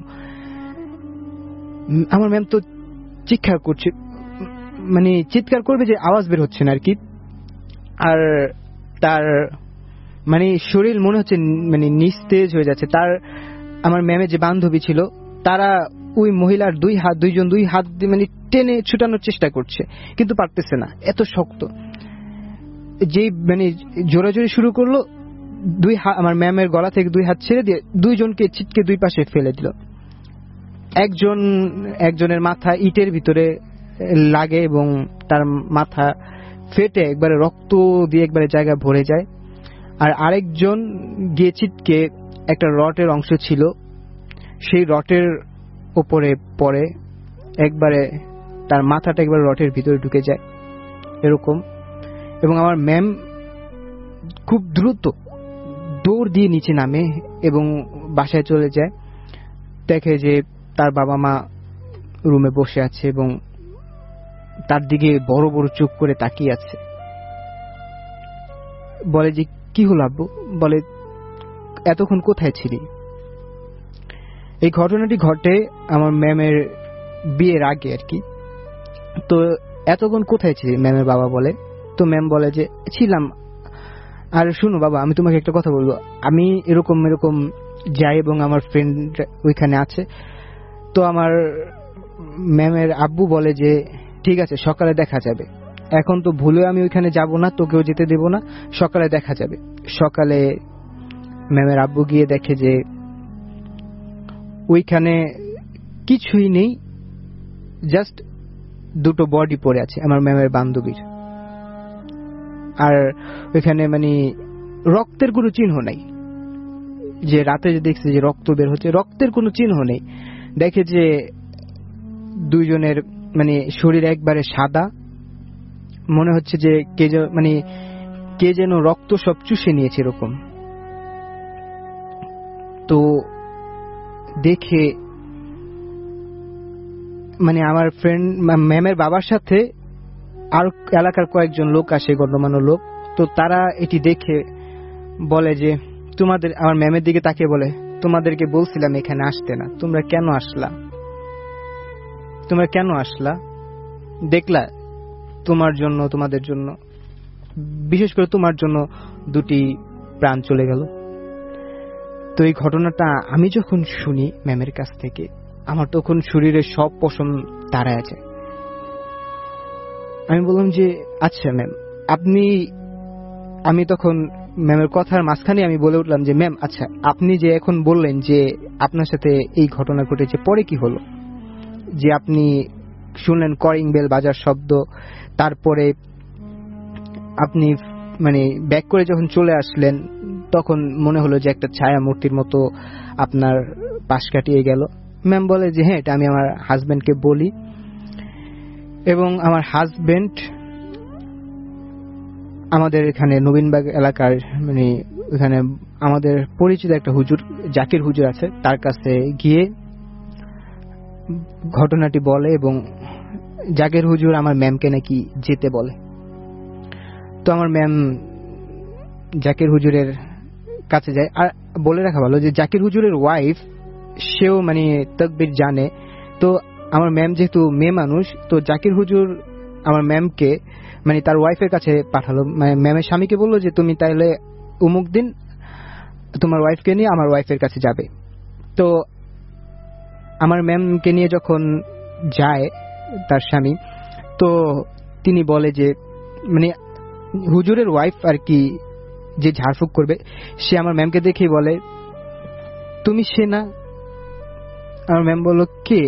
আমার ম্যাম তো চিৎকার করছে, মানে চিৎকার করবে যে আওয়াজ বের হচ্ছে না আর কি, আর তার মানে শরীর মনে হচ্ছে মানে নিস্তেজ হয়ে যাচ্ছে। তার আমার ম্যামের যে বান্ধবী ছিল তারা ওই মহিলার দুই হাত দুইজন দুই হাত দিয়ে মানে টেনে ছুটানোর চেষ্টা করছে কিন্তু পারতেছে না, এত শক্ত। যেই মানে জোরাজোরি শুরু করলো, দুই হাত আমার ম্যামের গলা থেকে দুই হাত ছেড়ে দিয়ে দুইজনকে ছিটকে দুই পাশে ফেলে দিল। একজন একজনের মাথা ইটের ভিতরে লাগে এবং তার মাথা ফেটে একবারে রক্ত দিয়ে একবারে জায়গা ভরে যায়, আর আরেকজন গিয়ে ছিটকে একটা রটের অংশ ছিল সেই রটের উপরে পড়ে, একবারে তার মাথাটা একবার রটের ভিতরে ঢুকে যায় এরকম। এবং আমার ম্যাম খুব দ্রুত দৌড় দিয়ে নিচে নামে এবং বাসায় চলে যায়, দেখে যে তার বাবা মা রুমে বসে আছে এবং তার দিকে বড় বড় চোখ করে তাকিয়ে আছে। বলে যে কি হলো আব্বু? বলে এতক্ষণ কোথায় ছিলি? এই ঘটনাটি ঘটে আমার ম্যামের বিয়ের আগে আর কি। তো এতক্ষণ কোথায় ছিলি? ম্যামের বাবা বলে। তো ম্যাম বলে যে ছিলাম, আর শুনো বাবা আমি তোমাকে একটা কথা বলবো, আমি এরকম এরকম যাই এবং আমার ফ্রেন্ড ওইখানে আছে। তো আমার ম্যামের আব্বু বলে যে ঠিক আছে সকালে দেখা যাবে, এখন তো ভুলেও আমি ওইখানে যাব না, তোকেও যেতে দেব না, সকালে দেখা যাবে। সকালে ম্যামের আব্বু গিয়ে দেখে যে ওইখানে কিছুই নেই, জাস্ট দুটো বডি পড়ে আছে আমার ম্যামের বান্ধবীর, আর ওইখানে মানে রক্তের কোনো চিহ্ন নাই। যে রাতে যে দেখছে যে রক্ত বের হচ্ছে, রক্তের কোনো চিহ্ন নেই। দেখে যে দুইজনের মানে শরীর একবারে সাদা, মনে হচ্ছে যে কে মানে কে যেন রক্ত সব চুষে নিয়েছে এরকম। তো দেখে মানে আমার ফ্রেন্ড ম্যামের বাবার সাথে আর এলাকার কয়েকজন লোক আসে, গণ্যমান্য লোক। তো তারা এটি দেখে বলে যে তোমাদের, আমার ম্যামের দিকে তাকিয়ে বলে তোমাদেরকে বলছিলাম এখানে আসতে না, তোমরা কেন আসলা? তোমরা কেন আসলা? দেখলা তোমার জন্য, তোমাদের জন্য, বিশেষ করে তোমার জন্য দুটি প্রাণ চলে গেল। তো এই ঘটনাটা আমি যখন শুনি ম্যামের কাছ থেকে, আমার তখন শরীরের সব পশম দাঁড়ায় আছে। আমি বললাম যে আচ্ছা ম্যাম আপনি, আমি তখন ম্যামের কথার মাঝখানে আমি বলে উঠলাম যে ম্যাম আচ্ছা আপনি যে এখন বললেন যে আপনার সাথে এই ঘটনা ঘটেছে, পরে কি হলো? যে আপনি শুনলেন কলিং বেল বাজার শব্দ, তারপরে আপনি মানে ব্যাক করে যখন চলে আসলেন তখন মনে হলো যে একটা ছায়া মূর্তির মতো আপনার পাশ কাটিয়ে গেল। ম্যাম বলে যে হ্যাঁ, এটা আমি আমার হাজবেন্ডকে বলি, এবং আমার হাজবেন্ড আমাদের এখানে নবীনবাগ এলাকার মানে এখানে আমাদের পরিচিত একটা হুজুর, জাকির হুজুর আছে, তার কাছে গিয়ে ঘটনাটি বলে, এবং জাকির হুজুর আমার ম্যামকে নাকি যেতে বলে। তো আমার ম্যাম জাকির হুজুরের কাছে যায়। আর বলে রাখা ভালো যে জাকির হুজুরের ওয়াইফ, সেও মানে তাকবীর জানে। তো আমার ম্যাম যেহেতু মেয়ে মানুষ, তো জাকির হুজুর আমার ম্যামকে মানে তার ওয়াইফের কাছে পাঠালো, মানে ম্যামের স্বামীকে বললো যে তুমি তাইলে অমুক দিন তোমার ওয়াইফকে নিয়ে আমার ওয়াইফের কাছে যাবে। তো আমার ম্যামকে নিয়ে যখন যায় তার স্বামী, তো তিনি বলে যে মানে হুজুরের ওয়াইফ আর কি যে ঝাড়ফুঁক করবে, সে আমার ম্যামকে দেখেই বলে তুমি সে না? আমার ম্যাম বলল কে?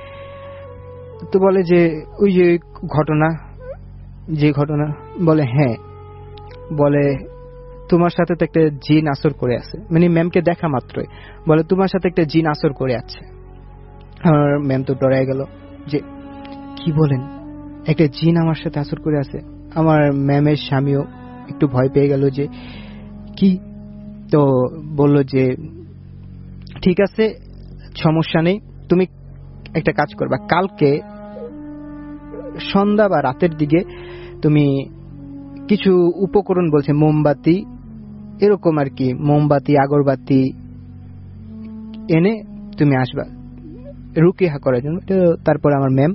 তো বলে যে ওই যে ঘটনা, যে ঘটনা। বলে হ্যাঁ। বলে তোমার সাথে তো একটা জিন আসর করে আছে, মানে ম্যামকে দেখা মাত্রই বলে তোমার সাথে একটা জিন আসর করে আছে। আমার ম্যাম তো ডরায় গেল যে কি বলেন, একটা জিন আমার সাথে আসর করে আছে। আমার ম্যামের স্বামীও একটু ভয় পেয়ে গেল যে কি। তো বলল যে ঠিক আছে, সমস্যা নেই, তুমি একটা কাজ করবা, কালকে সন্ধ্যা বা রাতের দিকে তুমি কিছু উপকরণ বলছে, মোমবাতি এরকম আর কি, মোমবাতি আগরবাতি এনে তুমি আসবা রুকিয়া করার জন্য। তারপর আমার ম্যাম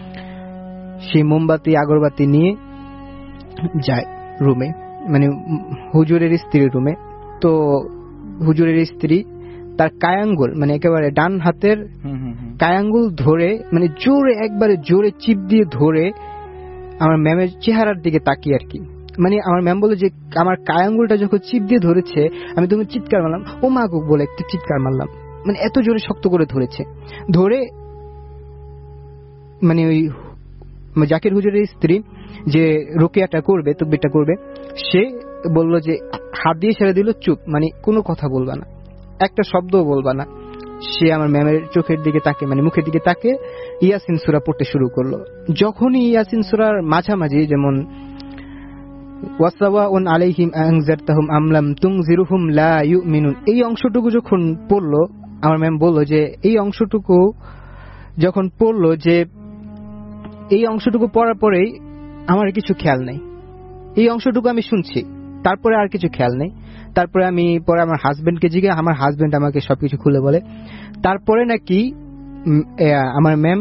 সেই মোমবাতি আগরবাতি নিয়ে যায় রুমে, মানে হুজুরের স্ত্রীর রুমে। তো হুজুরের স্ত্রী তার কায়াঙ্গুল, মানে একেবারে ডান হাতের কায়াঙ্গুল ধরে, মানে জোরে একবারে জোরে চিপ দিয়ে ধরে আমার ম্যামের চেহারার দিকে তাকিয়ে আর কি। মানে আমার ম্যাম বলে যে আমার কায়াঙ্গুলটা যখন চিপ দিয়ে ধরেছে আমি তুমি চিৎকার মারলাম, ও মা গো বলে একটু চিৎকার মারলাম, মানে এত জোরে শক্ত করে ধরেছে। ধরে মানে ওই জাকির হুজুরের স্ত্রী যে রুকিয়াটা করবে, তকবীরটা করবে, সে বলল যে হাত দিয়ে ছেড়ে দিল, চুপ, মানে কোনো কথা বলবা না, একটা শব্দও বলবা না। সে আমার ম্যামের চোখের দিকে তাকে, মানে মুখের দিকে তাকে ইয়াসিন সূরা পড়তে শুরু করলো। যখনই ইয়াসিন সূরার মাঝামাঝি, যেমন ওয়াসাওয়াউন আলাইহিম আনজারতাহুম আম লাম তুনজিরহুম লা ইউমিনুন, এই অংশটুকু যখন পড়লো, আমার ম্যাম বলল যে এই অংশটুকু যখন পড়লো, যে এই অংশটুকু পড়ার পরেই আমার কিছু খেয়াল নেই, এই অংশটুকু আমি শুনছি, তারপরে আর কিছু খেয়াল নেই। তারপরে আমি পরে আমার হাজবেন্ডকে জিজ্ঞাসা, আমার হাজবেন্ড আমাকে সবকিছু খুলে বলে। তারপরে নাকি আমার ম্যাম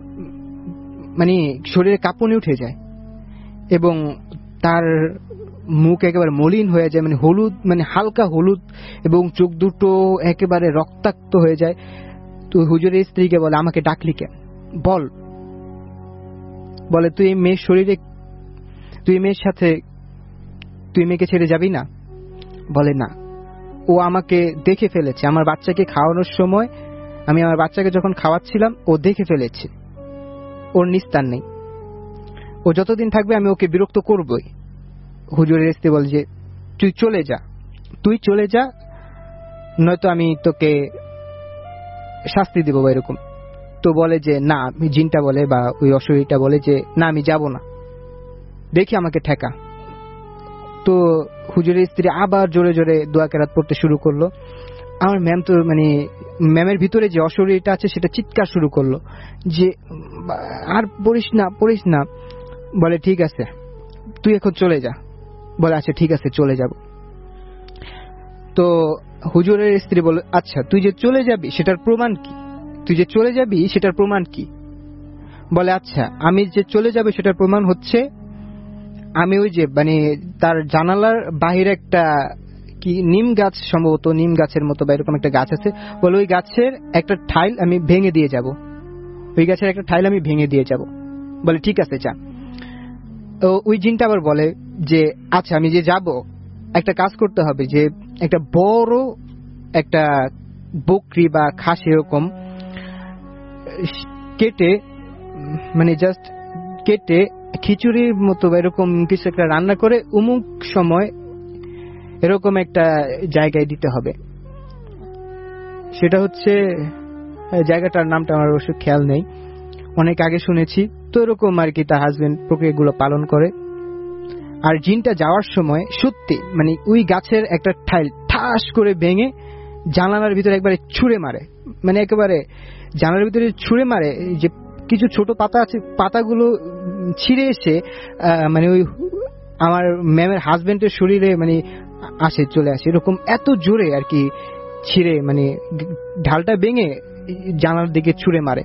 মানে শরীরে কাঁপুনি উঠে যায় এবং তার মুখ একেবারে মলিন হয়ে যায়, মানে হলুদ, মানে হালকা হলুদ, এবং চোখ দুটো একেবারে রক্তাক্ত হয়ে যায়। তো হুজুরের স্ত্রীকে বলে আমাকে ডাকলি কেন, বল। বলে তুই এই মেয়ের শরীরে, তুই মেয়ের সাথে, তুই মেয়েকে ছেড়ে যাবি না? বলে না, ও আমাকে দেখে ফেলেছে, আমার বাচ্চাকে খাওয়ানোর সময়, আমি আমার বাচ্চাকে যখন খাওয়াচ্ছিলাম ও দেখে ফেলেছে, ওর নিস্তার নেই, ও যতদিন থাকবে আমি ওকে বিরক্ত করবই। হুজুরের স্ত্রী বলে যে তুই চলে যা, তুই চলে যা, নয়তো আমি তোকে শাস্তি দিব বা এরকম। তো বলে যে না, জিনটা বলে বা ওই অশরীরটা বলে যে না আমি যাব না, দেখি আমাকে ঠেকা। তো হুজুরের স্ত্রী আবার জোরে জোরে দোয়া কেরাত পড়তে শুরু করলো। আমার ম্যাম তো মানে ম্যামের ভিতরে যে অশরীরটা আছে সেটা চিৎকার শুরু করলো যে আর পড়িস না, পড়িস না। বলে ঠিক আছে তুই এখন চলে যা। বলে আচ্ছা ঠিক আছে চলে যাব। তো হুজুরের স্ত্রী বলে আচ্ছা তুই যে চলে যাবি সেটার প্রমাণ কি, তুই যে চলে যাবি সেটার প্রমাণ কি? বলে আচ্ছা আমি যে চলে যাবে সেটার প্রমাণ হচ্ছে আমি ওই যে মানে তার জানালার বাহিরে একটা কি নিম গাছ, সম্ভবত নিম গাছের মতো বা এরকম একটা গাছ আছে, বলে ওই গাছের একটা ঠাইল আমি ভেঙে দিয়ে যাব, ওই গাছের একটা ঠাইল আমি ভেঙে দিয়ে যাব। বলে ঠিক আছে যা। ওই জিনটা আবার বলে যে আচ্ছা আমি যে যাব একটা কাজ করতে হবে, যে একটা বড় একটা বকরি বা খাস এরকম কেটে, মানে জাস্ট কেটে খিচুড়ির মতো বা এরকম কিছু একটা রান্না করে অমুক সময় এরকম একটা জায়গায় দিতে হবে। সেটা হচ্ছে জায়গাটার নামটা আমার অবশ্য খেয়াল নেই, অনেক আগে শুনেছি। তো এরকম আর কি তার হাজবেন্ড প্রক্রিয়াগুলো পালন করে। আর জিনটা যাওয়ার সময় সত্যি মানে ওই গাছের একটা ঠাইল ঠাস করে ভেঙে জানালার ভিতরে একবারে ছুঁড়ে মারে, মানে একেবারে জানালার ভিতরে ছুঁড়ে মারে। যে কিছু ছোট পাতা আছে, পাতাগুলো ছিঁড়ে এসে মানে ওই আমার ম্যামের হাজবেন্ডের শরীরে মানে আসে, চলে আসে, এরকম এত জোরে আর কি ছিঁড়ে মানে ঢালটা ভেঙে জানালার দিকে ছুঁড়ে মারে।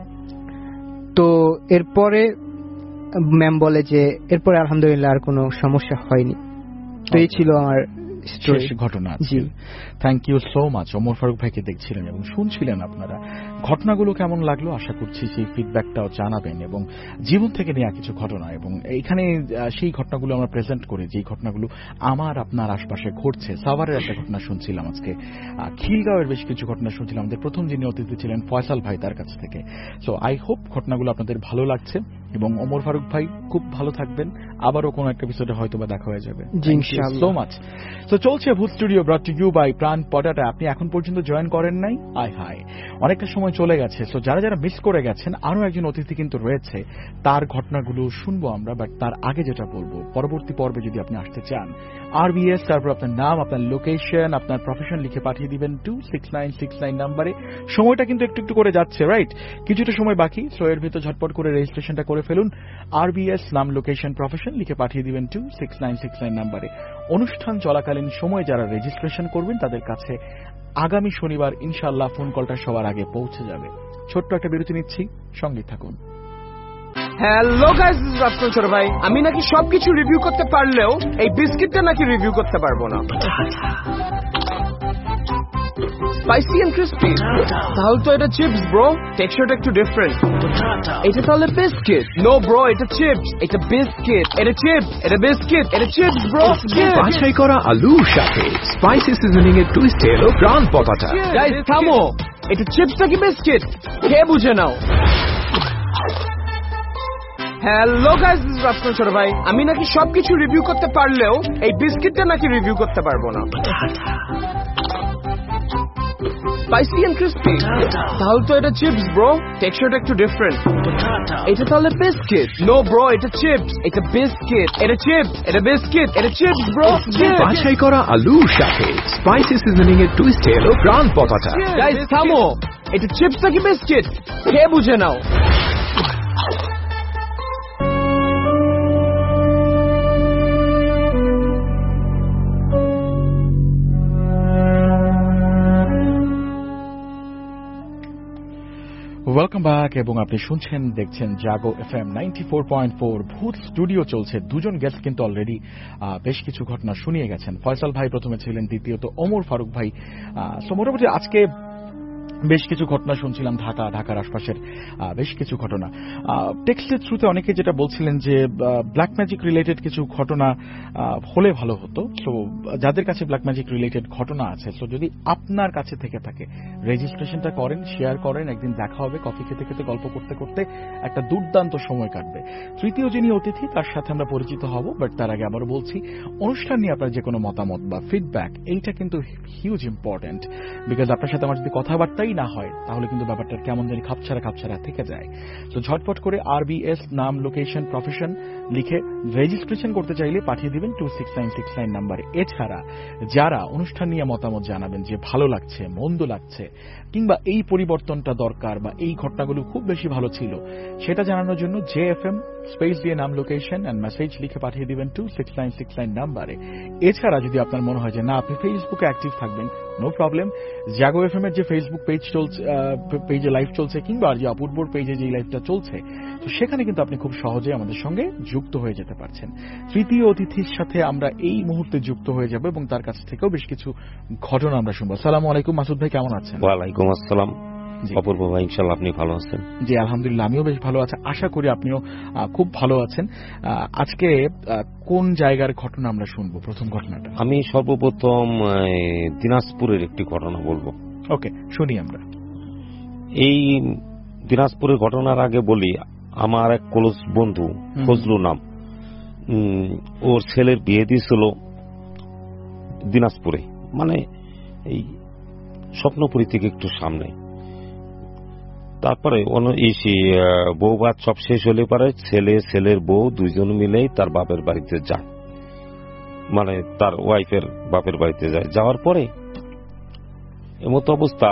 তো এরপরে ম্যাম বলে যে এরপরে আলহামদুলিল্লাহ আর কোনো সমস্যা হয়নি। তো এই ছিল আমার শেষ ঘটনা। জি, thank you so much. Omar Faruk ভাইকে দেখছিলেন এবং শুনছিলেন আপনারা। ঘটনাগুলো কেমন লাগলো আশা করছি সেই ফিডব্যাকটাও জানাবেন, এবং জীবন থেকে নেওয়া কিছু ঘটনা, এবং এইখানে সেই ঘটনাগুলো আমরা প্রেজেন্ট করি যেই ঘটনাগুলো আমার আপনার আশপাশে ঘটছে। সাভারের একটা ঘটনা শুনছিলাম আজকে, খিলগাঁওয়ের বেশ কিছু ঘটনা শুনছিলাম। আমাদের প্রথম যিনি অতিথি ছিলেন ফয়সাল ভাই, তার কাছ থেকে। সো আই হোপ ঘটনাগুলো আপনাদের ভালো লাগছে, এবং ওমর ফারুক ভাই খুব ভালো থাকবেন। আবারও কোনো একটা এপিসোডে হয়তো বা দেখা হয়ে যাবে। Thank you so much. তো চলছে Bhoot studio, brought to you by Pran Potata. আপনি এখন পর্যন্ত জয়েন করেন নাই, আয় হায়, অনেকটা সময় চলে গেছে। সো যারা যারা মিস করে গেছেন, আরো একজন অতিথি কিন্তু রয়েছে, তার ঘটনাগুলো শুনবো আমরা। বাট তার আগে যেটা বলবো, পরবর্তী পর্বে যদি আপনি আসতে চান, আরবিএস তারপর আপনার নাম, আপনার লোকেশন, আপনার প্রফেশন লিখে পাঠিয়ে দিবেন two six nine six nine নাম্বারে। সময়টা কিন্তু একটু একটু করে যাচ্ছে, রাইট? কিছুটা সময় বাকি, সো এর ভিতর ঝটপট করে রেজিস্ট্রেশনটা করে ফেলুন। আরবিএস নাম, লোকেশন, প্রফেশন লিখে পাঠিয়ে দিবেন two six nine six nine নাম্বারে। অনুষ্ঠান চলাকালীন সময় যারা রেজিস্ট্রেশন করবেন তাদের কাছে আগামী শনিবার ইনশাআল্লাহ ফোন কলটা সবার আগে পৌঁছে যাবে। ছোট্ট একটা বিরতি নিচ্ছি, সঙ্গে থাকুন। Hello guys, this is Rafsan ছোট ভাই। আমি নাকি সবকিছু রিভিউ করতে পারলেও এই বিস্কিটটা নাকি রিভিউ করতে পারবো না। স্পাইসি এন্ড ক্রিস্পি, তাহলে তো এটা চিপস ব্রো, টেক্সচারটা একটু ডিফারেন্ট। এটা তাহলে বিস্কিট? নো ব্রো, এটা চিপস, এটা বিস্কিট, এটা চিপস, এটা বিস্কিট, এটা চিপস ব্রো। বাছাই করা আলুর সাথে স্পাইসি সিজনিং এর টুইস্ট এলো প্রাণ পতাটা। গাইস থামো, এটা চিপস নাকি বিস্কিট খেয়ে বুঝে নাও। Hello guys, this is Rafsan ছোট ভাই। আমি নাকি সবকিছু রিভিউ করতে পারলেও এই বিস্কিটটা নাকি রিভিউ করতে পারবো না। স্পাইসি এন্ড ক্রিস্পি, তাহলে তো এটা চিপস ব্রো, টেক্সচারটা একটু ডিফারেন্ট। এটা তাহলে বিস্কিট? নো ব্রো, এটা চিপস, এটা বিস্কিট, এটা চিপস, এটা বিস্কিট, এটা চিপস ব্রো। বাছাই করা আলুর সাথে স্পাইসি সিজনিং এর টুইস্ট এলো প্রাণ পতাটা। গাইস থামো, এটা চিপস নাকি বিস্কিট খেয়ে বুঝে নাও। ওয়েলকাম ব্যাক, এবং আপনি শুনছেন দেখছেন Jago FM ninety four point four. Bhoot studio চলছে। দুজন গেস্ট কিন্তু অলরেডি বেশ কিছু ঘটনা শুনিয়ে গেছেন। ফয়সাল ভাই প্রথমে ছিলেন, দ্বিতীয়ত ওমর ফারুক ভাই। সো মোটামুটি আজকে বেশ কিছু ঘটনা শুনছিলাম, ঢাকা, ঢাকার আশপাশের বেশ কিছু ঘটনা। টেক্সটের থ্রুতে অনেকে যেটা বলছিলেন যে ব্ল্যাক ম্যাজিক রিলেটেড কিছু ঘটনা হলে ভালো হতো। সো যাদের কাছে ব্ল্যাক ম্যাজিক রিলেটেড ঘটনা আছে, সো যদি আপনার কাছে থেকে থাকে, রেজিস্ট্রেশনটা করেন, শেয়ার করেন, একদিন দেখা হবে, কফি খেতে খেতে গল্প করতে করতে একটা দুর্দান্ত সময় কাটবে। তৃতীয় যিনি অতিথি, তার সাথে আমরা পরিচিত হব। বাট তার আগে আবার বলছি, অনুষ্ঠান নিয়ে আপনার যে কোনো মতামত বা ফিডব্যাক, এইটা কিন্তু হিউজ ইম্পর্টেন্ট। বিকজ আপনার সাথে আমার যদি কথাবার্তাই না হয়, তাহলে কিন্তু ব্যাপারটা কেমন জানি খাপছাড়া খাপছাড়া থেকে যায়। তো ঝটপট করে আরবিএস নাম, লোকেশন, প্রফেশন লিখে রেজিস্ট্রেশন করতে চাইলে পাঠিয়ে দিবেন two six nine six nine নাম্বারে। এছাড়া যারা অনুষ্ঠান নিয়ে মতামত জানাবেন যে ভালো লাগছে, মন্দ লাগছে, কিংবা এই পরিবর্তনটা দরকার বা এই ঘটনাগুলো খুব বেশি ভালো ছিল, সেটা জানানোর জন্য জে এফ এম স্পেস দিয়ে নাম, লোকেশন অ্যান্ড মেসেজ লিখে পাঠিয়ে দিবেন two six nine six nine নাম্বারে। এছাড়া যদি আপনার মনে হয় যে না, আপনি ফেসবুকে অ্যাক্টিভ থাকবেন, no problem. Jago F M এর যে ফেসবুক পেজ চলছে, পেজে লাইভ চলছে, কিংবা যে অপূর্বর পেজে যে লাইভটা চলছে, তো সেখানে কিন্তু আপনি খুব সহজে আমাদের সঙ্গে যুক্ত হয়ে যেতে পারছেন। তৃতীয় অতিথির সাথে আমরা এই মুহূর্তে যুক্ত হয়ে যাব, এবং তার কাছ থেকেও বেশ কিছু ঘটনা আমরা শুনবো। আসসালামু আলাইকুম, মাসুদ ভাই কেমন আছেন? ওয়ালাইকুম আসসালাম, অপূর্ব ভাই, ইনশাআল্লাহ আপনি ভালো আছেন? জি আলহামদুলিল্লাহ, আমিও বেশ ভালো আছি, আশা করি আপনিও খুব ভালো আছেন। আজকে কোন জায়গার ঘটনা আমরা শুনবো? প্রথম ঘটনাটা আমি সর্বপ্রথম দিনাজপুরের একটি ঘটনা বলবো। ওকে, শুনি আমরা। এই দিনাজপুরের ঘটনার আগে বলি, আমার এক ক্লোজ বন্ধু ফজলু নাম, ওর ছেলের বিয়ে দিয়েছিল দিনাজপুরে, মানে এই স্বপ্নপুরী থেকে একটু সামনে। তারপরে বউ ভাত সব শেষ হলে পরে ছেলে ছেলের বউ দুইজন মিলেই তার বাপের বাড়িতে যায়, মানে তার ওয়াইফের বাপের বাড়িতে যায়। যাওয়ার পরে এমতো অবস্থা,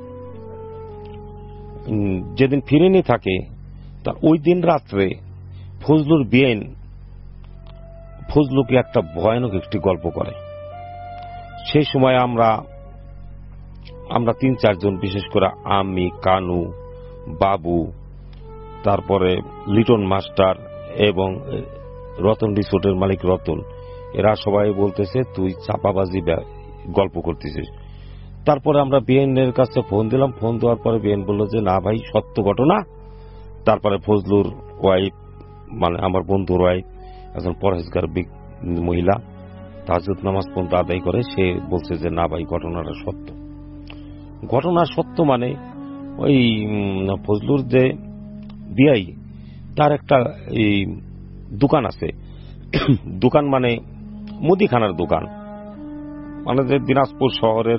যেদিন ফিরেনি থাকে তার ওই দিন রাত্রে ফজলুর বিয়েন ফজলুকে একটা ভয়ানক একটি গল্প করে। সেই সময় আমরা আমরা তিন চারজন, বিশেষ করে আমি, কানু, বাবু, তারপরে লিটন মাস্টার এবং রতন রিসোর্টের মালিক রতন, এরা সবাই বলতেছে তুই চাপাবাজি গল্প করতেছিস। তারপরে আমরা বিএনের কাছে ফোন দিলাম, ফোন দেওয়ার পরে বিএন বলল যে না ভাই, সত্য ঘটনা। তারপরে ফজলুর ওয়াইফ, মানে আমার বন্ধুর ওয়াইফ, একজন পরহেজগার মহিলা, তাহাজ্জুদ নামাজ পর্যন্ত আদায় করে, সে বলছে যে না ভাই, ঘটনাটা সত্য। ঘটনা সত্য মানে ওই ফজলুর যে বিয়াই, তার একটা এই দোকান আছে, দোকান মানে মুদিখানার দোকান, মানে যে দিনাজপুর শহরের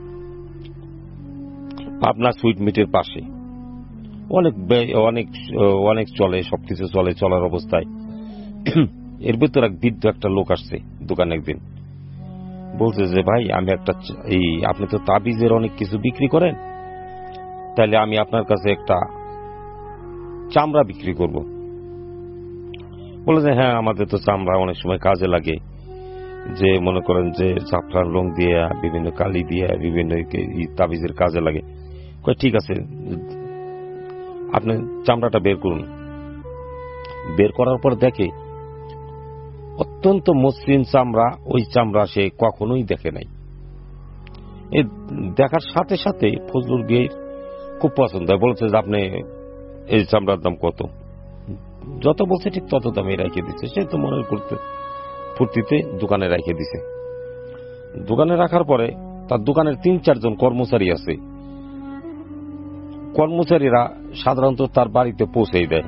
পাবনা সুইট মিটের পাশে অনেক অনেক অনেক চলে, সবকিছু চলে, চলার অবস্থায় এর ভিতর এক বৃদ্ধ একটা লোক আসছে দোকানে একদিন, বলছে যে ভাই, আমি একটা এই আপনি তো তাবিজের অনেক কিছু বিক্রি করেন, তাহলে আমি আপনার কাছে একটা চামড়া বিক্রি করব। বলে যে হ্যাঁ, আমাদের তো চামড়া অনেক সময় কাজে লাগে, যে মনে করেন যে জাফরান রং দিয়ে, বিভিন্ন কালি দিয়ে, বিভিন্ন তাবিজের কাজে লাগে। ঠিক আছে, আপনি চামড়াটা বের করুন। বের করার পর দেখে অত্যন্ত মসৃণ চামড়া, ওই চামড়া সে কখনোই দেখে নাই। এই দেখার সাথে সাথে ফজলুর বিয়ে খুব পছন্দ হয়, বলছে যে আপনি এই চামড়ার দাম কত? যত বলছে ঠিক তত দামে রেখে দিচ্ছে। সে তো মনের ফুর্তিতে দোকানে রেখে দিছে। দোকানে রাখার পরে তার দোকানের তিন চারজন কর্মচারী আছে, কর্মচারীরা সাধারণত তার বাড়িতে পৌঁছে দেয়,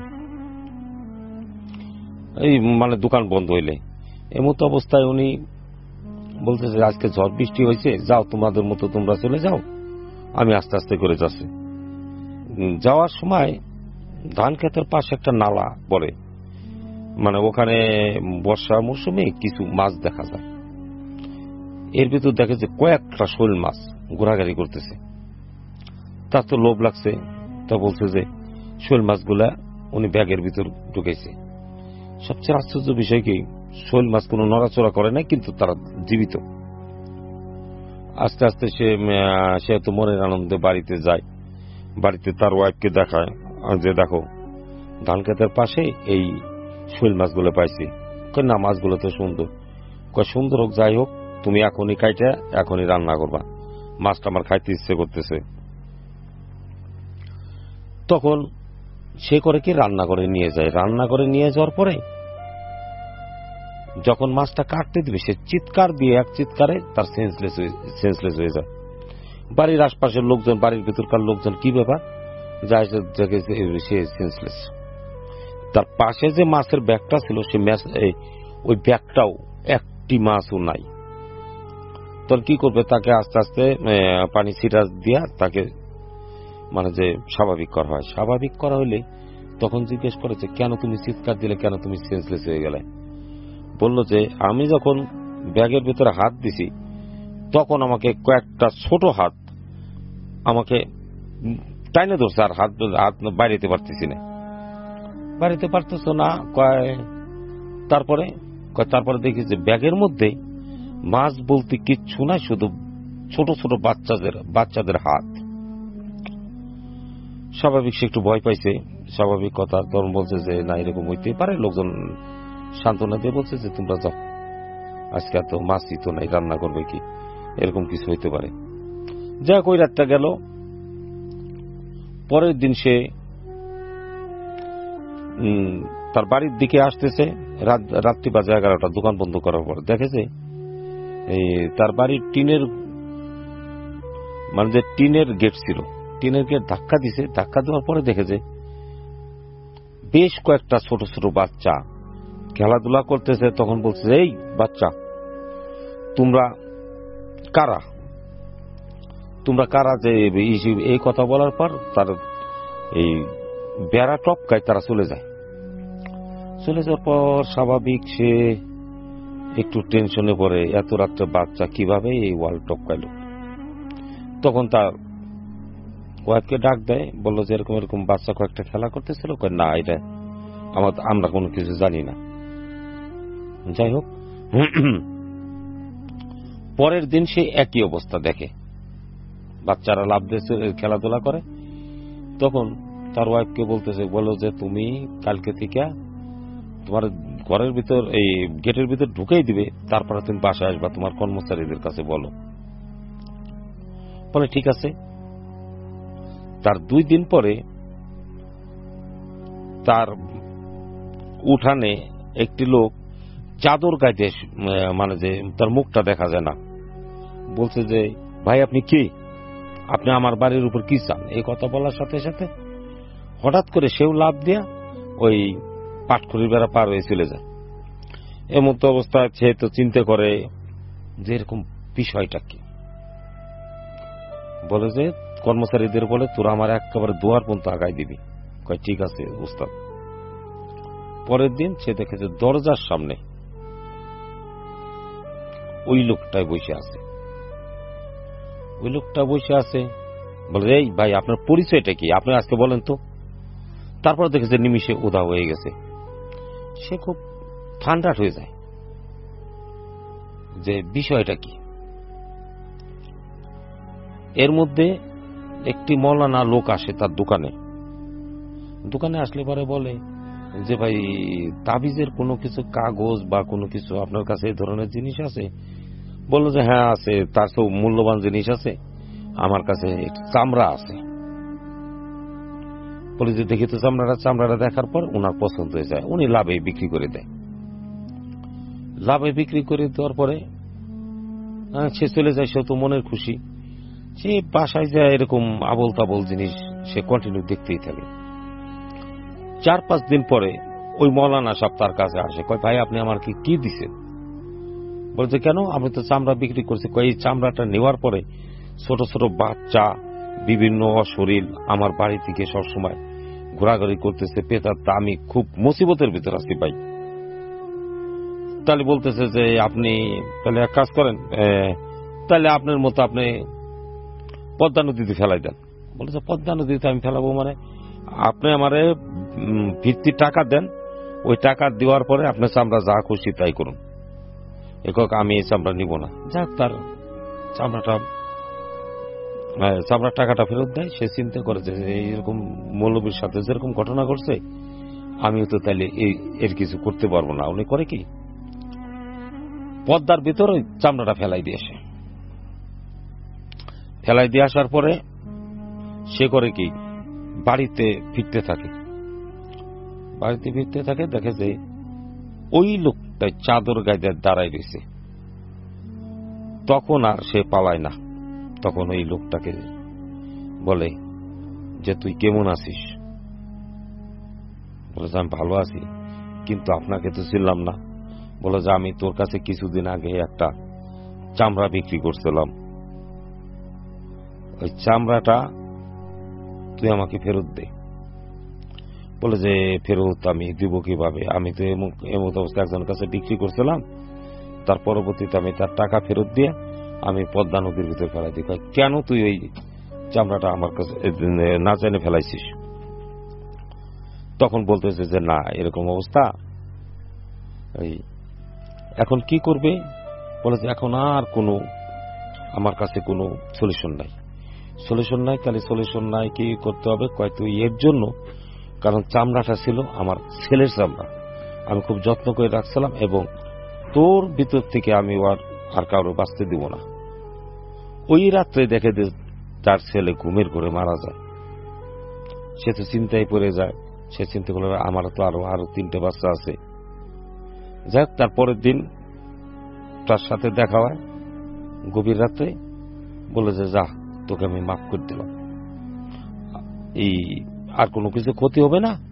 এই মানে দোকান বন্ধ হইলে। এমতো অবস্থায় উনি বলতেছে আজকে ঝড় বৃষ্টি হয়েছে, যাও তোমাদের মতো তোমরা চলে যাও, আমি আস্তে আস্তে করে যাচ্ছি। যাওয়ার সময় ধান ক্ষেতের পাশে একটা নালা পড়ে, মানে ওখানে বর্ষা মৌসুমে কিছু মাছ দেখা যায়। এর ভিতর দেখে যে কয়েকটা শোল মাছ ঘোরাঘুরি করতেছে। তার তো লোভ লাগছে, তা বলছে যে শোল মাছগুলা উনি ব্যাগের ভিতর ঢুকেছে। সবচেয়ে আশ্চর্য বিষয় কি, শোল মাছ কোনো নড়াচড়া করে না, কিন্তু তারা জীবিত। আস্তে আস্তে সে সে তো মনের আনন্দে বাড়িতে যায়, বাড়িতে তার ওয়াইফকে দেখায় যে দেখো, ধান ক্ষেতের পাশে এই শোল মাছগুলো পাইছি। না, মাছগুলো তো সুন্দর। কয় সুন্দর হোক, যাই হোক, তুমি এখনই কাইটা এখনই রান্না করবা, মাছটা আমার খাইতে ইচ্ছে করতেছে। তখন সে করে কি, রান্না করে নিয়ে যায়। রান্না করে নিয়ে যাওয়ার পরে যখন মাছটা কাটতে দিবে, সে চিৎকার দিয়ে, এক চিৎকারে তার সেন্সলেস সেন্সলেস হয়ে যায়। বাড়ির আশপাশের লোকজন, বাড়ির ভিতরকার লোকজন, কি ব্যাপার, যায় সে সেন্সলেস। তার পাশে যে মাছের ব্যাগটা ছিল, সে ওই ব্যাগটাও একটি মাছও নাই। তখন কি করবে, তাকে আস্তে আস্তে পানি ছিটা দিয়া তাকে মানে যে স্বাভাবিক করা হয়। স্বাভাবিক করা হইলে তখন জিজ্ঞেস করেছে, কেন তুমি চিৎকার দিলে, কেন তুমি সেন্সলেস হয়ে গেলে? বলল যে আমি যখন ব্যাগের ভিতরে হাত দিছি, তখন আমাকে কয়েকটা ছোট হাত আমাকে টাইনে ধরছে, আর হাত হাত বাইরেতে পারতেছি না। বাড়িতে পারতেছ না? কয় তারপরে তারপরে দেখি যে ব্যাগের মধ্যে মাছ বলতে কিচ্ছু না, শুধু ছোট ছোট বাচ্চাদের বাচ্চাদের হাত। স্বাভাবিক সে একটু ভয় পাইছে, স্বাভাবিক কথা। তখন বলছে যে না, এরকম হইতে পারে। লোকজন সান্ত্বনা দিয়ে বলছে যে তোমরা যাও, আজকে এত মাছই তো নাই, রান্না করবে কি, এরকম কিছু হইতে পারে। যা কই রাতটা গেল। পরের দিন সে তার বাড়ির দিকে আসতেছে, রাত্রি বাজে এগারোটা। দোকান বন্ধ করার পর দেখেছে তার বাড়ির টিনের, মানে যে টিনের গেট ছিল, টিনের গেট ধাক্কা দিছে। ধাক্কা দেওয়ার পরে দেখেছে বেশ কয়েকটা ছোট ছোট বাচ্চা খেলাধুলা করতেছে। তখন বলছে, এই বাচ্চা, তোমরা কারা তোমরা কারা যে এই কথা বলার পর তার এই বেড়া টপকায় তারা চলে যায়। চলে যাওয়ার পর স্বাভাবিক সে একটু টেনশনে পড়ে, এত রাত্রে বাচ্চা কিভাবে এই ওয়াল টপকাইল। তখন তার ওয়াইফকে ডাক দেয়, বললো যে এরকম এরকম বাচ্চা কয়েকটা খেলা করতেছিল। না, এটা আমরা কোনো কিছু জানি না। যাই হোক, পরের দিন সে একই অবস্থা দেখে, বাচ্চারা লাভ দিয়ে খেলাধুলা করে। তখন তার ওয়াইফকে বলতেছে, বলো যে তুমি কালকে থেকে তোমার ঘরের ভিতর এই গেটের ভিতর ঢুকেই দিবে, তারপরে তুমি বাসায় আসবা, তোমার কর্মচারীদের কাছে বলো। বলে ঠিক আছে। তার দুই দিন পরে তার উঠানে একটি লোক চাদর গাইতে, মানে যে তার মুখটা দেখা যায় না, বলছে যে ভাই আপনি কি, আপনি আমার বাড়ির উপর কি চান? এই কথা বলার সাথে সাথে হঠাৎ করে সেও লাভ দিয়া ওই পাটখড়ির বেড়া পার হয়ে চলে যায়। এমন তো অবস্থায় সে তো চিন্তা করে যে এরকম বিষয়টা কি। বলে যে কর্মচারীদের বলে, তোরা আমার একেবারে দুয়ার পর্যন্ত আগাই দিবি। কয় ঠিক আছে উস্তাদ। পরের দিন সে দেখেছে দরজার সামনে ওই লোকটাই বসে আছে। ওই লোকটা বসে আছে, বলে এই ভাই আপনার পরিচয়টা কি, আপনি আজকে বলেন তো। তারপর দেখেছে নিমিষে উদা হয়ে গেছে। সে খুব ঠান্ডা হয়ে যায় যে বিষয়টা কি। এর মধ্যে একটি মৌলানা লোক আসে তার দোকানে। দোকানে আসলে পরে বলে যে ভাই তাবিজের কোনো কিছু কাগজ বা কোনো কিছু আপনার কাছে এই ধরনের জিনিস আছে? বললো যে হ্যাঁ আছে, তার সব মূল্যবান জিনিস আছে, আমার কাছে চামড়া আছে। বলে যে দেখি তো চামড়াটা। চামড়াটা দেখার পর ওনার পছন্দ হয়ে যায়, উনি লাভে বিক্রি করে দেয়। লাভে বিক্রি করে দেওয়ার পরে সে চলে যায়, সে তো মনের খুশি। সে বাসায় যায় এরকম আবল তাবল জিনিস সে কন্টিনিউ দেখতেই থাকে। চার পাঁচ দিন পরে ওই মৌলানা সাহেব তার কাছে আসে, কয় ভাই আপনি আমার কি কি দিচ্ছেন? বলছে কেন, আমি তো চামড়া বিক্রি করছি। কয় এই চামড়াটা নেওয়ার পরে ছোট ছোট বাচ্চা বিভিন্ন অশরীর আমার বাড়ি থেকে সবসময় ঘোরাঘুরি করতেছে, পেতার আমি খুব মুসিবতের ভিতর আছি ভাই। তাহলে বলতেছে যে আপনি তাহলে এক কাজ করেন, তাহলে আপনার মতো আপনি পদ্মা নদীতে ফেলাই দেন। বলেছে পদ্মা নদীতে আমি ফেলাবো মানে? আপনি আমারে ভিত্তি টাকা দেন, ওই টাকা দেওয়ার পরে আপনার চামড়া যা খুশি তাই করুন। একক আমি এই চামড়া নিব না। যাক, তার চামড়াটা চামড়ার টাকাটা ফেরত দেয়। সে চিন্তা করে যে এইরকম মৌলবীর সাথে যেরকম ঘটনা ঘটছে আমিও তো তাইলে এর কিছু করতে পারবো না। উনি করে কি, পদ্মার ভিতরে চামড়াটা ফেলাই দিয়ে আসে। ফেলাই দিয়ে আসার পরে সে করে কি, বাড়িতে ফিরতে থাকে। বাড়িতে ফিরতে থাকে, দেখে যে ওই লোকটা চাদর গায়ে দাঁড়ায় রয়েছে। তখন আর সে পালায় না। তখন ওই লোকটাকে বলে যে তুই কেমন আছিস? বলে যে আমি ভালো আছি, কিন্তু আপনাকে তো চিনলাম না। বলে যে আমি তোর কাছে কিছুদিন আগে একটা চামড়া বিক্রি করছিলাম, ওই চামড়াটা তুই আমাকে ফেরত দে। বলে যে ফেরত আমি দিব কিভাবে, আমি তো এমন অবস্থা একজনের কাছে বিক্রি করছিলাম, তার পরবর্তীতে আমি তার টাকা ফেরত দিয়ে আমি পদ্মা নদীর ভিতরে ফেলাই দিই। কেন তুই ওই চামড়াটা আমার কাছে না জানে ফেলাইছিস? তখন বলতেছে যে না এরকম অবস্থা, এখন কি করবে? বলে যে এখন আর কোনো আমার কাছে কোনো সলিউশন নাই। সলিউশন নাই তাহলে সলিউশন নাই, কি করতে হবে? কয় তুই এর জন্য, কারণ চামড়াটা ছিল আমার ছেলের চামড়া, আমি খুব যত্ন করে রাখছিলাম এবং তোর ভিতর থেকে আমি আর আর কারো বাঁচতে দিব না। ওই রাত্রে দেখে তার ছেলে ঘুমের ঘরে মারা যায়। সে তো চিন্তায় পড়ে যায়। সে চিন্তা করলো আমার তো আরো আরো তিনটে বাচ্চা আছে। যাক, তারপরের দিন তার সাথে দেখা হয় গভীর রাত্রে। বলে যে যা, তোকে আমি মাফ করে দিলাম, এই আর কোনো কিছু ক্ষতি হবে না,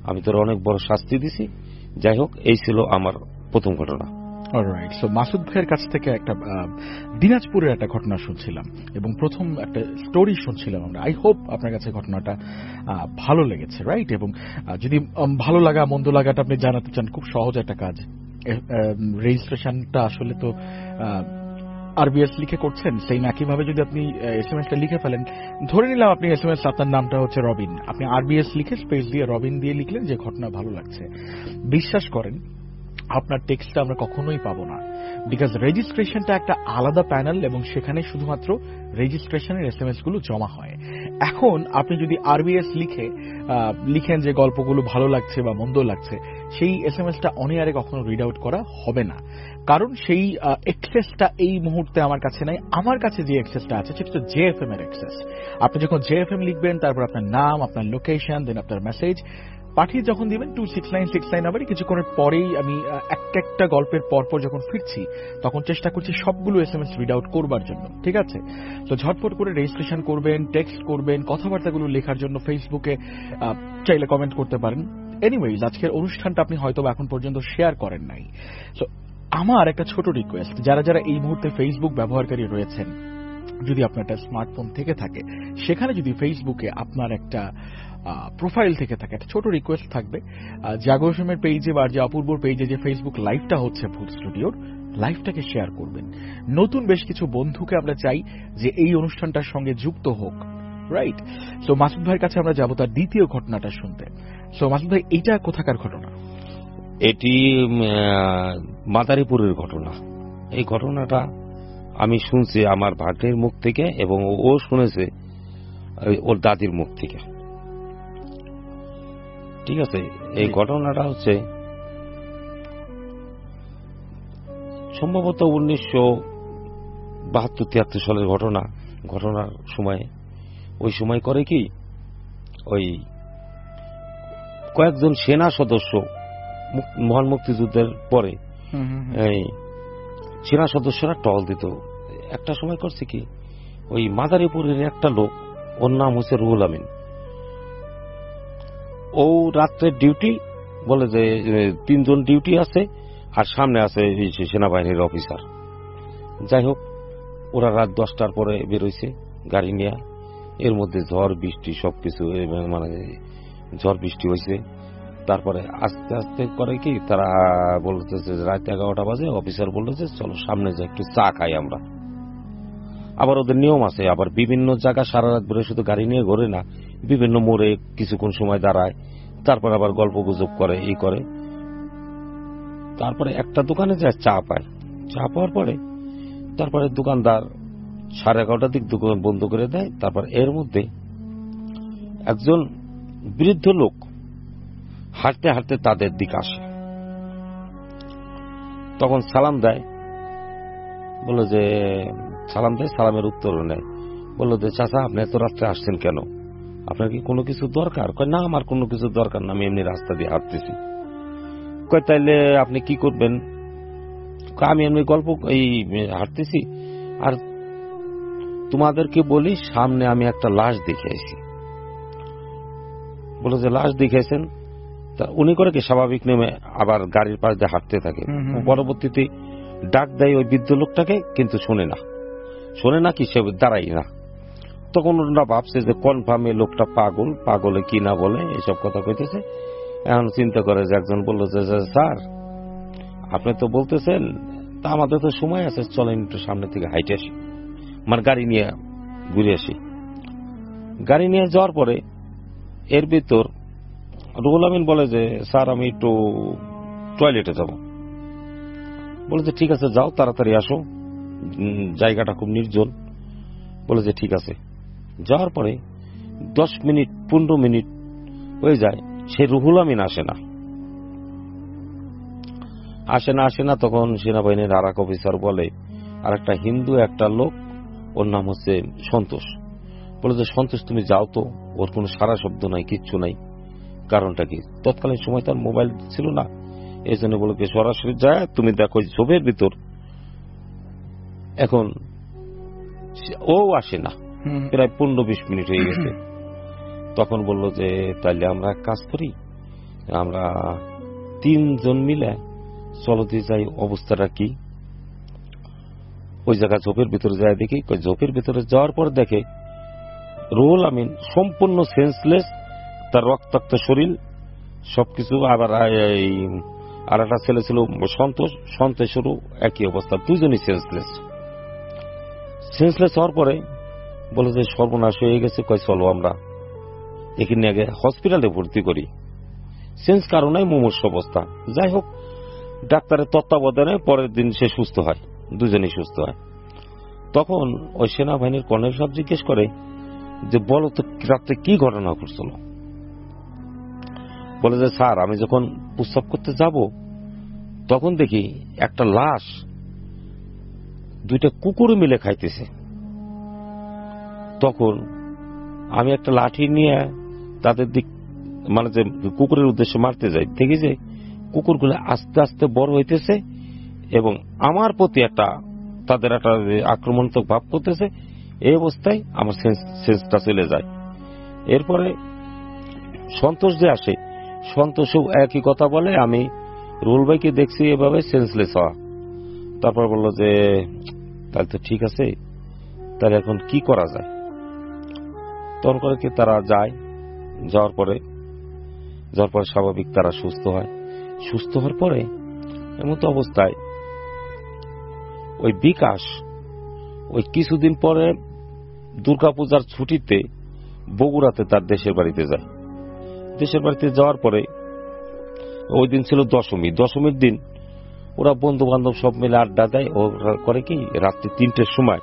আমি তোর অনেক বড় শাস্তি দিছি। যাই হোক, এই ছিল আমার প্রথম ঘটনা। অলরাইট, সো মাসুদ ভাইয়ের কাছ থেকে একটা দিনাজপুরের একটা ঘটনা শুনছিলাম এবং প্রথম একটা স্টোরি শুনছিলাম আমরা। আই হোপ আপনার কাছে ঘটনাটা ভালো লেগেছে, রাইট? এবং যদি ভালো লাগা মন্দ লাগাটা আপনি জানাতে চান, খুব সহজ একটা কাজ। রেজিস্ট্রেশনটা আসলে তো আরবিএস লিখে করছেন, সেই একইভাবে যদি আপনি এসএমএসটা লিখে ফেলেন, ধরে নিলাম আপনি এসএমএস আপনার নামটা হচ্ছে রবিন, আপনি আরবিএস লিখে স্পেস দিয়ে রবিন দিয়ে লিখলেন যে ঘটনা ভালো লাগছে। বিশ্বাস করেন আপনার টেক্সটটা আমরা কখনোই পাবো না, বিকজ রেজিস্ট্রেশনটা একটা আলাদা প্যানেল এবং সেখানে শুধুমাত্র রেজিস্ট্রেশনের এসএমএস গুলো জমা হয়। এখন আপনি যদি আরবিএস লিখে লিখেন যে গল্পগুলো ভালো লাগছে বা মন্দ লাগছে, সেই এসএমএসটা অন এয়ারে কখনো রিড আউট করা হবে না, কারণ সেই অ্যাক্সেসটা এই মুহূর্তে আমার কাছে নাই। আমার কাছে যে অ্যাক্সেসটা আছে সেটা হচ্ছে জেএফএম এর অ্যাক্সেস। আপনি যখন জেএফএম লিখবেন, তারপর আপনার নাম, আপনার লোকেশন, দেন আপনার মেসেজ পাঠিয়ে যখন দিবেন two six nine six nine নাম্বারে, কিছুক্ষণের পরেই আমি একটা একটা গল্পের পরপর যখন ফিরছি তখন চেষ্টা করছি সবগুলো এসএমএস রিড আউট করবার জন্য, ঠিক আছে? তো ঝটপট করে রেজিস্ট্রেশন করবেন, টেক্সট করবেন, কথাবার্তাগুলো লেখার জন্য ফেসবুকে চাইলে কমেন্ট করতে পারেন। এনিওয়েজ, আজকের অনুষ্ঠানটা আপনি হয়তো এখন পর্যন্ত শেয়ার করেন নাই। সো আমার একটা ছোট রিকোয়েস্ট, যারা যারা এই মুহূর্তে ফেসবুক ব্যবহারকারী রয়েছেন, যদি আপনার একটা স্মার্টফোন থেকে থাকে, সেখানে যদি ফেসবুকে আপনার একটা প্রোফাইল থেকে থাকে, একটা ছোট রিকোয়েস্ট থাকবে, জাগো এফএমের পেজে বা যে অপূর্বর পেজে যে ফেসবুক লাইভটা হচ্ছে ভূত স্টুডিওর, লাইভটাকে শেয়ার করবেন। নতুন বেশ কিছু বন্ধুকে আমরা চাই যে এই অনুষ্ঠানটার সঙ্গে যুক্ত হোক, রাইট? সো মাসুদ ভাইয়ের কাছে আমরা যাবো তার দ্বিতীয় ঘটনাটা শুনতে। সো মাসুদ ভাই, এইটা কোথাকার ঘটনা? এটি মাদারীপুরের ঘটনা। এই ঘটনাটা আমি শুনছি আমার ভাগ্নের মুখ থেকে এবং ও শুনেছে ওর দাদির মুখ থেকে, ঠিক আছে? এই ঘটনাটা হচ্ছে সম্ভবত উনিশশো বাহাত্তর তিয়াত্তর সালের ঘটনা। ঘটনার সময় ওই সময় করে কি, ওই কয়েকজন সেনা সদস্য মহান মুক্তিযুদ্ধের পরে এই সেনা সদস্যরা টহল দিত। একটা সময় করছে কি, ওই মাদারীপুরের একটা লোক, ওর নাম হচ্ছে রুহুল আমিন। ও রাত্রে ডিউটি বলে যে তিনজন ডিউটি আছে আর সামনে আছে সেনাবাহিনীর অফিসার। যাই হোক, ওরা রাত দশটার পরে বেরোইছে গাড়ি নিয়ে। এর মধ্যে ঝড় বৃষ্টি সবকিছু, মানে ঝড় বৃষ্টি হয়েছে। তারপরে আস্তে আস্তে করে কি, তারা বলতেছে রাত এগারোটা বাজে, অফিসার বললো যে চলো সামনে যে একটু চা খাই আমরা। আবার ওদের নিয়ম আছে, আবার বিভিন্ন জায়গা সারা রাত ধরে শুধু গাড়ি নিয়ে ঘোরে না, বিভিন্ন মোড়ে কিছুক্ষণ সময় দাঁড়ায়, তারপর আবার গল্প গুজব করে, এই করে। তারপরে একটা দোকানে যায় চা পায়। চা পাওয়ার পরে তারপরে দোকানদার সাড়ে এগারোটার দিক দোকান বন্ধ করে দেয়। তারপর এর মধ্যে একজন বৃদ্ধ লোক হাঁটতে হাঁটতে তাদের দিকে আসে, তখন সালাম দেয়। বললো যে সালাম দেয়, সালামের উত্তর নেয়। বললো যে চাচা, আপনি এত রাত্রে আসছেন কেন? আপনার কি কোনো কিছু দরকার? কয় না, আমার কোনো কিছু দরকার না, আমি এমনি রাস্তা দিয়ে হাঁটতেছি। কয় তাইলে আপনি কি করবেন? আমি এমনি গল্প এই হাঁটতেছি, আর তোমাদেরকে বলি সামনে আমি একটা লাশ দেখে আইছি। বলো যে লাশ দেখেছেন? তা উনি করে কি স্বাভাবিক নেমে আবার গাড়ির পাশ দিয়ে হাঁটতে থাকে। পরবর্তীতে ডাক দেয় ওই বৃদ্ধ লোকটাকে, কিন্তু শোনে না। শোনে না কি, সে দাঁড়াই না। তখন ওরা ভাবছে যে কনফার্ম এই লোকটা পাগল, পাগলে কি না বলে এসব কথা কইতেছে। এখন চিন্তা করে যে একজন বললো যে স্যার, আপনি তো বলতেছেন, তা আমাদের তো সময় আছে, চলেন একটু সামনে থেকে হাইটে আসি, আমার গাড়ি নিয়ে ঘুরে আসি। গাড়ি নিয়ে যাওয়ার পরে এর ভিতর রুহুল আমিন বলে যে স্যার, আমি একটু টয়লেটে যাব। বলে যে ঠিক আছে যাও, তাড়াতাড়ি আসো, জায়গাটা খুব নির্জন। বলে যে ঠিক আছে। যাওয়ার পরে দশ মিনিট পনেরো মিনিট হয়ে যায়, সে রুহুল আমিন আসে না আসে না আসে না তখন সেনাবাহিনীর আর এক অফিসার বলে, আর একটা হিন্দু একটা লোক, ওর নাম হচ্ছে সন্তোষ। বলে যে সন্তোষ, তুমি যাও তো, ওর কোনো সারা শব্দ নাই, কিচ্ছু নাই, কারণটা কি? তৎকালীন সময় তার মোবাইল ছিল না, এই জন্য বলে সরাসরি যায়, তুমি দেখো ঝোপের ভিতর। এখন ও আসে না, প্রায় পনেরো বিশ মিনিট হয়ে গেছে। তখন বলল যে তাইলে আমরা এক কাজ করি, আমরা তিনজন মিলে চলতে যাই, অবস্থাটা কি। ওই জায়গা ঝোপের ভিতরে যায় দেখি, ঝোপের ভিতরে যাওয়ার পর দেখে রুহুল আমিন সম্পূর্ণ সেন্সলেস, তার রক্তাক্ত শরীর সবকিছু। আবার এই আর একটা ছেলে ছিল সন্তোষ, সন্তোষেরও একই অবস্থা, দুজনই সেন্সলেস। সেন্সলেস হওয়ার পরে বলে যে সর্বনাশ হয়ে গেছে, কয় চলো আমরা এখানে আগে হসপিটালে ভর্তি করি। সেন্স কারণে মুমূর্ষু অবস্থা। যাই হোক, ডাক্তারের তত্ত্বাবধানে পরের দিন সে সুস্থ হয়, দুজনেই সুস্থ হয়। তখন ওই সেনাবাহিনীর কর্নেল সাহেব জিজ্ঞেস করে যে বলো তো রাত্রে কি ঘটনা ঘটছিল। বলে যে স্যার, আমি যখন প্রস্রাব করতে যাব তখন দেখি একটা লাশ দুইটা কুকুর মিলে খাইতেছে। তখন আমি একটা লাঠি নিয়ে তাদের দিক মানে যে কুকুরের উদ্দেশ্যে মারতে যাই, দেখি যে কুকুরগুলো আস্তে আস্তে বড় হইতেছে এবং আমার প্রতি একটা তাদের একটা আক্রমণাত্মক ভাব করতেছে। এই অবস্থায় আমার সেন্সটা চলে যায়। এরপরে সন্তোষ যে আসে, সন্তোষও একই কথা বলে, আমি রুহুল ভাইকে দেখছি এভাবে সেন্সলেস হওয়া। তারপর বলল যে তাহলে তো ঠিক আছে, তাহলে এখন কি করা যায়। তখন করে কি তারা যায়, যাওয়ার পরে যাওয়ার পরে স্বাভাবিক তারা সুস্থ হয়। সুস্থ হওয়ার পরে এমতো অবস্থায় ওই বিকাশ ওই কিছুদিন পরে দুর্গাপূজার ছুটিতে বগুড়াতে তার দেশের বাড়িতে যায়। দেশের বাড়িতে যাওয়ার পরে ওই দিন ছিল দশমী। দশমীর দিন ওরা বন্ধু বান্ধব সব মিলে আড্ডা দেয়। ওরা করে কি রাত্রি তিনটের সময়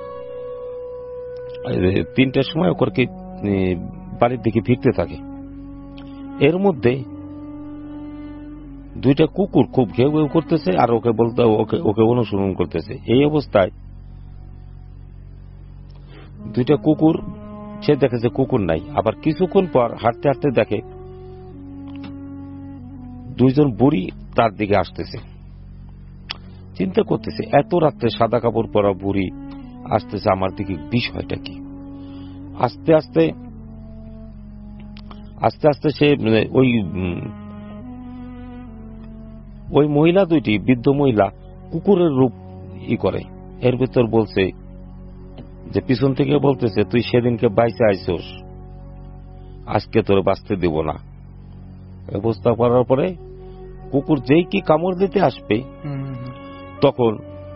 তিনটের সময় ওকে কি বাড়ির দিকে ফিরতে থাকে। এর মধ্যে দুইটা কুকুর খুব ঘেউ ঘেউ করতেছে আর ওকে বলতে ওকে ওকে অনুসরণ করতেছে। এই অবস্থায় দুইটা কুকুর, সে দেখেছে কুকুর নাই। আবার কিছুক্ষণ পর হাঁটতে হাঁটতে দেখে দুইজন বুড়ি তার দিকে আসতেছে। চিন্তা করতেছে এত রাত্রে সাদা কাপড় পরা বুড়ি আসতেছে আমার দিকে, বিষয়টা কি। আস্তে আস্তে আস্তে আস্তে সে ওই ওই মহিলা দুইটি, বৃদ্ধ মহিলা কুকুরের রূপ ই করে। এর ভিতর বলছে যে পিছন থেকে বলতেছে তুই সেদিনকে বাইচে আইসোস, আজকে তোর বাঁচতে দিব না। ব্যবস্থা করার পরে কুকুর যেই কি কামড় দিতে আসবে তখন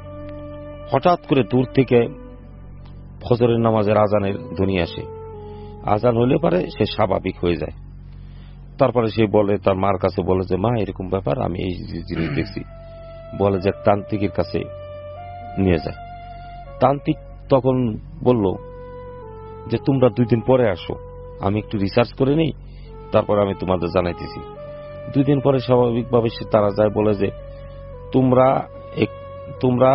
হঠাৎ করে দূর থেকে ফজরের নামাজের আজানের ধ্বনি আসে। আজান হলে পারে সে স্বাভাবিক হয়ে যায়। তারপরে সে বলে তার মার কাছে, বলে যে মা এরকম ব্যাপার, আমি এই জিনিস দেখছি। বলে যে তান্ত্রিকের কাছে নিয়ে যায়। তান্ত্রিক তখন বলল যে তোমরা দুই দিন পরে আসো, আমি একটু রিসার্চ করে নেই, তারপর আমি তোমাদের জানাইতেছি। দুই দিন পরে স্বাভাবিকভাবে তারা যায়, বলে যে তোমরা তোমরা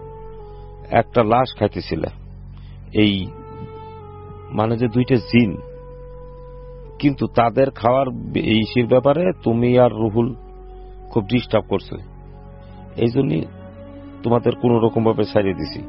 একটা লাশ খাইতেছিলে, এই মানে যে দুইটা জিন, কিন্তু তাদের খাওয়ার এই ব্যাপারে তুমি আর রুহুল খুব ডিস্টার্ব করছে, এই জন্যই তোমাদের কোন রকম ভাবে ছাড়িয়ে দিছি।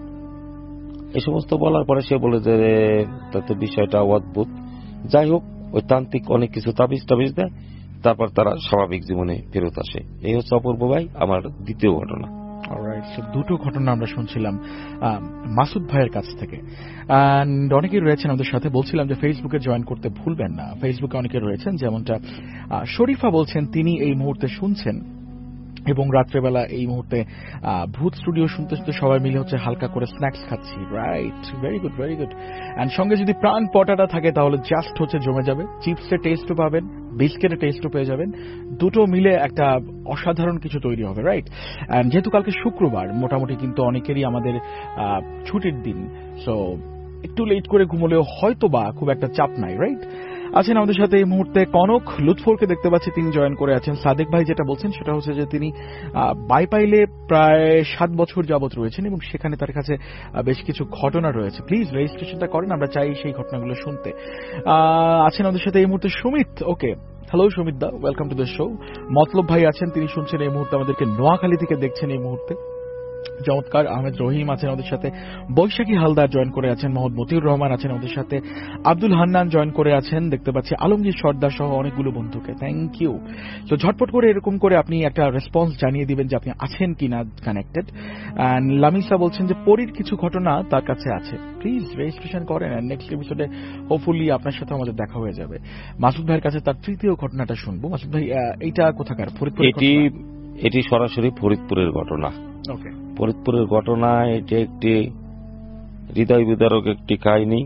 এই সমস্ত বলার পরে সে বলে যে তাতে বিষয়টা অদ্ভুত। যাই হোক, ওই তান্ত্রিক অনেক কিছু তাবিজ টাবিজ দেয়, তারপর তারা স্বাভাবিক জীবনে ফেরত আসে। এই হচ্ছে অপূর্ব ভাই আমার দ্বিতীয় ঘটনা। দুটো ঘটনা আমরা শুনছিলাম মাসুদ ভাইয়ের কাছ থেকে। অনেকেই রয়েছেন আমাদের সাথে, বলছিলাম যে ফেসবুকে জয়েন করতে ভুলবেন না। ফেসবুকে অনেকে রয়েছেন, যেমনটা শরীফা বলছেন তিনি এই মুহূর্তে শুনছেন এবং রাত্রেবেলা এই মুহূর্তে ভূত স্টুডিও শুনতে শুনতে সবাই মিলে হচ্ছে হালকা করে স্ন্যাক্স খাচ্ছি। Right, very good very good. And সঙ্গে যদি প্রাণ পটাটা থাকে তাহলে জাস্ট হচ্ছে জমে যাবে। চিপসের টেস্টও পাবেন, বিস্কিটের টেস্টও পেয়ে যাবেন, দুটো মিলে একটা অসাধারণ কিছু তৈরি হবে। রাইট। অ্যান্ড যেহেতু কালকে শুক্রবার, মোটামুটি কিন্তু অনেকেরই আমাদের ছুটির দিন, সো একটু লেট করে ঘুমলেও হয়তো বা খুব একটা চাপ নাই। রাইট। আছেন আমাদের সাথে এই মুহূর্তে কনক লুৎফরকে দেখতে পাচ্ছি, তিনি জয়েন করে আছেন। সাদেক ভাই যেটা বলছেন সেটা হচ্ছে যে তিনি বাইপাইলে প্রায় সাত বছর যাবত রয়েছেন এবং সেখানে তার কাছে বেশ কিছু ঘটনা রয়েছে। প্লিজ রেজিস্ট্রেশনটা করেন, আমরা চাই সেই ঘটনাগুলো শুনতে। আছেন আমাদের সাথে এই মুহূর্তে Sumit. Okay, hello Sumit da, welcome to the show. Matlab ভাই আছেন, তিনি শুনছেন এই মুহূর্তে আমাদেরকে, নোয়াখালী থেকে দেখছেন এই মুহূর্তে। চমৎকার। আহমেদ রহিম আছেন ওদের সাথে, বৈশাখী হালদার জয়েন করে আছেন, মোহাম্মদ মতিউর রহমান আছেন ওদের সাথে, আব্দুল হান্নান জয়েন করে আছেন, দেখতে পাচ্ছি আলমগীর সর্দার সহ অনেকগুলো বন্ধুকে, থ্যাংক ইউ। তো ঝটপট করে এরকম করে আপনি একটা রেসপন্স জানিয়ে দিবেন যে আপনি আছেন কিনা কানেক্টেড। লামিসা বলছেন যে পরীর কিছু ঘটনা তার কাছে আছে, প্লিজ রেজিস্ট্রেশন করেন, নেক্সট এপিসোডে হোপফুলি আপনার সাথে আমাদের দেখা হয়ে যাবে। মাসুদ ভাইয়ের কাছে তার তৃতীয় ঘটনাটা শুনবো। মাসুদ ভাই, এইটা কোথাকার? ফরিদপুর? এটি এটি সরাসরি ফরিদপুরের ঘটনা। ওকে, ফরিদপুরের ঘটনা। এটি একটি হৃদয় বিদারক একটি কাহিনী।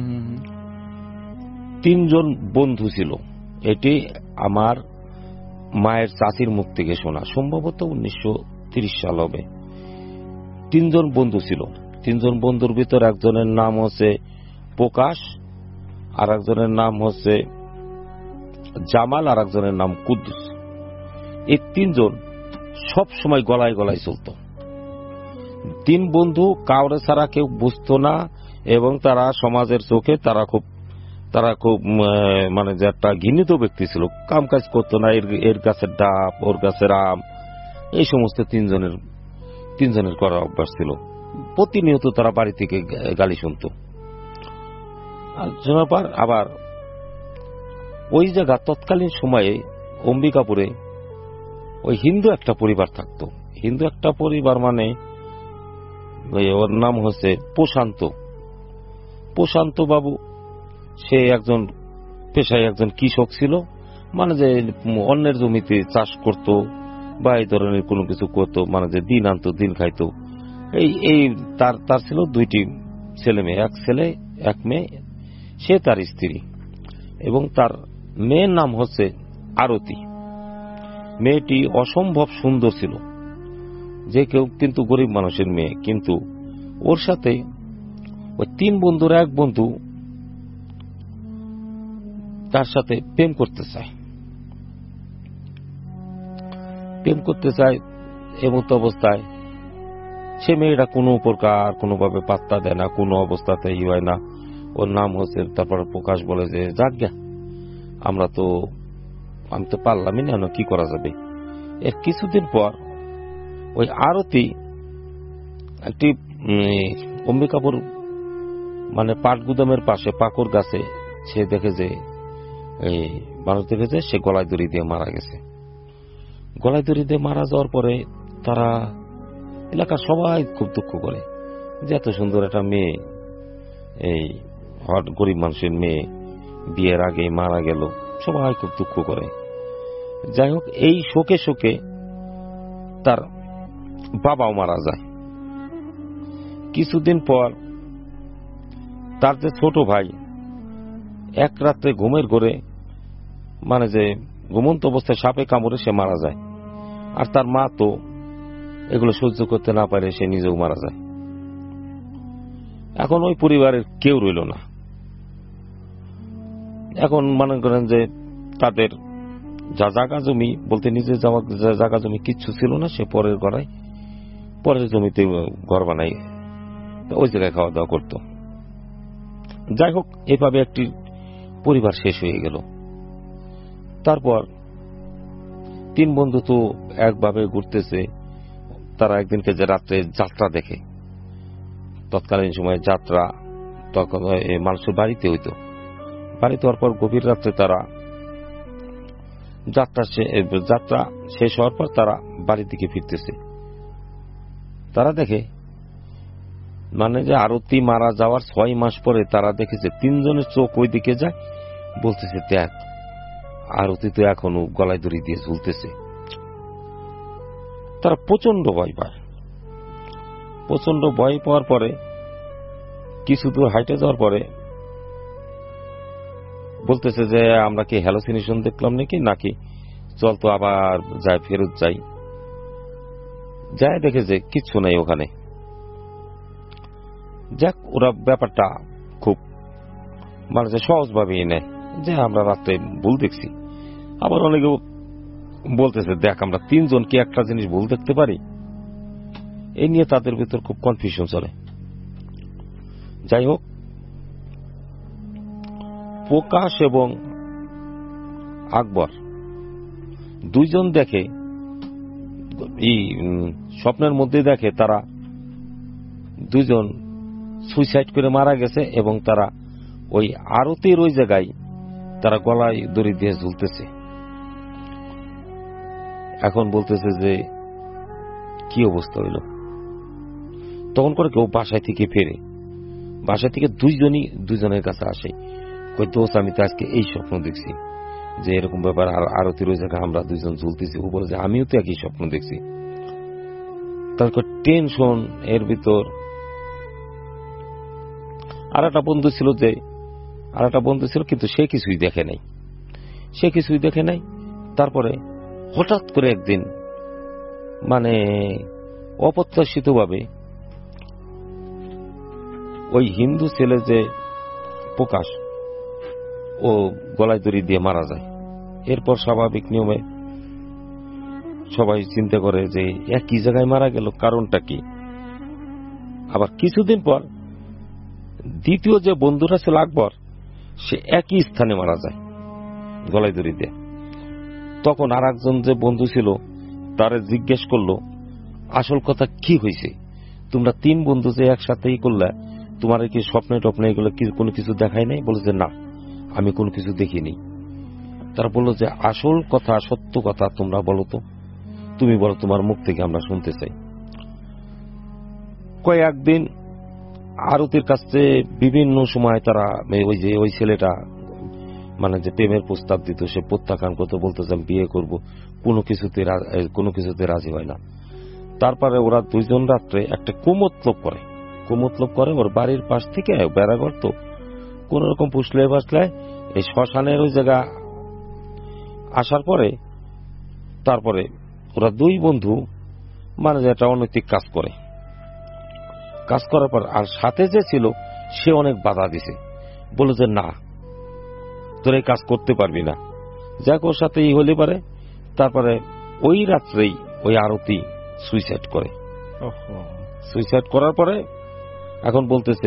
তিনজন বন্ধু ছিল, এটি আমার মায়ের চাচির মুখ থেকে শোনা, সম্ভবত উনিশশো তিরিশ সাল হবে। তিনজন বন্ধু ছিল, তিনজন বন্ধুর ভিতর একজনের নাম হচ্ছে প্রকাশ, আর একজনের নাম হচ্ছে জামাল, আর একজনের নাম কুদ্দুস। এই তিনজন সব সময় গলায় গলায় চলত। তিন বন্ধু কাউরে ছাড়া কেউ বুঝতো না, এবং তারা সমাজের চোখে তারা খুব তারা খুব মানে যে একটা ঘৃণিত ব্যক্তি ছিল, কাম কাজ করতো না, এর গাছের ডাব ওর গাছের আম, এই সমস্ত তিনজনের তিনজনের করার অভ্যাস ছিল। প্রতিনিয়ত তারা বাড়ি থেকে গালি শুনত। শোনার পর আবার ওই জায়গা তৎকালীন সময়ে অম্বিকাপুরে ওই হিন্দু একটা পরিবার থাকতো। হিন্দু একটা পরিবার মানে ওর নাম হচ্ছে প্রশান্ত প্রশান্ত বাবু। সে একজন পেশায় একজন কৃষক ছিল, মানে যে অন্যের জমিতে চাষ করত বা এই ধরনের কোনো কিছু করত, মানে যে দিন আনতো দিন খাইতো। এই এই তার তার ছিল দুইটি ছেলে মেয়ে, এক ছেলে এক মেয়ে, সে তার স্ত্রী, এবং তার মেয়ের নাম হচ্ছে আরতি। মেয়েটি অসম্ভব সুন্দর ছিল, যে কেউ কিন্তু গরিব মানুষের মেয়ে, কিন্তু ওর সাথে ওই তিন বন্ধুর এক বন্ধু তার সাথে প্রেম করতে চায় প্রেম করতে চায় এমত অবস্থায় সে মেয়েটা কোনো প্রকার কোনোভাবে পাত্তা দেয় না, কোনো অবস্থাতে ই হয় না। ওর নাম হচ্ছে, তারপর প্রকাশ বলে যে যাক গে, আমরা তো আমি তো পারলামই না, কি করা যাবে। এর কিছুদিন পর ওই আরতি একটি অম্বিকাপুর মানে পাট গুদামের পাশে পাকুর গাছে সে দেখে যে এই মানুষ দেখে যে সে গলায় দড়ি দিয়ে মারা গেছে। গলায় দড়ি দিয়ে মারা যাওয়ার পরে তারা এলাকার সবাই খুব দুঃখ করে যে এত সুন্দর একটা মেয়ে, এই হট গরিব মানুষের মেয়ে বিয়ের আগে মারা গেল, সবাই খুব দুঃখ করে। যাই হোক, এই শোকে শোকে তার বাবাও মারা যায়। কিছুদিন পর তার যে ছোট ভাই এক রাত্রে ঘুমের ঘরে, মানে যে ঘুমন্ত অবস্থায় সাপে কামড়ে সে মারা যায়। আর তার মা তো এগুলো সহ্য করতে না পারে, সে নিজেও মারা যায়। এখন ওই পরিবারের কেউ রইল না। এখন মনে করেন যে তাদের যা জায়গা জমি বলতে নিজে জায়গা জমি কিচ্ছু ছিল না, সে পরের ঘরায় পরের জমিতে ঘর বানাই ওই জায়গায় খাওয়া দাওয়া করত। যাই হোক, এভাবে একটি পরিবার শেষ হয়ে গেল। তারপর তিন বন্ধু তো একভাবে ঘুরতেছে, তারা একদিনকে যে রাত্রে যাত্রা দেখে। তৎকালীন সময়ে যাত্রা তখন মানুষের বাড়িতে হইত। বাড়িতে হওয়ার পর গভীর রাত্রে তারা যাত্রা যাত্রা শেষ হওয়ার পর তারা বাড়ির দিকে ফিরতেছে। তারা দেখে মানে যে আরতি মারা যাওয়ার ছয় মাস পরে তারা দেখেছে তিনজনের চোখ ওই দিকে যায়, বলতেছে দেখ আরতি তো এখনো গলায় দড়ি দিয়ে ঝুলতেছে। তারা প্রচন্ড ভয় পায়। প্রচন্ড ভয় পাওয়ার পরে কিছু দূর হাইটে যাওয়ার পরে বলতেছে যে আমরা কি হ্যালোসিনেশন দেখলাম নাকি নাকি চল তো আবার যাই, ফেরত যাই। যাই দেখে যে কিচ্ছু নাই ওখানে। যাক, ওরা ব্যাপারটা খুব মানে যে সহজভাবেই নেয় যে আমরা রাত্রে ভুল দেখছি। আবার অনেকে বলতেছে দেখ আমরা তিনজন কি একটা জিনিস ভুল দেখতে পারি। এই নিয়ে তাদের ভিতর খুব কনফিউশন চলে। যাই হোক, প্রকাশ এবং আকবর দুইজন দেখে এই স্বপ্নের মধ্যে দেখে তারা দুজন সুইসাইড করে মারা গেছে এবং তারা ওই আরতির ওই জায়গায় তারা গলায় দড়ি দিয়ে ঝুলতেছে। এখন বলতেছে যে কি অবস্থা হইল। তখন করে কেউ বাসায় থেকে ফেরে, বাসায় থেকে দুইজনই দুজনের কাছে আসে, কই দোস্ত আমি তো আজকে এই স্বপ্ন দেখছি যে এরকম ব্যাপার, আরতির ওই জায়গায় আমরা দুইজন ঝুলতেছি। ও বলে যে আমিও তো একই স্বপ্ন দেখছি। তারপর টেনশন এর ভিতর। আর একটা বন্ধু ছিল যে আর একটা বন্ধু ছিল কিন্তু সে কিছুই দেখে নাই, সে কিছুই দেখে নাই। তারপরে হঠাৎ করে একদিন মানে অপ্রত্যাশিত ভাবে ওই হিন্দু ছেলে যে প্রকাশ ও গলায় দড়ি দিয়ে মারা যায়। এরপর স্বাভাবিক নিয়মে সবাই চিন্তা করে যে একই জায়গায় মারা গেল, কারণটা কি। আবার কিছুদিন পর দ্বিতীয় যে বন্ধুরা ছিল আকবর, সে একই স্থানে মারা যায় গলায় দড়ি দিয়ে। তখন আর একজন যে বন্ধু ছিল তারে জিজ্ঞেস করলো আসল কথা কি হয়েছে, তোমরা তিন বন্ধু যে একসাথেই করলে, তোমার কি স্বপ্নে টপ্নে এগুলো কোনো কিছু দেখায় নাই? বলে যে না, আমি কোনো কিছু দেখিনি। তারা বললো যে আসল কথা, সত্য কথা তোমরা বলো তো, তুমি বলো, তোমার মুখ থেকে আমরা শুনতে চাই। কয়েকদিন আরতির কাছে বিভিন্ন সময় তারা ওই যে ওই ছেলেটা মানে যে প্রেমের প্রস্তাব দিত সে প্রত্যাখ্যান করতে, বলতে যে আমি বিয়ে করবো, কোনো কিছুতে কোনো কিছুতে রাজি হয় না। তারপরে ওরা দুইজন রাত্রে একটা কুমতলব করে কুমতলব করে ওর বাড়ির পাশ থেকে বেড়াঘর তো কোন রকম পুষলে বাসলে এই শ্মশানের ওই জায়গা আসার পরে তারপরে ওরা দুই বন্ধু মানে যে একটা অনৈতিক কাজ করে। কাজ করার পর আর সাথে যে ছিল সে অনেক বাধা দিছে, বলে যে না তোর এই কাজ করতে পারবি না, যাক ওর সাথে এই হলে পারে। তারপরে ওই রাত্রেই ওই আরতি সুইসাইড করে। সুইসাইড করার পরে এখন বলতেছে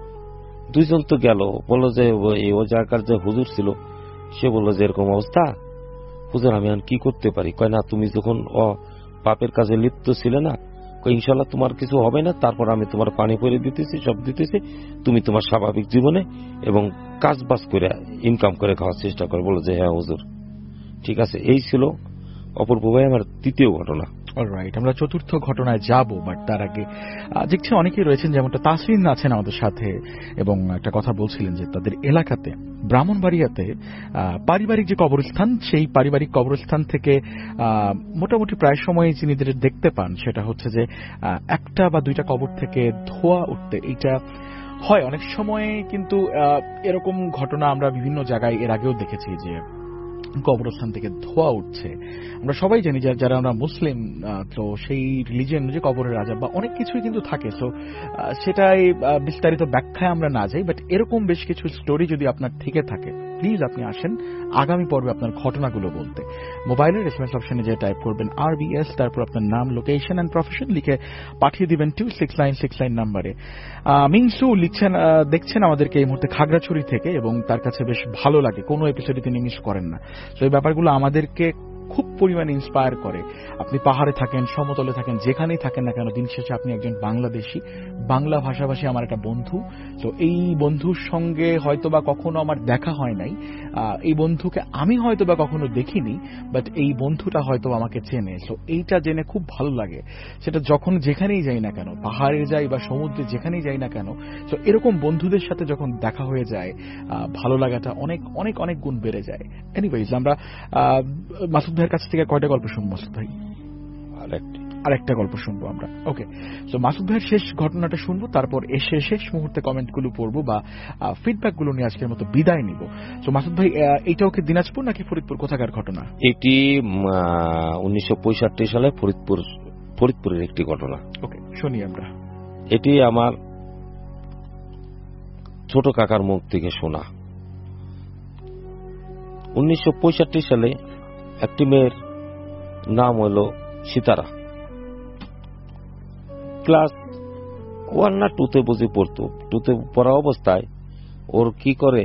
দুইজন তো গেল, বললো যে ওই জায়গার যে হুজুর ছিল সে বললো যে এরকম অবস্থা, হুজুর আমি আর কি করতে পারি? কয় না, তুমি যখন পাপের কাজে লিপ্ত ছিলে না, ইনশাল্লাহ তোমার কিছু হবে না, তারপর আমি তোমার পানি পরে দিতেছি, সব দিতেছি, তুমি তোমার স্বাভাবিক জীবনে এবং কাজ বাজ করে ইনকাম করে খাওয়ার চেষ্টা করো। বলো যে হ্যাঁ হুজুর ঠিক আছে। এই ছিল অপূর্ব ভাই আমার তৃতীয় ঘটনা। অলরাইট, আমরা চতুর্থ ঘটনায় যাব, বাট তার আগে দেখছি অনেকেই রয়েছেন, যেমনটা তাসরিন আছেন আমাদের সাথে এবং একটা কথা বলছিলেন যে তাদের এলাকাতে ব্রাহ্মণবাড়িয়াতে পারিবারিক যে কবরস্থান, সেই পারিবারিক কবরস্থান থেকে মোটামুটি প্রায় সময় যিনিদের দেখতে পান সেটা হচ্ছে যে একটা বা দুইটা কবর থেকে ধোঁয়া উঠতে। এইটা হয় অনেক সময়, কিন্তু এরকম ঘটনা আমরা বিভিন্ন জায়গায় এর আগেও দেখেছি যে কবরস্থান থেকে ধোঁয়া উঠছে। আমরা সবাই জানি যারা আমরা মুসলিম, তো সেই রিলিজিয়ন যে কবরের রাজা বা অনেক কিছুই কিন্তু থাকে। সো সেটাই বিস্তারিত ব্যাখ্যায় আমরা না যাই, বাট এরকম বেশ কিছু স্টোরি যদি আপনার থেকে থাকে প্লিজ আপনি আসেন আগামী পর্বে আপনার ঘটনাগুলো বলতে। মোবাইলের এসএমএস অপশনে যে টাইপ করবেন আরবিএস, তারপর আপনার নাম, লোকেশন এন্ড প্রফেশন লিখে পাঠিয়ে দিবেন two six nine six nine নাম্বারে। মিংসু লিখছেন, দেখছেন আমাদেরকে এই মুহূর্তে খাগড়াছড়ি থেকে এবং তার কাছে বেশ ভালো লাগে, কোনো এপিসোডে তিনি মিস করেন না। তো এই ব্যাপারগুলো আমাদেরকে খুব পরিমাণে ইন্সপায়ার করে। আপনি পাহাড়ে থাকেন, সমতলে থাকেন, যেখানেই থাকেন না কেন, দিন শেষে আপনি একজন বাংলাদেশী, বাংলা ভাষাভাষী আমার একটা বন্ধু। তো এই বন্ধুর সঙ্গে হয়তোবা কখনো আমার দেখা হয় নাই, এই বন্ধুকে আমি হয়তোবা কখনো দেখিনি, বাট এই বন্ধুটা হয়তো আমাকে চেনে। তো এইটা জেনে খুব ভালো লাগে। সেটা যখন যেখানেই যাই না কেন, পাহাড়ে যাই বা সমুদ্রে যেখানেই যাই না কেন, তো এরকম বন্ধুদের সাথে যখন দেখা হয়ে যায় ভালো লাগাটা অনেক অনেক অনেক গুণ বেড়ে যায়। এনিওয়েজ, আমরা মাসুদ ভাইয়ের কাছ থেকে কয়টা গল্প শুনবো? মাসুদ ভাই আরেকটা গল্প শুনবো আমরা। ওকে, তো মাসুদ ভাইয়ের শেষ ঘটনাটা শুনবো, তারপর এসে শেষ মুহূর্তে কমেন্টগুলো পড়বো বা ফিডব্যাকগুলো নিয়ে আজকের মতো বিদায় নিব। তো মাসুদ ভাই, এইটাও কি দিনাজপুর নাকি ফরিদপুর, কোথাকার ঘটনা? এটি উনিশশো পঁয়ষট্টি সালে ফরিদপুর ফরিদপুরের একটি ঘটনা। ওকে, শুনি আমরা। এটি আমার ছোট কাকার মুখ থেকে শোনা। উনিশশো পঁয়ষট্টি সালে একটি মেয়ের নাম হল সীতারা। ক্লাস ওয়ান না টুতে বুঝে পড়তো। টুতে পড়া অবস্থায় ওর কি করে,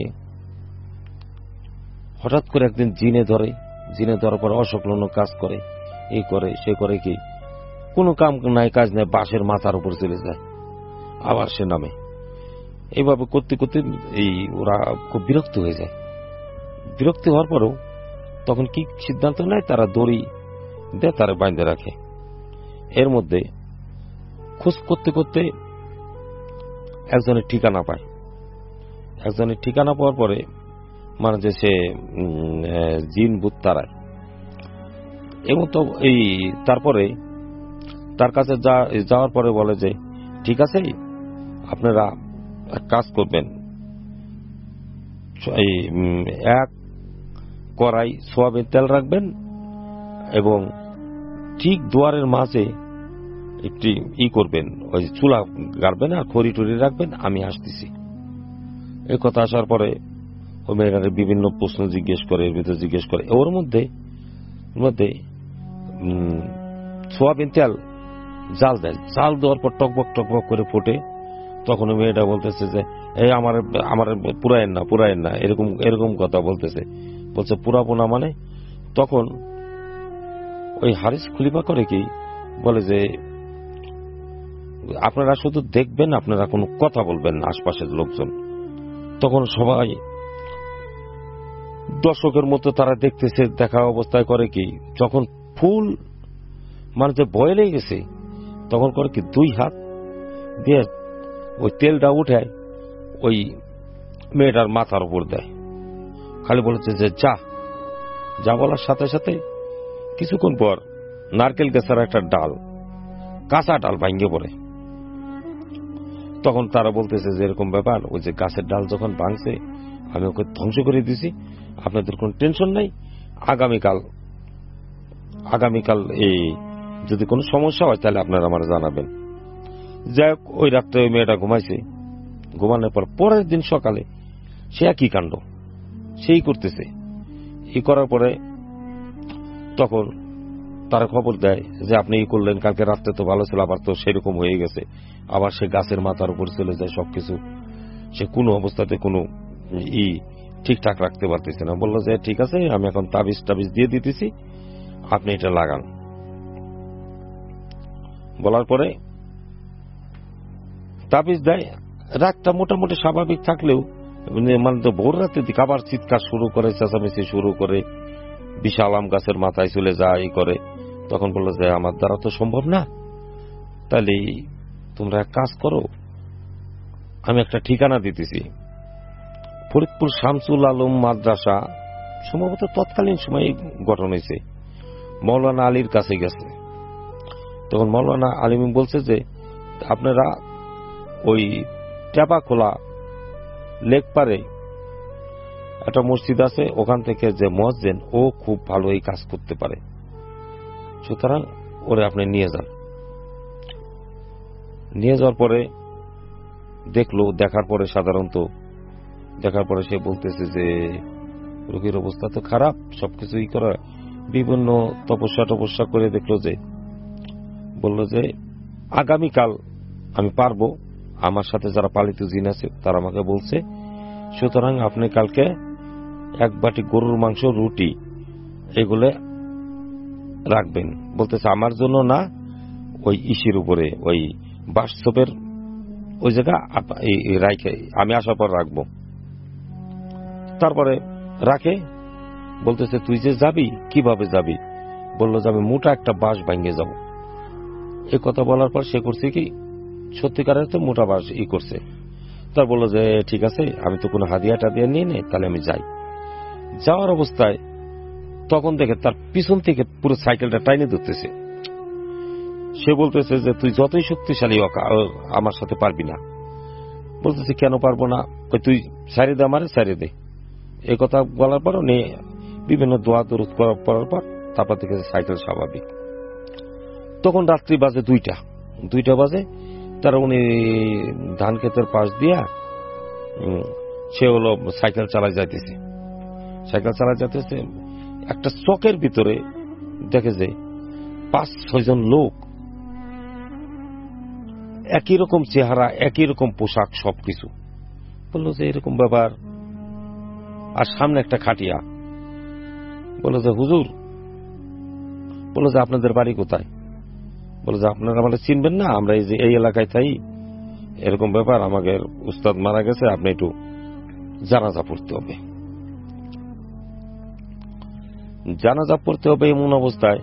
হঠাৎ করে একদিন জিনে ধরে। জিনে ধরার পর অসংলগ্ন কাজ করে, এই করে সে করে, কি কোনো কাম নাই কাজ নাই, বাঁশের মাথার উপর চলে যায়। আবার সে নামে। এইভাবে করতে করতে এই ওরা খুব বিরক্ত হয়ে যায়। বিরক্তি হওয়ার পরেও তখন কি সিদ্ধান্ত নেয়, তারা দড়ি দিয়ে তারা বাঁধে রাখে। এর মধ্যে খোঁজ করতে করতে একজনের ঠিকানা পায়। একজনের ঠিকানা পাওয়ার পরে মানে যে সে জিন ভূত তারায় এবং তো এই তারপরে তার কাছে যাওয়ার পরে বলে যে ঠিক আছে, আপনারা কাজ করবেন, এই এক কড়াই সোয়াবিন তেল রাখবেন এবং ঠিক দুয়ারের মাঝে একটি ই করবেন, ওই চুলা গাড়বেন আর খড়ি টড়ি রাখবেন, আমি আসতেছি। এই কথা আসার পরে ওই মেয়েটারে বিভিন্ন প্রশ্ন জিজ্ঞেস করে, এর ভিতরে জিজ্ঞেস করে। ওর মধ্যে মধ্যে সোয়াবিন তেল জাল দেয়, জাল দেওয়ার পর টকবক টকবক করে ফোটে। তখন ওই মেয়েটা বলতেছে যে এই আমার আমার পুরায়েন না পুরায়েন না এরকম এরকম কথা বলতেছে। বলছে পুরাবো না মানে? তখন ওই হারিস খলিফা করে কি বলে যে আপনারা শুধু দেখবেন, আপনারা কোনো কথা বলবেন না আশপাশের লোকজন। তখন সবাই দর্শকের মতো তারা দেখতেছে, দেখা অবস্থায় করে কি যখন ফুল মানে যে বয়েলে গেছে তখন করে কি দুই হাত দিয়ে ওই তেলটা উঠায় ওই মেয়েটার মাথার উপর দেয়। খালি বলেছে যে যা যা বলার সাথে সাথে কিছুক্ষণ পর নারকেল গাছের একটা ডাল, কাঁচা ডাল ভাঙ্গে পড়ে। তখন তারা বলতেছে যে এরকম ব্যাপার, ওই যে গাছের ডাল যখন ভাঙছে আমি ওকে ধ্বংস করে দিছি, আপনাদের কোন টেনশন নাই, আগামীকাল আগামীকাল এই যদি কোনো সমস্যা হয় তাহলে আপনারা আমার জানাবেন। যাই হোক, ওই রাত্রে ওই মেয়েটা ঘুমাইছে। ঘুমানোর পর পরের দিন সকালে সে একই কাণ্ড সেই করতেছে। এই করার পরে তখন তারা খবর দেয় যে আপনি ই করলেন, কালকে রাত্রে তো ভালো ছিল, আবার তো সেরকম হয়ে গেছে। আবার সে গাছের মাথার উপর চলে যায়, সবকিছু সে কোনো অবস্থাতে কোনো ই ঠিকঠাক রাখতে পারতেছে না। বললো যে ঠিক আছে, আমি এখন তাবিজ টাবিজ দিয়ে দিতেছি, আপনি এটা লাগান। বলার পরে তাবিজ দেয়। রাতটা মোটামুটি স্বাভাবিক থাকলেও মানে তো ভোর রাতের দিকে আবার চিৎকার শুরু করে, চেঁচামেচি শুরু করে, বিশাল আম গাছের মাথায় চলে যায় করে। তখন বললো যে আমার দ্বারা তো সম্ভব না, তাহলে তোমরা এক কাজ করো, আমি একটা ঠিকানা দিতেছি, ফরিদপুর শামসুল আলম মাদ্রাসা, সম্ভবত তৎকালীন সময়ে গঠন হয়েছে, মৌলানা আলীর কাছে গেছে। তখন মৌলানা আলী বলছে যে আপনারা ওই টেপা খোলা লেক পারে একটা মসজিদ আছে, ওখান থেকে যে মুয়াজ্জিন ও খুব ভালো এই কাজ করতে পারে, সুতরাং ওরে আপনি নিয়ে যান। নিয়ে যাওয়ার পরে দেখলো, দেখার পরে সাধারণত দেখার পরে সে বলতেছে যে রোগীর অবস্থা তো খারাপ, সবকিছুই করা, বিভিন্ন তপস্যা টপস্যা করে দেখলো যে বলল যে আগামীকাল আমি পারবো, আমার সাথে যারা পালিত জিন আছে তারা আমাকে বলছে, সুতরাং আপনি কালকে এক বাটি গরুর মাংস, রুটি এগুলো রাখবেন। বলতেছে আমার জন্য না, ওই ইসির উপরে ওই বাসচপের ওই জায়গা রাখে আমি আসার পর রাখবো। তারপরে রাখে। বলতেছে তুই যে যাবি, কিভাবে যাবি? বললো যে আমি মোটা একটা বাঁশ ভাঙে যাব। এই কথা বলার পর সে করছে কি সত্যিকারের তো মোটা বাঁশ ই করছে। তার বললো যে ঠিক আছে, আমি তো কোনো হাদিয়া টাদিয়া নিয়ে নেই, তাহলে আমি যাই। যাওয়ার অবস্থায় তখন দেখে তার পিছন থেকে পুরো সাইকেলটা টাইনে ধরতেছে। সে বলতেছে যে তুই যতই শক্তিশালী হোক আমার সাথে পারবি না। বলতেছে কেন পারবো না? তুই সারি দে, আমারে সারি দে। এই কথা বলার পর উনি বিভিন্ন দোয়া দরুদ করার পর তারপর থেকে সাইকেল স্বাভাবিক। তখন রাত্রি বাজে দুইটা দুইটা বাজে তারা উনি ধান ক্ষেতের পাশ দিয়া সে হলো সাইকেল চালায় যাইতেছে সাইকেল চালায় যাইতেছে একটা চকের ভিতরে দেখে যে পাঁচ ছয়জন লোক, একই রকম চেহারা, একই রকম পোশাক, সবকিছু। বললো যে এরকম ব্যাপার। আর সামনে একটা খাটিয়া। বললো যে হুজুর, বললো যে আপনাদের বাড়ি কোথায়? বললো যে আপনারা আমাদের চিনবেন না, আমরা এই যে এই এলাকায় থাই, এরকম ব্যাপার, আমাকে উস্তাদ মারা গেছে, আপনি একটু জানাজা পড়তে হবে। জানাজা পড়তে হবে এমন অবস্থায়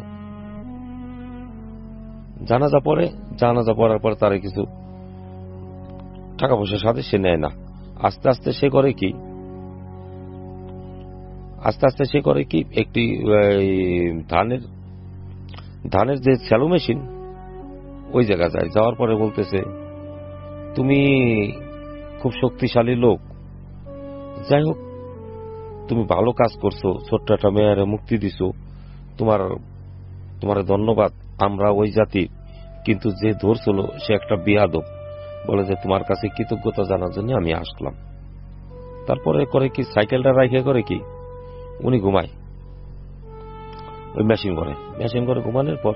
জানাজা পড়ে, জানাজা পড়ার পর তার কিছু টাকা পয়সার সাথে সে নেয় না। আস্তে আস্তে সে করে কি আস্তে আস্তে সে করে কি একটি ধানের ধানের যে স্যালো মেশিন, ওই জায়গা যায়। যাওয়ার পরে বলতেছে, তুমি খুব শক্তিশালী লোক, যাই হোক তুমি ভালো কাজ করছো, ছোট্ট একটা মেয়ের মুক্তি দিছো, তোমার তোমার ধন্যবাদ। আমরা ওই জাতি, কিন্তু যে ধরছিল সে একটা বিয়াদব, বলে যে তোমার কাছে কৃতজ্ঞতা জানার জন্য আমি আসলাম। তারপরে করে কি সাইকেলটা রাখে করে কি উনি ঘুমায় ওই মেশিন করে মেশিন করে ঘুমানোর পর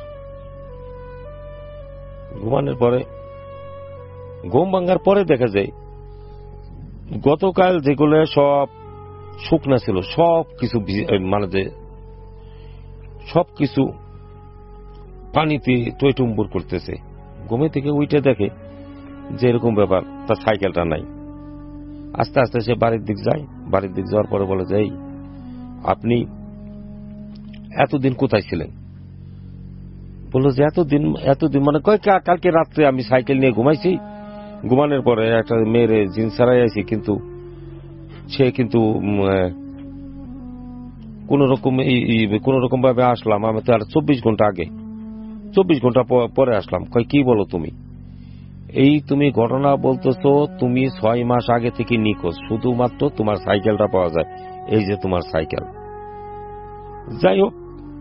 ঘুমানোর পরে ঘুম ভাঙার পরে দেখা যায় গতকাল যেগুলো সব শুকনা ছিল সব কিছু মানে যে সব কিছু পানিতে টইটুম্বুর করতেছে। ঘুমে থেকে উইটে দেখে যে এরকম ব্যাপার, তার সাইকেলটা নাই। আস্তে আস্তে সে বাড়ির দিক যায়। বাড়ির দিক যাওয়ার পরে বলে যে, আপনি এতদিন কোথায় ছিলেন? বললো যে এতদিন এতদিন মানে কয় কালকে রাত্রে আমি সাইকেল নিয়ে ঘুমাইছি, ঘুমানোর পরে একটা মেয়ের জিন্স ছাড়াই আছি, কিন্তু সে কিন্তু কোন রকম কোন রকম ভাবে আসলাম। আমি তো আর চব্বিশ ঘন্টা আগে চব্বিশ ঘন্টা পরে আসলাম। কয় কি বলো তুমি? এই তুমি ঘটনা বলতেছো, তুমি ছয় মাস আগে থেকে নিখোঁজ, শুধুমাত্র তোমার সাইকেলটা পাওয়া যায়, এই যে তোমার সাইকেল। যাই হোক,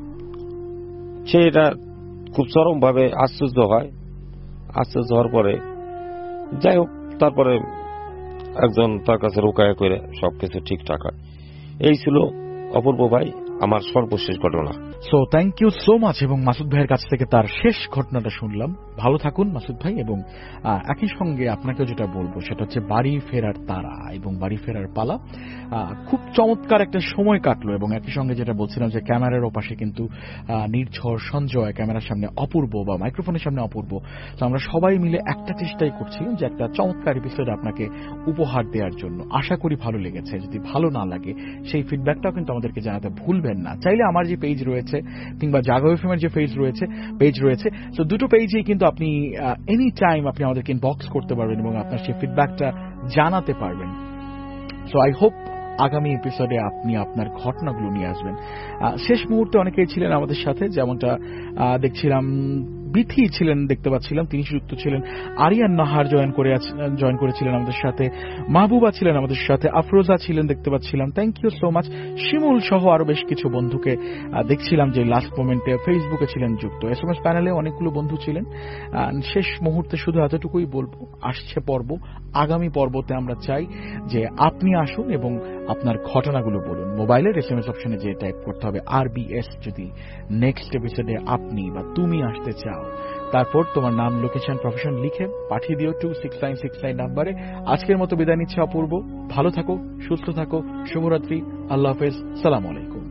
সে এটা খুব চরম ভাবে আশ্চর্য হয়। আশ্চর্য হওয়ার পরে যাই হোক, তারপরে একজন তার কাছে রোকায়া করে সবকিছু ঠিকঠাক হয়। এই ছিল অপূর্ব ভাই আমার সর্বশেষ ঘটনা। So thank you so much. এবং মাসুদ ভাইয়ের কাছ থেকে তার শেষ ঘটনাটা শুনলাম। ভালো থাকুন মাসুদ ভাই। এবং একই সঙ্গে আপনাকে যেটা বলবো সেটা হচ্ছে বাড়ি ফেরার তারা এবং বাড়ি ফেরার পালা। খুব চমৎকার একটা সময় কাটলো। এবং একই সঙ্গে যেটা বলছিলাম যে ক্যামেরার ওপাশে কিন্তু নির্ঝর, সঞ্জয়, ক্যামেরার সামনে অপূর্ব বা মাইক্রোফোনের সামনে অপূর্ব। তো আমরা সবাই মিলে একটা চেষ্টাই করছিলাম যে একটা চমৎকার এপিসোড আপনাকে উপহার দেওয়ার জন্য। আশা করি ভালো লেগেছে। যদি ভালো না লাগে সেই ফিডব্যাকটাও কিন্তু আমাদেরকে জানাতে ভুলবেন না। চাইলে আমার যে পেজ রয়েছে কিংবা জাগো এফএম এর যে পেজ রয়েছে পেজ রয়েছে তো দুটো পেজেই কিন্তু আপনি এনি টাইম আপনি আমাদেরকে ইনবক্স করতে পারবেন এবং আপনার সেই ফিডব্যাকটা জানাতে পারবেন। সো আই হোপ আগামী এপিসোডে আপনি আপনার ঘটনাগুলো নিয়ে আসবেন। শেষ মুহূর্তে অনেকেই ছিলেন আমাদের সাথে, যেমনটা দেখছিলাম বিথি ছিলেন, দেখতে পাচ্ছিলাম তিনি যুক্ত ছিলেন। আরিয়ান নাহার জয়েন করে জয়েন করেছিলেন আমাদের সাথে। মাহবুবা ছিলেন আমাদের সাথে। আফরোজা ছিলেন, দেখতে পাচ্ছিলাম। Thank you so much. Shimul সহ আরো বেশ কিছু বন্ধুকে দেখছিলাম যে লাস্ট মোমেন্টে ফেসবুকে ছিলেন যুক্ত। এস এম এস প্যানেলে অনেকগুলো বন্ধু ছিলেন। শেষ মুহূর্তে শুধু এতটুকুই বলবো, আসছে পর্ব, আগামী পর্বতে আমরা চাই যে আপনি আসুন এবং আপনার ঘটনাগুলো বলুন। মোবাইলের এস এম এস অপশনে যে টাইপ করতে হবে আর বি এস, যদি নেক্সট এপিসোডে আপনি বা তুমি আসতে চাও, তারপর তোমার নাম, লোকেশন, প্রফেশন লিখে পাঠিয়ে দিও two six nine six nine নাম্বারে। আজকের মতো বিদায় নিচ্ছে অপূর্ব। ভালো থাকো, সুস্থ থাকো, শুভরাত্রি, আল্লাহ হাফেজ, সালাম আলাইকুম।